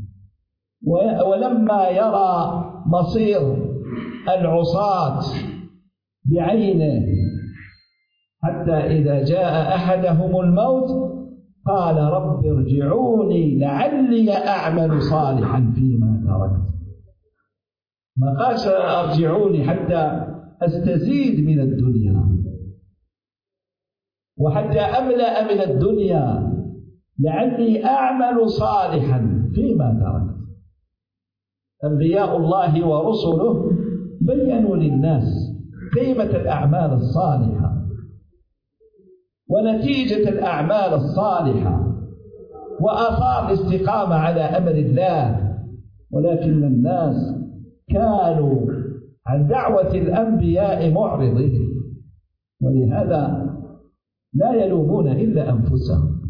ولما يرى مصير العصاة بعينه، حتى إذا جاء أحدهم الموت قال رب ارجعوني لعلي أعمل صالحا فيما تركت. ما قالش ارجعوني حتى أستزيد من الدنيا، وحتى أملأ من الدنيا لعلي أعمل صالحا فيما تركت. أنبياء الله ورسله بيّنوا للناس قيمة الأعمال الصالحة ونتيجة الأعمال الصالحة وآثار الاستقامة على أمر الله، ولكن الناس كانوا عن دعوة الأنبياء معرضين، ولهذا لا يلومون إلا أنفسهم،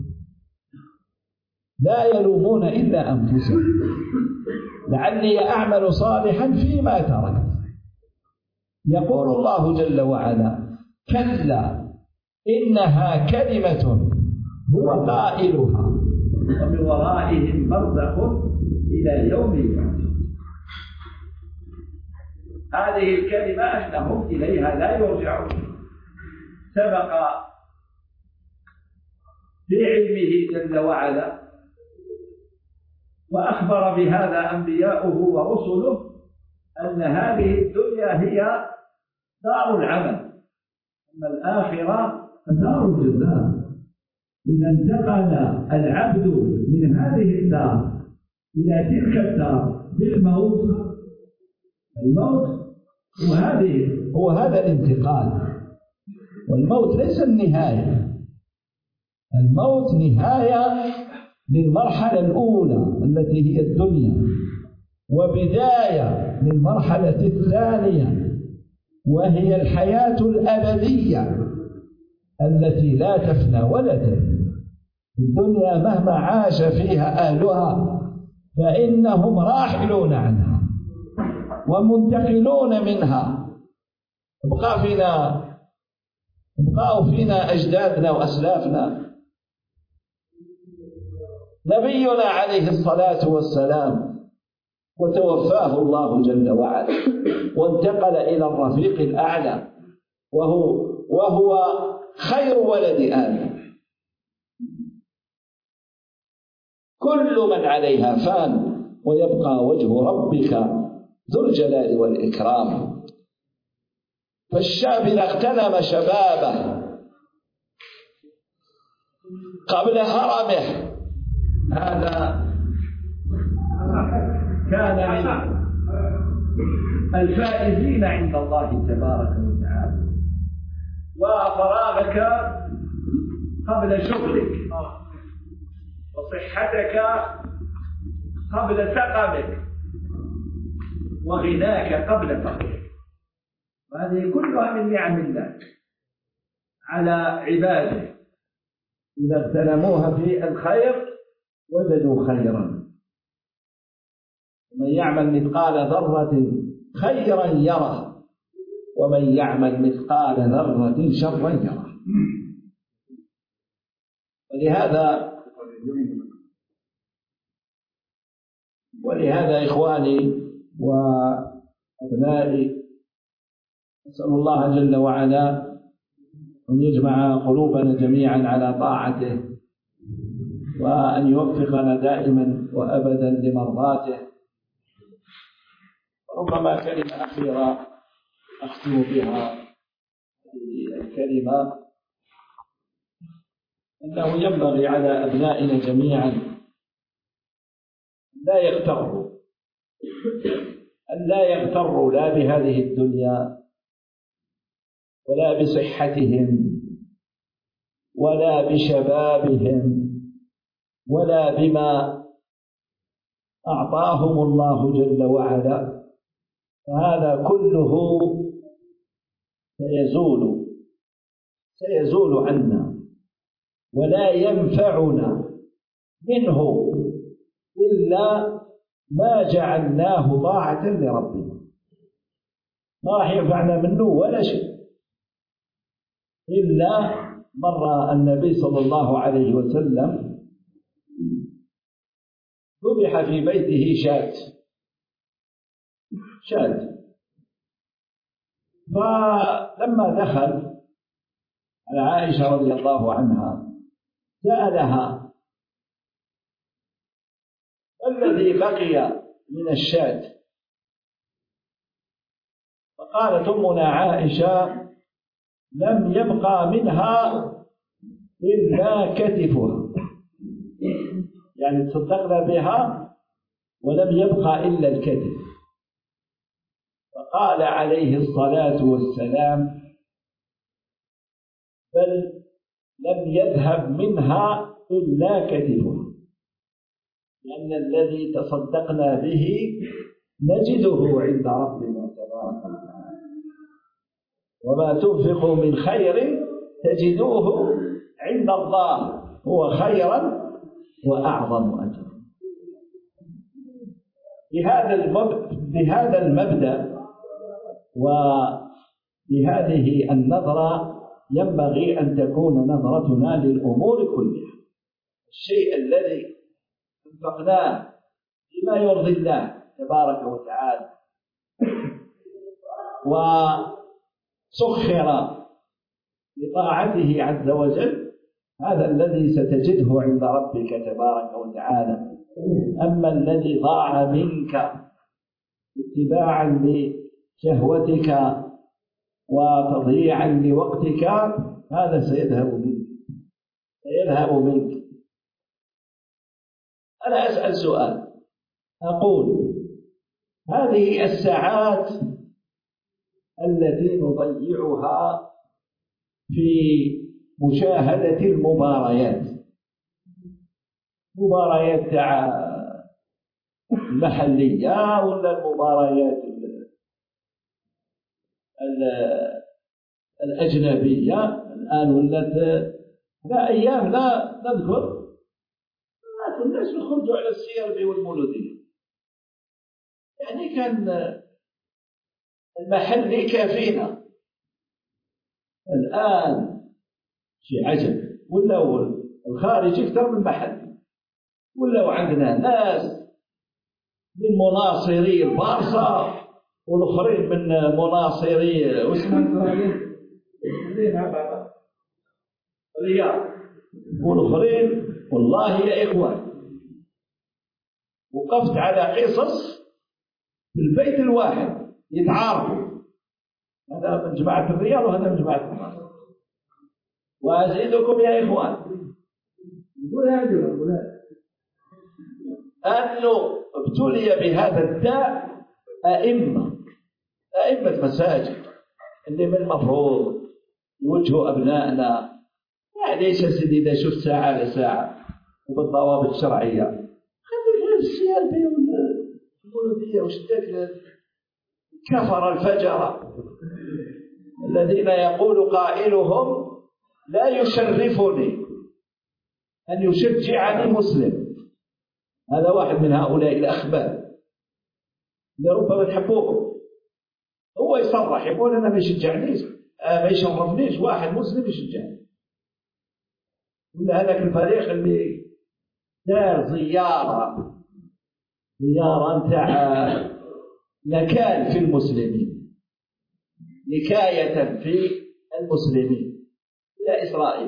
لا يلومون إلا أنفسهم. لعلي أعمل صالحا فيما تركت. يقول الله جل وعلا: كلا إنها كلمة هو قائلها ومن ورائهم برزخ إلى يوم يبعثون. هذه الكلمة أنهم إليها لا يرجعون. سبق في علمه جل وعلا وأخبر بهذا أنبياؤه ورسله أن هذه الدنيا هي دار العمل، أما الآخرة فدار الجزاء. إذا انتقل العبد من هذه الدار إلى تلك الدار بالموت، الموت وهذه هو هذا الانتقال. والموت ليس النهاية، الموت نهاية للمرحلة الأولى التي هي الدنيا، وبداية للمرحلة الثانية وهي الحياة الأبدية التي لا تفنى ولا تبلى. الدنيا مهما عاش فيها أهلها فإنهم راحلون عنها ومنتقلون منها. ابقى فينا ابقوا فينا أجدادنا وأسلافنا. نبينا عليه الصلاة والسلام وتوفاه الله جل وعلا وانتقل إلى الرفيق الأعلى، وهو, وهو خير ولد آدم. كل من عليها فان ويبقى وجه ربك ذو الجلال والإكرام. فالشاب إذا اغتنم شبابه قبل هرمه هذا كان من الفائزين عند الله تبارك وتعالى. وفراغك قبل شغلك وصحتك قبل سقمك وغناك قبل فقرك، وهذه كلها من نعم الله على عباده. إذا اغتنموها في الخير وجدوا خيرا. من يعمل مثقال ذرة خيرا يره، ومن يعمل مثقال ذرة شرا يره. ولهذا ولهذا إخواني وأبنائي، أسأل الله جل وعلا أن يجمع قلوبنا جميعا على طاعته، وأن يوفقنا دائما وأبدا لمرضاته. ربما كلمة أخيرة أختم بها الكلمة، أنه ينبغي على أبنائنا جميعا لا يغتروا أن لا يغتروا لا بهذه الدنيا ولا بصحتهم ولا بشبابهم ولا بما أعطاهم الله جل وعلا. فهذا كله سيزول سيزول عنا، ولا ينفعنا منه إلا ما جعلناه طاعة لربنا. ما راح ينفعنا منه ولا شيء إلا مر النبي صلى الله عليه وسلم ذبح في بيته شاة شاة فلما دخل على عائشة رضي الله عنها سألها: الذي بقي من الشاة؟ فقالت أمنا عائشة: لم يبقى منها إلا كتفها، يعني تصدقنا بها ولم يبقى إلا الكتف. فقال عليه الصلاة والسلام: بل لم يذهب منها إلا كتفها، لأن الذي تصدقنا به نجده عند ربنا تبارك وتعالى، وما تنفقوا من خير تجدوه عند الله هو خيرا وأعظم أجرا. بهذا المبدأ وبهذه النظرة ينبغي أن تكون نظرتنا للأمور كلها. الشيء الذي انفقناه بما يرضي الله تبارك وتعالى وسخر لطاعته عز وجل، هذا الذي ستجده عند ربك تبارك وتعالى. أما الذي ضاع منك اتباعا لشهوتك وتضييعا لوقتك، هذا سيذهب منك سيذهب منك أنا أسأل سؤال، أقول: هذه الساعات التي نضيعها في مشاهدة المباريات، مباريات المحلية ولا المباريات الأجنبية الآن ولت لا أيام لا نذكر ما كناش نخرجوا على السيربي والمولودية، يعني كان المحلي كافينا. الآن شيء عجب، ولا الخارج أكثر من المحلي، ولا وعندنا ناس من مناصري البارسا والآخرين من مناصري واسمها الرياض، والآخرين. والله يا إخوان وقفت على قصص في البيت الواحد يتعارفوا، هذا من جماعة الرياض وهذا من جماعة البارسا. وأزيدكم يا إخوان أنه ابتلي بهذا الداء أئمة أئمة مساجد اللي من المفروض يوجهوا أبنائنا. معليش يا سيدي، إذا شفت ساعة لساعة وبالضوابط الشرعية خلي السيالبي والمولودية وشدك كفر الفجر الذين يقول قائلهم: لا يشرفني أن يشجعني مسلم. هذا واحد من هؤلاء الأخبار اللي ربما تحبوهم، هو يصرح يقول: أنا ما يشجعنيش ما يشرفنيش واحد مسلم يشجعني. ولا هذاك الفريق اللي دار زيارة زيارة نتاع نكال في المسلمين، نكاية في المسلمين إلى إسرائيل،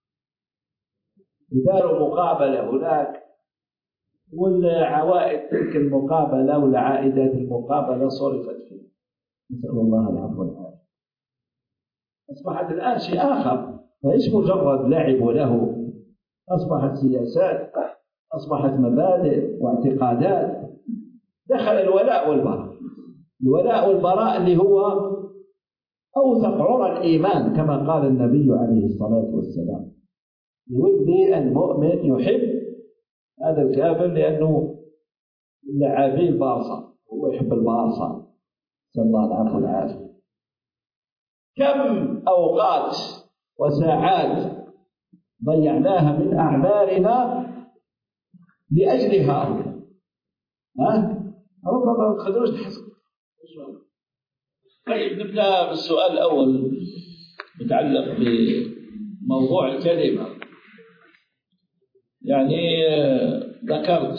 وداروا مقابلة هناك، والعوائد تلك المقابلة والعائدات المقابلة صرفت فيه، نسأل الله العفو والعافية. أصبحت الآن شيء آخر، فليس مجرد لعب له، أصبحت سياسات، أصبحت مبادئ واعتقادات. دخل الولاء والبراء، الولاء والبراء اللي هو أوثق عرى الإيمان، كما قال النبي عليه الصلاة والسلام: يودي المؤمن يحب هذا الكافر لأنه لاعبي البارسا، هو يحب البارسا، نسأل الله العفو والعافية. كم أوقات وساعات ضيعناها من أعمارنا لأجل هؤلاء، ها؟ ربما ما تقدروش تحسبوا. طيب نبدأ بالسؤال الأول متعلق بموضوع الكلمة. يعني ذكرت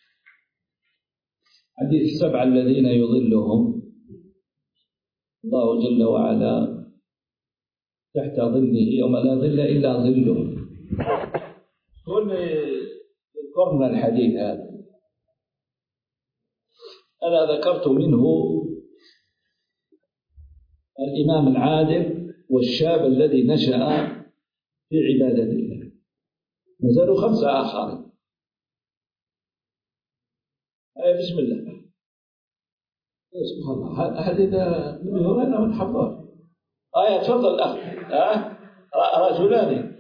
حديث السبعة الذين يظلهم الله جل وعلا تحت ظله يوم لا ظل إلا ظله. كل ذكرنا الحديث هذا، أنا ذكرت منه الإمام العادل والشاب الذي نشأ في عبادة الله. نزلوا خمسة آخرين. أي بسم الله. سبحان الله، حديث ابن هريرة من حفظه. آية تفضل الأخ. أه؟ رجلان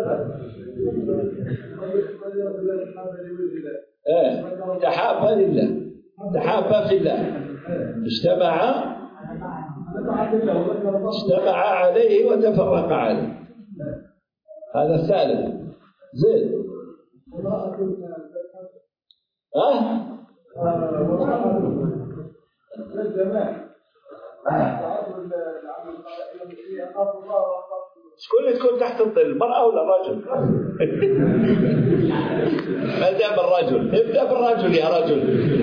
إيه تحابا لله، تحابا في الله، اجتمعا اجتمعا عليه وتفرقا عليه. هذا الثالث. زين. ها؟ شكون اللي تكون تحت الظل، المرأة ولا الرجل؟ ابدأ بالرجل، ابدأ بالرجل يا رجل.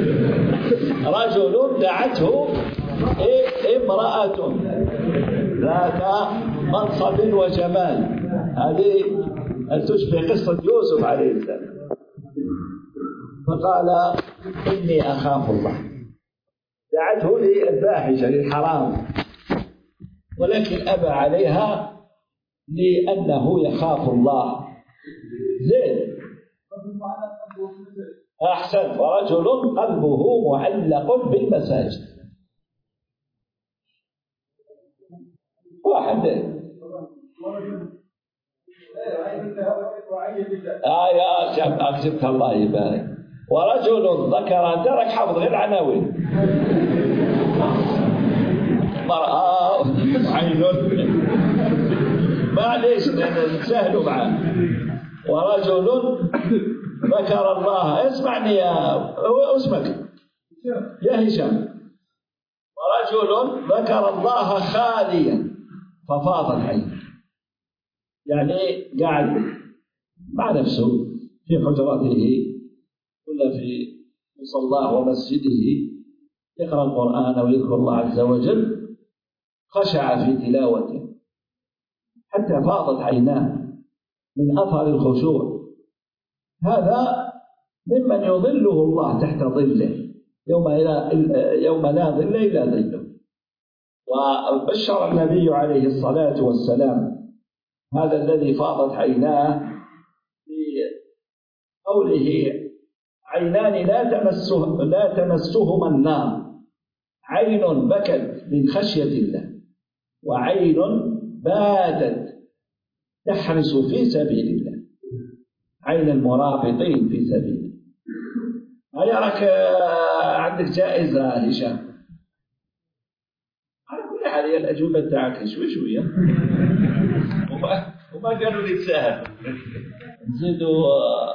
رجل دعته امرأة ذات منصب وجمال، هذه أن تشبه قصة يوسف عليه السلام. فقال إني أخاف الله. دعته للفاحشة للحرام، ولكن أبى عليها لأنه يخاف الله. زين. أحسن. ورجل قلبه معلق بالمساجد. واحد. آه يا شاب أكتبت الله يبارك. ورجل ذكر، ترك حفظ غير عناوين. مرأة عين، معليش نسهلوا معاه. ورجل ذكر الله، اسمعني يا اسمك يا هشام. ورجل ذكر الله خاليا ففاضت عينه، يعني قاعد مع نفسه في حجرته ولا في مصلاه ومسجده يقرأ القرآن ويذكر الله عز وجل، خشع في تلاوته حتى فاضت عيناه من أثر الخشوع. هذا ممن يظله الله تحت ظله يوم يوم لا ظل إلا ظله. وبشر النبي عليه الصلاة والسلام هذا الذي فاضت عيناه بقوله: عينان لا تمسه لا تمسهما النار، عين بكت من خشية الله، وعين باتت تحرس في سبيل الله، عين المرابطين في سبيل الله. هل يراك عندك جائزة هشام؟ على كل حال هي الأجوبة تاعك شوي شوية وما, وما قالوا لي تسهل. نزيدوا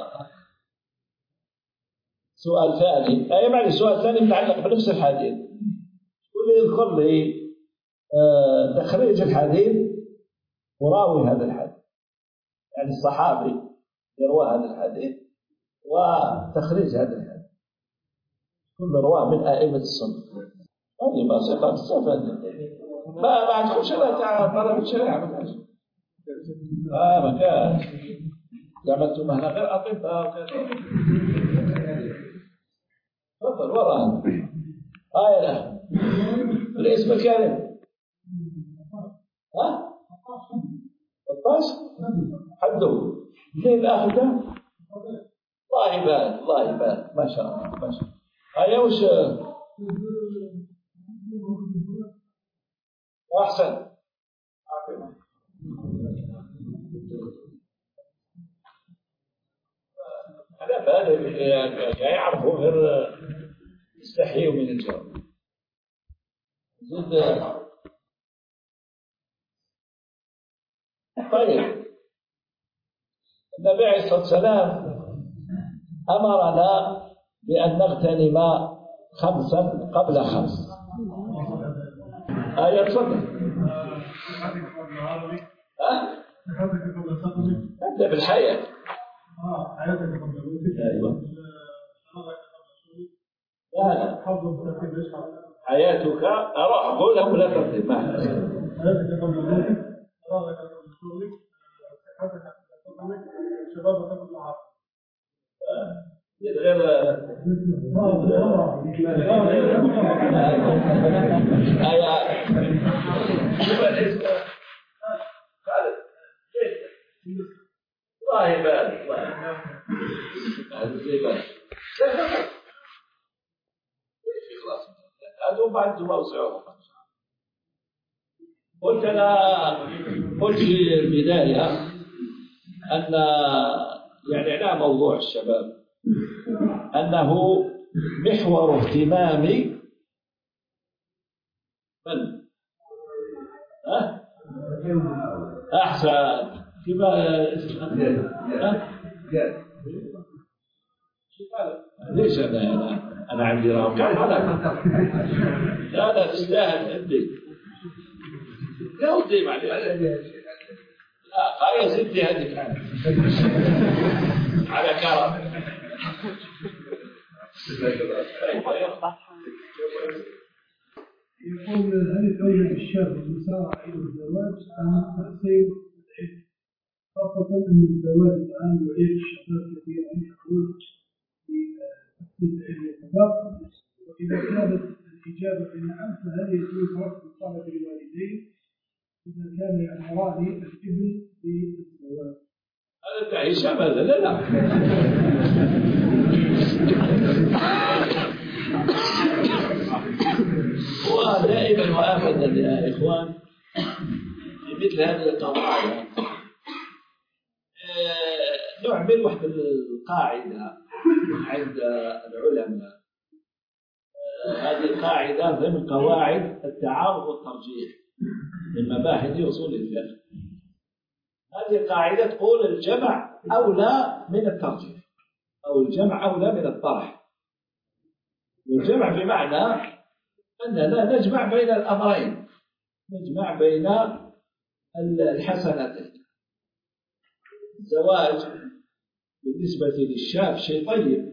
سؤال ثاني. أي معلش سؤال ثاني متعلق بنفس الحديث. واللي يذكر لي تخريج الحديث وراوي هذا الحديث، يعني الصحابي يروى هذا الحديث وتخريج هذا الحديث، كل رواه من أئمة السنة. هذه ما صفات السفن ما ما عندكم شرع طلب الشريعة ما كانش آه ما كانش عملتم احنا غير أطباء وكذا. تفضل وراء آية له الاسم الكريم. ها الطاش حدو زين الأخ ده. الله يبارك الله يبارك ما شاء الله ما شاء الله. آية وش أحسن. أنا بالي يعرفوا غير يستحيوا من الجواب. زد طيب. النبي عليه الصلاة والسلام أمرنا بأن نغتنم خمسا قبل خمس. آية تفضل. ها؟ أنت بالحياة. آه حياتك قبل أيوة. لا حياتك أروح أقولها ولا ترتب معها. حياتك قبل موتك، فراغك قبل شغلك، صحتك قبل فطرك، شبابك قبل العصر. غير آية شوف الاسم خالد الله يبارك هذا زي بس خلاص هذا بعد توسعوا. قلت أنا قلت في البداية أن يعني لا موضوع الشباب أنه محور اهتمامي من أه؟ أحسن كما ليش أنا أنا أنا عندي رام لا لا تستاهل عندي لا أطيب عليها لا يا ستي هذه على كرم. يقول هل الأولى بالشاب المسارعة إلى الزواج أم تحصيل العلم؟ خاصة أن الزواج الآن يعيق الشباب كثيرا يخرج لتحصيل العلم فقط، وإذا كانت الإجابة بنعم فهل يجوز رفض طلب الوالدين إذا كان يأمران الابن بالزواج؟ هذا تعيش أبدا لا لا ودائما وابدا يا اخوان في مثل هذه القضايا نعمل واحد القاعده عند العلماء. هذه القاعده ضمن قواعد التعارض والترجيح من مباحث اصول الفقه. هذه القاعده تقول الجمع اولى من الترجيح او الجمع اولى من الطرح. والجمع بمعنى أننا نجمع بين الأمرين، نجمع بين الحسنتين. الزواج بالنسبة للشاب شيء طيب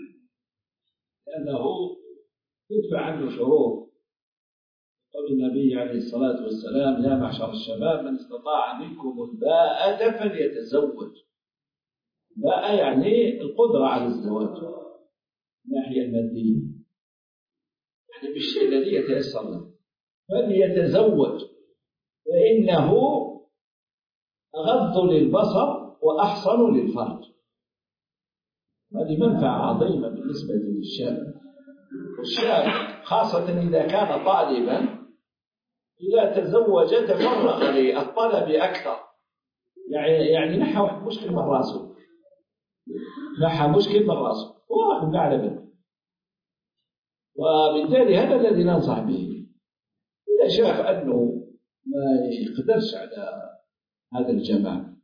لأنه يدفع عنه شرور. قول النبي عليه الصلاة والسلام: يا معشر الشباب من استطاع منكم الباءة فليتزوج. باءة يعني القدرة على الزواج من الناحية المادية، يعني بالشيء الذي يتيسر له فليتزوج فإنه أغض للبصر وأحصن للفرج. هذه منفعة عظيمة بالنسبة للشاب. والشاب خاصة إذا كان طالبا إذا تزوج تفرغ للطلب أكثر، يعني يعني نحى واحد مشكل من راسه، نحى مشكل من راسه وراح قاعد منه. وبالتالي هذا الذي ننصح به. إذا شاف أنه ما يقدرش على هذا الجماع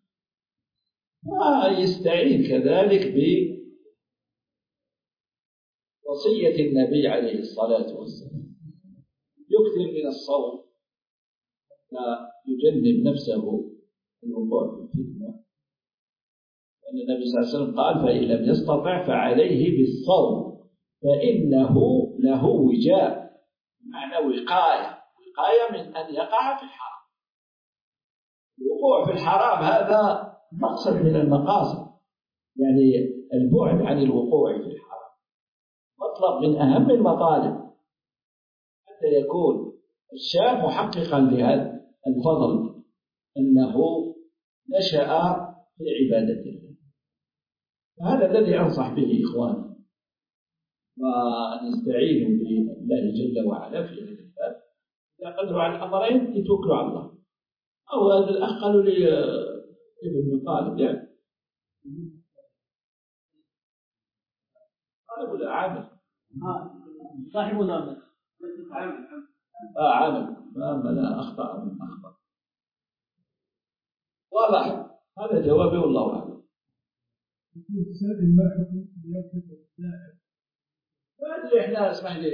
ويستعين كذلك بوصية النبي عليه الصلاة والسلام: يكثر من الصوم فيجنب نفسه الوقوع في الفتنة. لأن النبي صلى الله عليه وسلم قال: فإن لم يستطع فعليه بالصوم فإنه له وجاء، معنى وقاية، وقاية من أن يقع في الحرام. الوقوع في الحرام هذا مقصد من المقاصد، يعني البعد عن الوقوع في الحرام مطلب من أهم المطالب حتى يكون الشاب محققا لهذا الفضل أنه نشأ في عبادة الله. هذا الذي أنصح به إخواني، وأن يستعينوا بالله جل وعلا في هذا الباب. إذا قدروا على الأمرين يتوكلوا على الله. أو هذا الأخ قالوا لي ابن طالب يعني طالب ولا عامل؟ صاحب ولا عامل؟ آه عامل. ما لا أخطأ من أخطأ. واضح هذا جوابي والله أعلم. السائل: ما حكم ضيافة السائل؟ ما أدري. إحنا اسمح لي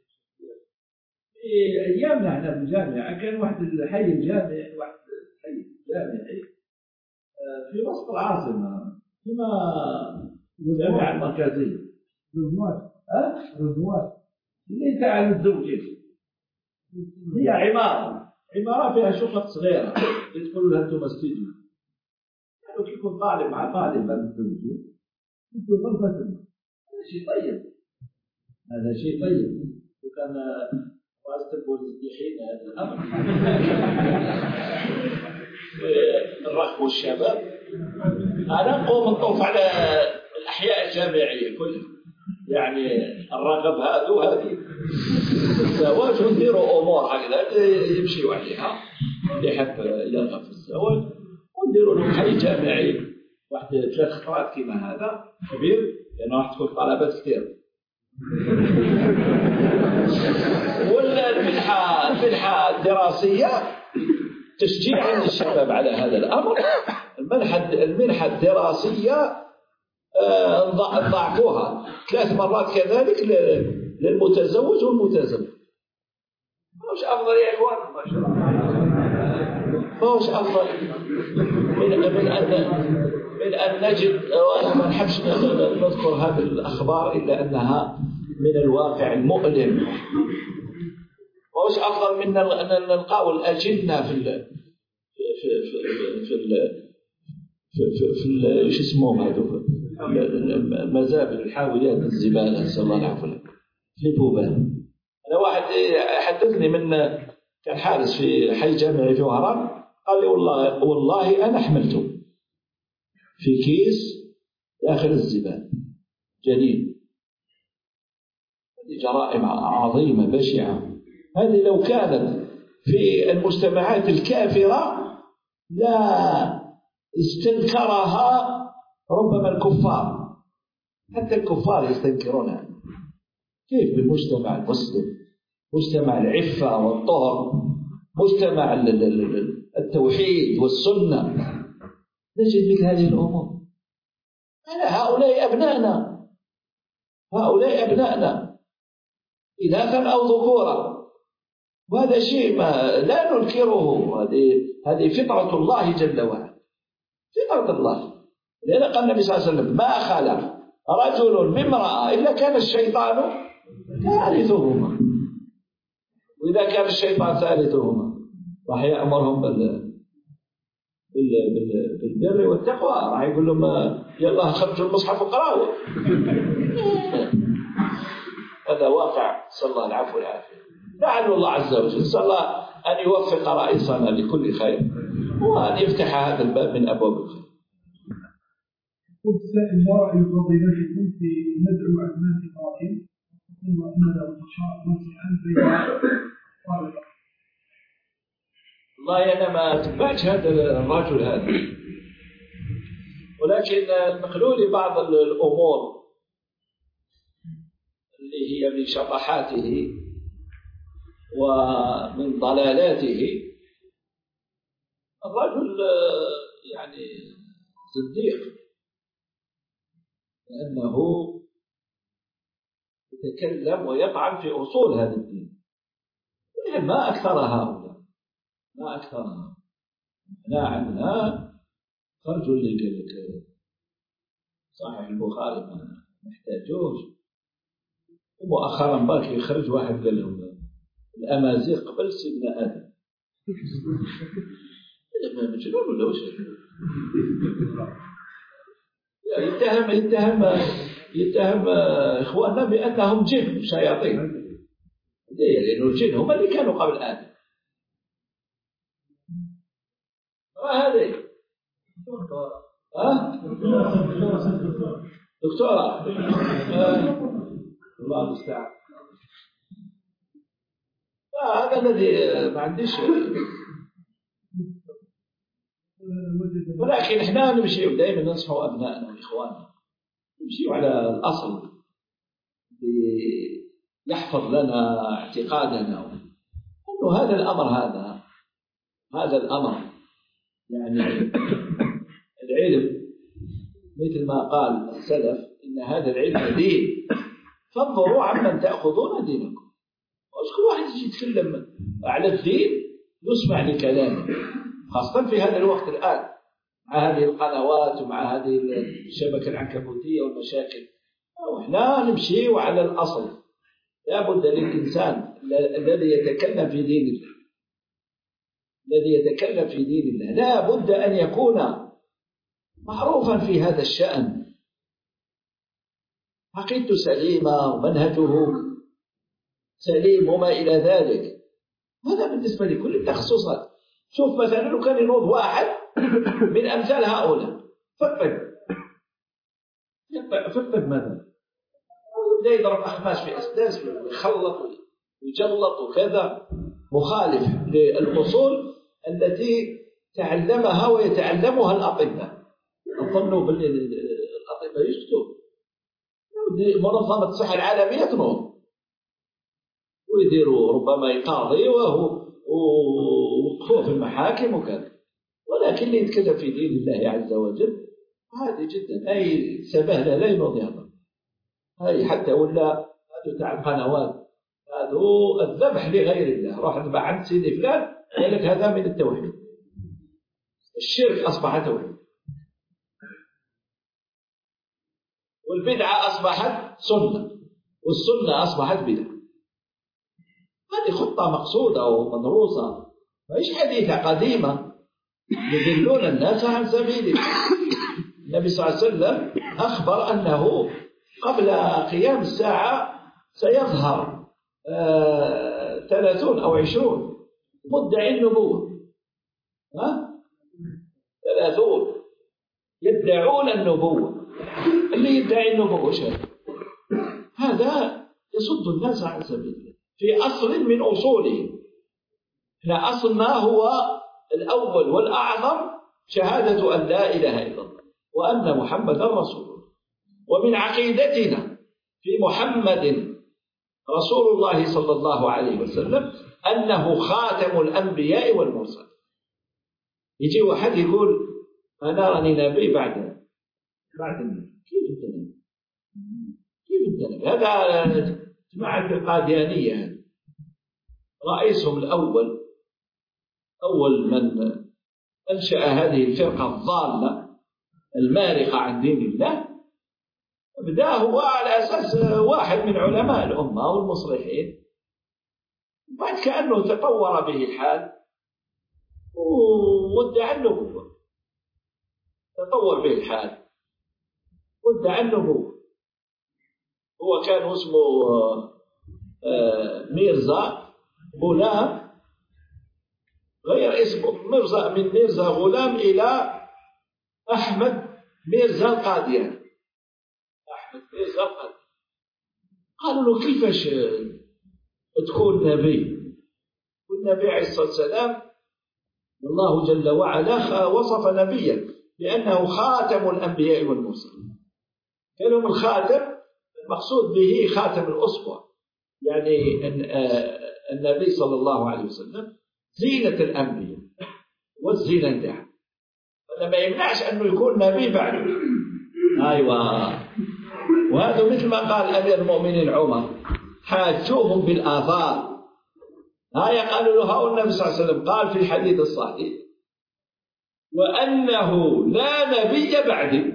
في أيامنا إحنا في الجامعة كان واحد الحي الجامعي، واحد الحي الجامعي في وسط العاصمة فيما الجامعة المركزية. رضوان. ها؟ رضوان. اللي تعال الزوجين هي عمارة عمارة فيها شقق صغيرة يدخلوا لها أنتم استديو. يعني يكون طالب مع طالبة متزوجين يدخل غرفة. هذا شيء طيب، هذا شيء طيب. وكان رئاسة البوليس يحين هذا الأمر الرخو والشباب أنا نقوم نطوف على الأحياء الجامعية كلها، يعني الرغب هذا وهذه الزواج، ونديروا أمور هكذا يمشيوا عليها اللي يحب يرغب في الزواج، ونديروا له حي جامعي واحد ثلاث خطرات كما هذا كبير، لأنه راح تكون طلبات كثير. ولا المنحة المنحة الدراسية تشجيعا للشباب على هذا الأمر. المنحة المنحة الدراسية ضاعفوها ثلاث مرات كذلك للمتزوج والمتزوج. ماهوش أفضل يا إخوان؟ ما شاء الله ماهوش أفضل من من أن من أن نجد، وأنا ما نحبش نذكر هذه الأخبار إلا أنها من الواقع المؤلم. ماهوش أفضل من أن نلقاو الأجنة في ال في في في ال في في ايش اسمهم هذوك المزابل الحاويات الزبالة، نسأل الله العافية، في بوبان. أنا واحد حدثني من كان حارس في حي جامعي في وهران، قال لي والله والله أنا حملته في كيس داخل الزبالة جديد. هذه جرائم عظيمة بشعة. هذه لو كانت في المجتمعات الكافرة لا استنكرها ربما الكفار، حتى الكفار يستنكرونها. كيف بالمجتمع المسلم، مجتمع العفة والطهر، مجتمع التوحيد والسنة، نجد مثل هذه الأمور؟ أنا هؤلاء أبنائنا، هؤلاء أبنائنا إناثا أو ذكورا، وهذا شيء ما لا ننكره. هذه هذه فطرة الله جل وعلا، فطرة الله. لأن قال النبي صلى الله عليه وسلم ما خلق رجل بامرأة إلا كان الشيطان ثالثهما، وإذا كان الشيطان ثالثهما راح يأمرهم بال بالبر والتقوى، راح يقول لهم يلا خرجوا المصحف وقرأوا. هذا واقع، صلى الله العفو والعافية. لعل الله عز وجل صلى الله أن يوفق رئيسنا لكل خير، وأن يفتح هذا الباب من أبواب الخير. السائل ما رأي فضيلتكم في ندعو أبناء إبراهيم ثم أن له نشاط واسعا بين طالبة؟ والله أنا ما أتبعش هذا الرجل هذا، ولكن المخلول بعض الأمور اللي هي من شطحاته ومن ضلالاته. الرجل يعني صديق، لأنه يتكلم ويطعن في أصول هذا الدين. ما أكثر هؤلاء، ما أكثرها. لا عندنا خرجوا اللي قال لك صحيح البخاري ما نحتاجوش، ومؤخرا باك يخرج واحد قال لهم الأمازيغ قبل سيدنا آدم. هذا مجنون ولا وش؟ يتهم يتهم يتهم إخواننا بأنهم جن شياطين، لأن الجن هم اللي كانوا قبل آدم. هذه ها دكتورة الله المستعان. هذا الذي ما عنديش، ولكن احنا نمشي دائما ننصحوا أبنائنا وإخواننا نمشي على الأصل يحفظ لنا اعتقادنا، أنه هذا الأمر هذا هذا الأمر يعني العلم مثل ما قال السلف إن هذا العلم دين، فانظروا عمن تأخذون دينكم. مش كل واحد يجي يتكلم على الدين يسمع لكلامه، خاصة في هذا الوقت الآن مع هذه القنوات ومع هذه الشبكة العنكبوتية والمشاكل. وإحنا نمشي على الأصل. لا بد للإنسان الذي يتكلم في دين الله الذي يتكلم في دين الله لا بد أن يكون معروفا في هذا الشأن، عقيدته سليمة ومنهجه سليم وما إلى ذلك. هذا بالنسبة لكل التخصصات. شوف مثلا لو كان ينوض واحد من أمثال هؤلاء في الطب في الطب مثلا يبدأ يضرب أخماس في أسداس ويخلط ويجلط وكذا، مخالف للأصول التي تعلمها ويتعلمها الأطباء. الظنوا باللي الأطباء يشتوا، منظمة الصحة العالمية تنوض ويديروا ربما قاضي ووقفوه في المحاكم وكذا، ولكن اللي يتكلم في دين الله عز وجل عادي جدا. أي سبهلة لا ينوض يهضر، هاي حتى ولا هذو تاع القنوات هذو الذبح لغير الله. روح اتبع عند سيدي فلان قال لك هذا من التوحيد. الشرك أصبح توحيد، والبدعة أصبحت سنة، والسنة أصبحت بدعة. هذه خطة مقصودة ومدروسة، ماهيش حديثة قديمة يضلون الناس عن سبيله. النبي صلى الله عليه وسلم أخبر أنه قبل قيام الساعة سيظهر آه ثلاثون أو عشرون مدعي النبوة، ها؟ ثلاثون يدعون النبوة. اللي يدعي النبوة شيء هذا يصد الناس عن سبيله في أصل من أصوله. إحنا أصلنا هو الأول والأعظم شهادة أن لا إله إلا الله وأن محمدا رسول الله. ومن عقيدتنا في محمد رسول الله صلى الله عليه وسلم أنه خاتم الأنبياء والمرسلين. يجي واحد يقول أنا راني نبي بعد بعد النبي. كيف أنت نبي؟ كيف أنت نبي؟ هذا جماعة القاديانية، رئيسهم الأول أول من أنشأ هذه الفرقة الضالة المارقة عن دين الله، بدأ هو على أساس واحد من علماء الأمة والمصلحين، بعد كأنه تطور به الحال وادعى النبوة. تطور به الحال وادعى النبوة. هو كان اسمه ميرزا غلام، غير اسمه ميرزا، من ميرزا غلام إلى أحمد ميرزا القادياني. أحمد ميرزا القادياني قالوا له كيفاش تكون نبي؟ والنبي عليه الصلاة والسلام الله جل وعلا وصف نبيا لأنه خاتم الأنبياء والمرسلين. كلمة الخاتم المقصود به خاتم الأصبع، يعني النبي صلى الله عليه وسلم زينة الأنبياء والزينة لها، فما يمنعش أنه يكون نبي بعده. أيوة، وهذا مثل ما قال أمير المؤمنين عمر حاجوهم بالآثار. هاي قالوا له النبي صلى الله عليه وسلم قال في الحديث الصحيح وأنه لا نبي بعدي.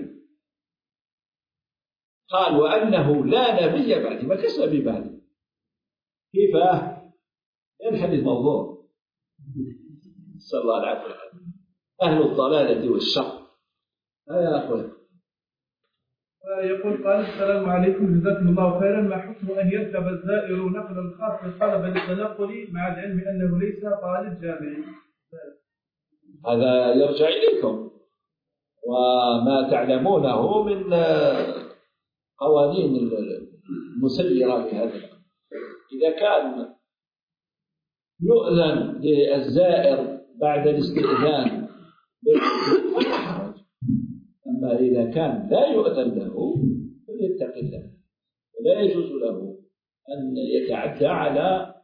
قال وأنه لا نبي بعدي، ما كاش نبي بعدي. كيف؟ الحديث موضوع. صلى الله عليه وسلم أهل الضلالة والشر. يا أخوان يقول قال السلام عليكم جزاكم الله خيرا، ما حكم أن يركب الزائر نقل الخاص طلبا للتنقل مع العلم أنه ليس طالب جامعي؟ هذا يرجع إليكم وما تعلمونه من قوانين المسيرة في هذا. إذا كان يؤذن للزائر بعد الاستئذان فلا حرج، أما إذا كان لا يؤذن له فليتق الله، ولا يجوز له أن يتعدى على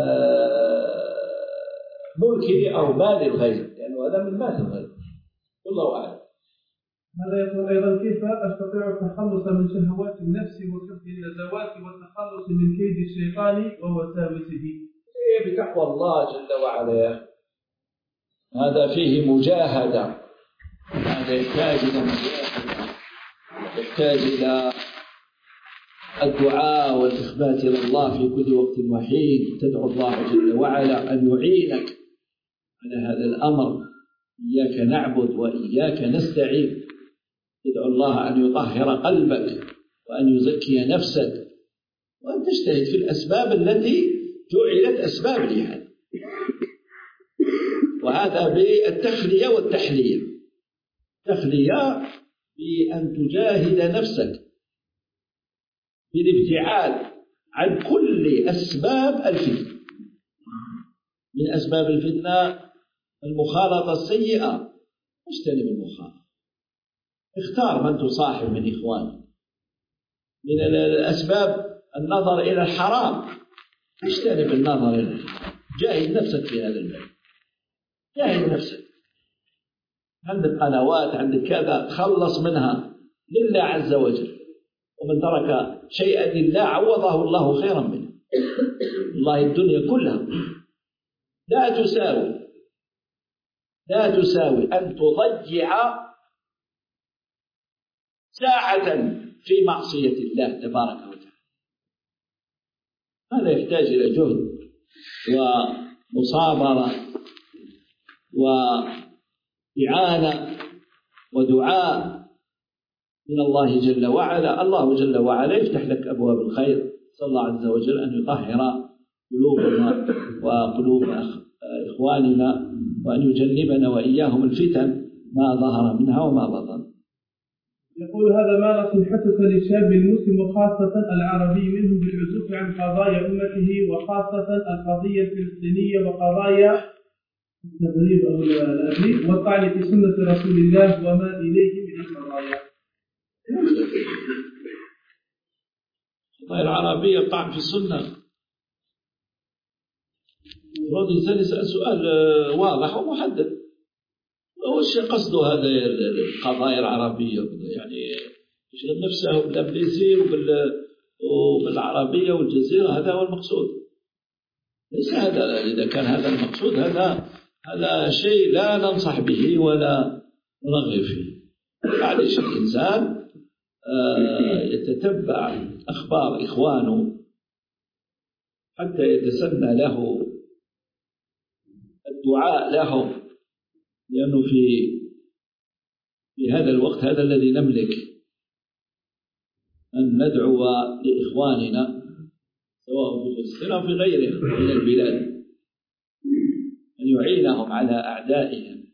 ملكه أو مال الغير، لأنه يعني هذا من مال الغير. والله أعلم. هذا يقول أيضا كيف أستطيع التخلص من شهوات النفس وكف النزوات والتخلص من كيد الشيطان ووساوسه؟ بتقوى الله جل وعلا. هذا فيه مجاهدة، هذا يحتاج إلى مجاهدة، يحتاج إلى الدعاء والإخبات إلى الله في كل وقت وحين. تدعو الله جل وعلا أن يعينك على هذا الأمر. إياك نعبد وإياك نستعين. تدعو الله أن يطهر قلبك وأن يزكي نفسك، وأن تجتهد في الأسباب التي جعلت أسباب لهذا، وهذا بالتخلية والتحلية. تخلية بأن تجاهد نفسك بالابتعاد عن كل أسباب الفتنة. من أسباب الفتنة المخالطة السيئة، اجتنب المخالطة، اختار من تصاحب من إخوانك. من الأسباب النظر إلى الحرام، اجتنب النظر إلى الحرام، جاهد نفسك في هذا الباب، جاهد نفسك. عندك قنوات، عندك كذا، تخلص منها لله عز وجل. ومن ترك شيئا لله عوضه الله خيرا منه. والله الدنيا كلها لا تساوي لا تساوي أن تضيع ساعة في معصية الله تبارك وتعالى. هذا يحتاج إلى جهد ومصابرة وإعانة ودعاء من الله جل وعلا. الله جل وعلا يفتح لك أبواب الخير. صلى الله عز وجل أن يطهر قلوبنا وقلوب إخواننا، وأن يجنبنا وإياهم الفتن ما ظهر منها وما بطن. يقول هذا ما نصيحتك للشاب المسلم وخاصة العربي منهم بالعزوف عن قضايا أمته وخاصة القضية الفلسطينية وقضايا التغريب أو الأبي والطعن في سنة رسول الله وما إليه من القضايا؟ القضايا العربية الطعن في السنة، المفروض الإنسان يسأل سؤال واضح ومحدد. وش قصده هذا القضايا العربية؟ يعني يشغل نفسه بالأبليسي وبالعربية والجزيرة، هذا هو المقصود. ليس هذا. إذا كان هذا المقصود هذا هذا شيء لا ننصح به ولا نرغب فيه. معلش الإنسان يتتبع أخبار إخوانه حتى يتسنى له الدعاء لهم، لأنه في في هذا الوقت هذا الذي نملك أن ندعو لإخواننا سواء في فلسطين أو في غيرها من البلاد، أن يعينهم على أعدائهم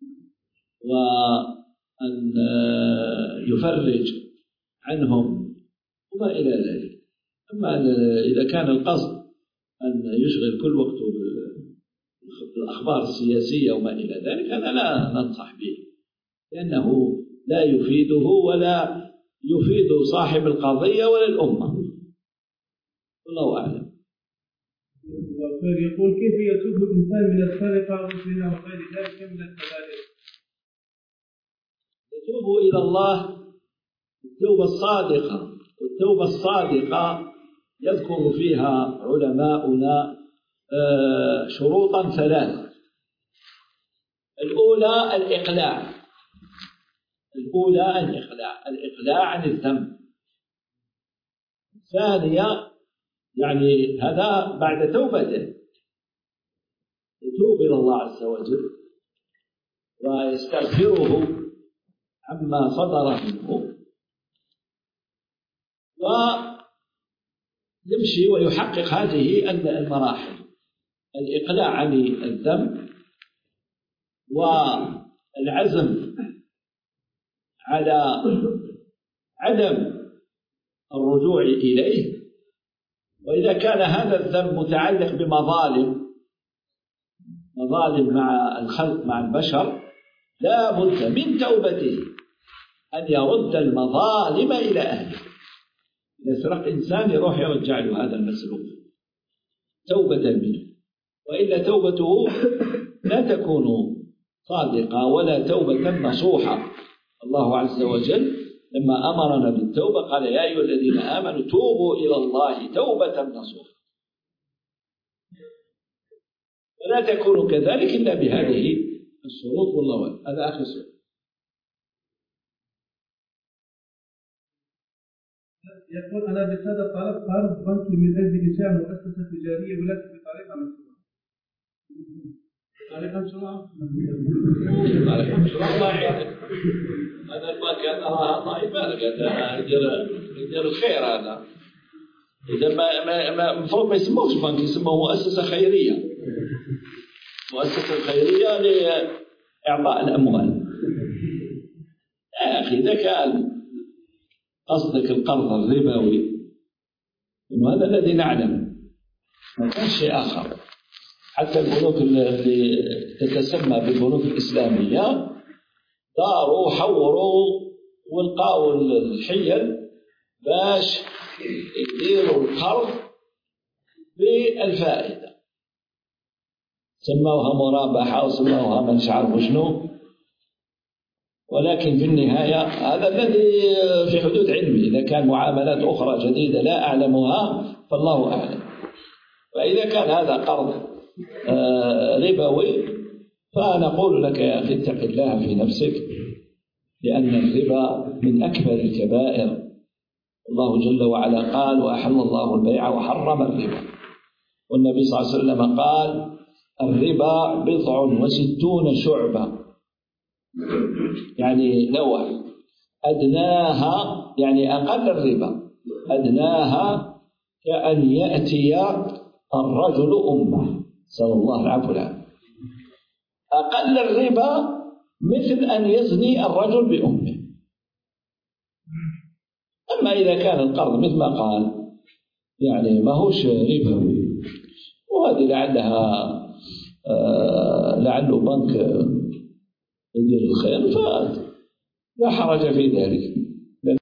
وأن يفرج عنهم وما إلى ذلك. أما إذا كان القصد أن يشغل كل وقته بالأخبار السياسية وما إلى ذلك، هذا لا ننصح به، لأنه لا يفيده ولا يفيد صاحب القضية ولا الأمة. والله أعلم. يقول كيف يتوب الإنسان من السرقة والزنا وغير ذلك من الكبائر؟ يتوب إلى الله التوبة الصادقة، والتوبة الصادقة يذكر فيها علماؤنا شروطا ثلاثة. الأولى الإقلاع الأولى الإقلاع الإقلاع عن الذنب. الثانية يعني هذا بعد توبته يتوب إلى الله عز وجل ويستغفره عما صدر منه، ويمشي ويحقق هذه المراحل: الإقلاع عن الذنب، والعزم على عدم الرجوع إليه. وإذا كان هذا الذنب متعلق بمظالم مظالم مع الخلق مع البشر، لا بد من توبته أن يرد المظالم إلى أهله. إذا سرق إنسان يروح يرجع له هذا المسروق توبة منه، وإلا توبته لا تكون صادقة ولا توبة نصوحة. الله عز وجل لما أمرنا بالتوبة قال: يا أيها الذين آمنوا توبوا إلى الله توبة نصوحة. ولا تكون كذلك إلا بهذه الشروط. والله أعلم. هذا آخر سؤال. يقول: أنا بسبب طلب قرض بنكي من أجل إنشاء مؤسسة تجارية ولكن بطريقة مشروعة. طريقة مشروعة؟ طريقة مشروعة الله يعينك. هذا البنك هذا الله يبارك، هذا يدير الخير. هذا إذا ما ما المفروض ما يسموش بنك، يسموه مؤسسة خيرية. مؤسسة خيرية لإعطاء الأموال. يا أخي إذا كان قصدك القرض الربوي إنه هذا الذي نعلم، ما كان شيء آخر. حتى البنوك اللي تتسمى بالبنوك الإسلامية داروا حوروا والقاوا الحيل باش يديروا القرض بالفائدة، سموها مرابحة وسموها ما نعرف شنو، ولكن في النهاية هذا الذي في حدود علمي. إذا كان معاملات أخرى جديدة لا أعلمها فالله أعلم. فإذا كان هذا قرض ربوي فنقول لك يا أخي اتق الله في نفسك، لأن الربا من أكبر الكبائر. الله جل وعلا قال: وأحل الله البيع وحرم الربا. والنبي صلى الله عليه وسلم قال: الربا بضع وستون شعبة، يعني نوع، أدناها يعني أقل الربا أدناها كأن يأتي الرجل أمه، صلى الله العفو العافية. أقل الربا مثل أن يزني الرجل بأمه. أما إذا كان القرض مثل ما قال يعني ما هوش ربوي، وهذه لعلها آه لعله بنك يدير الخير فلا حرج في ذلك.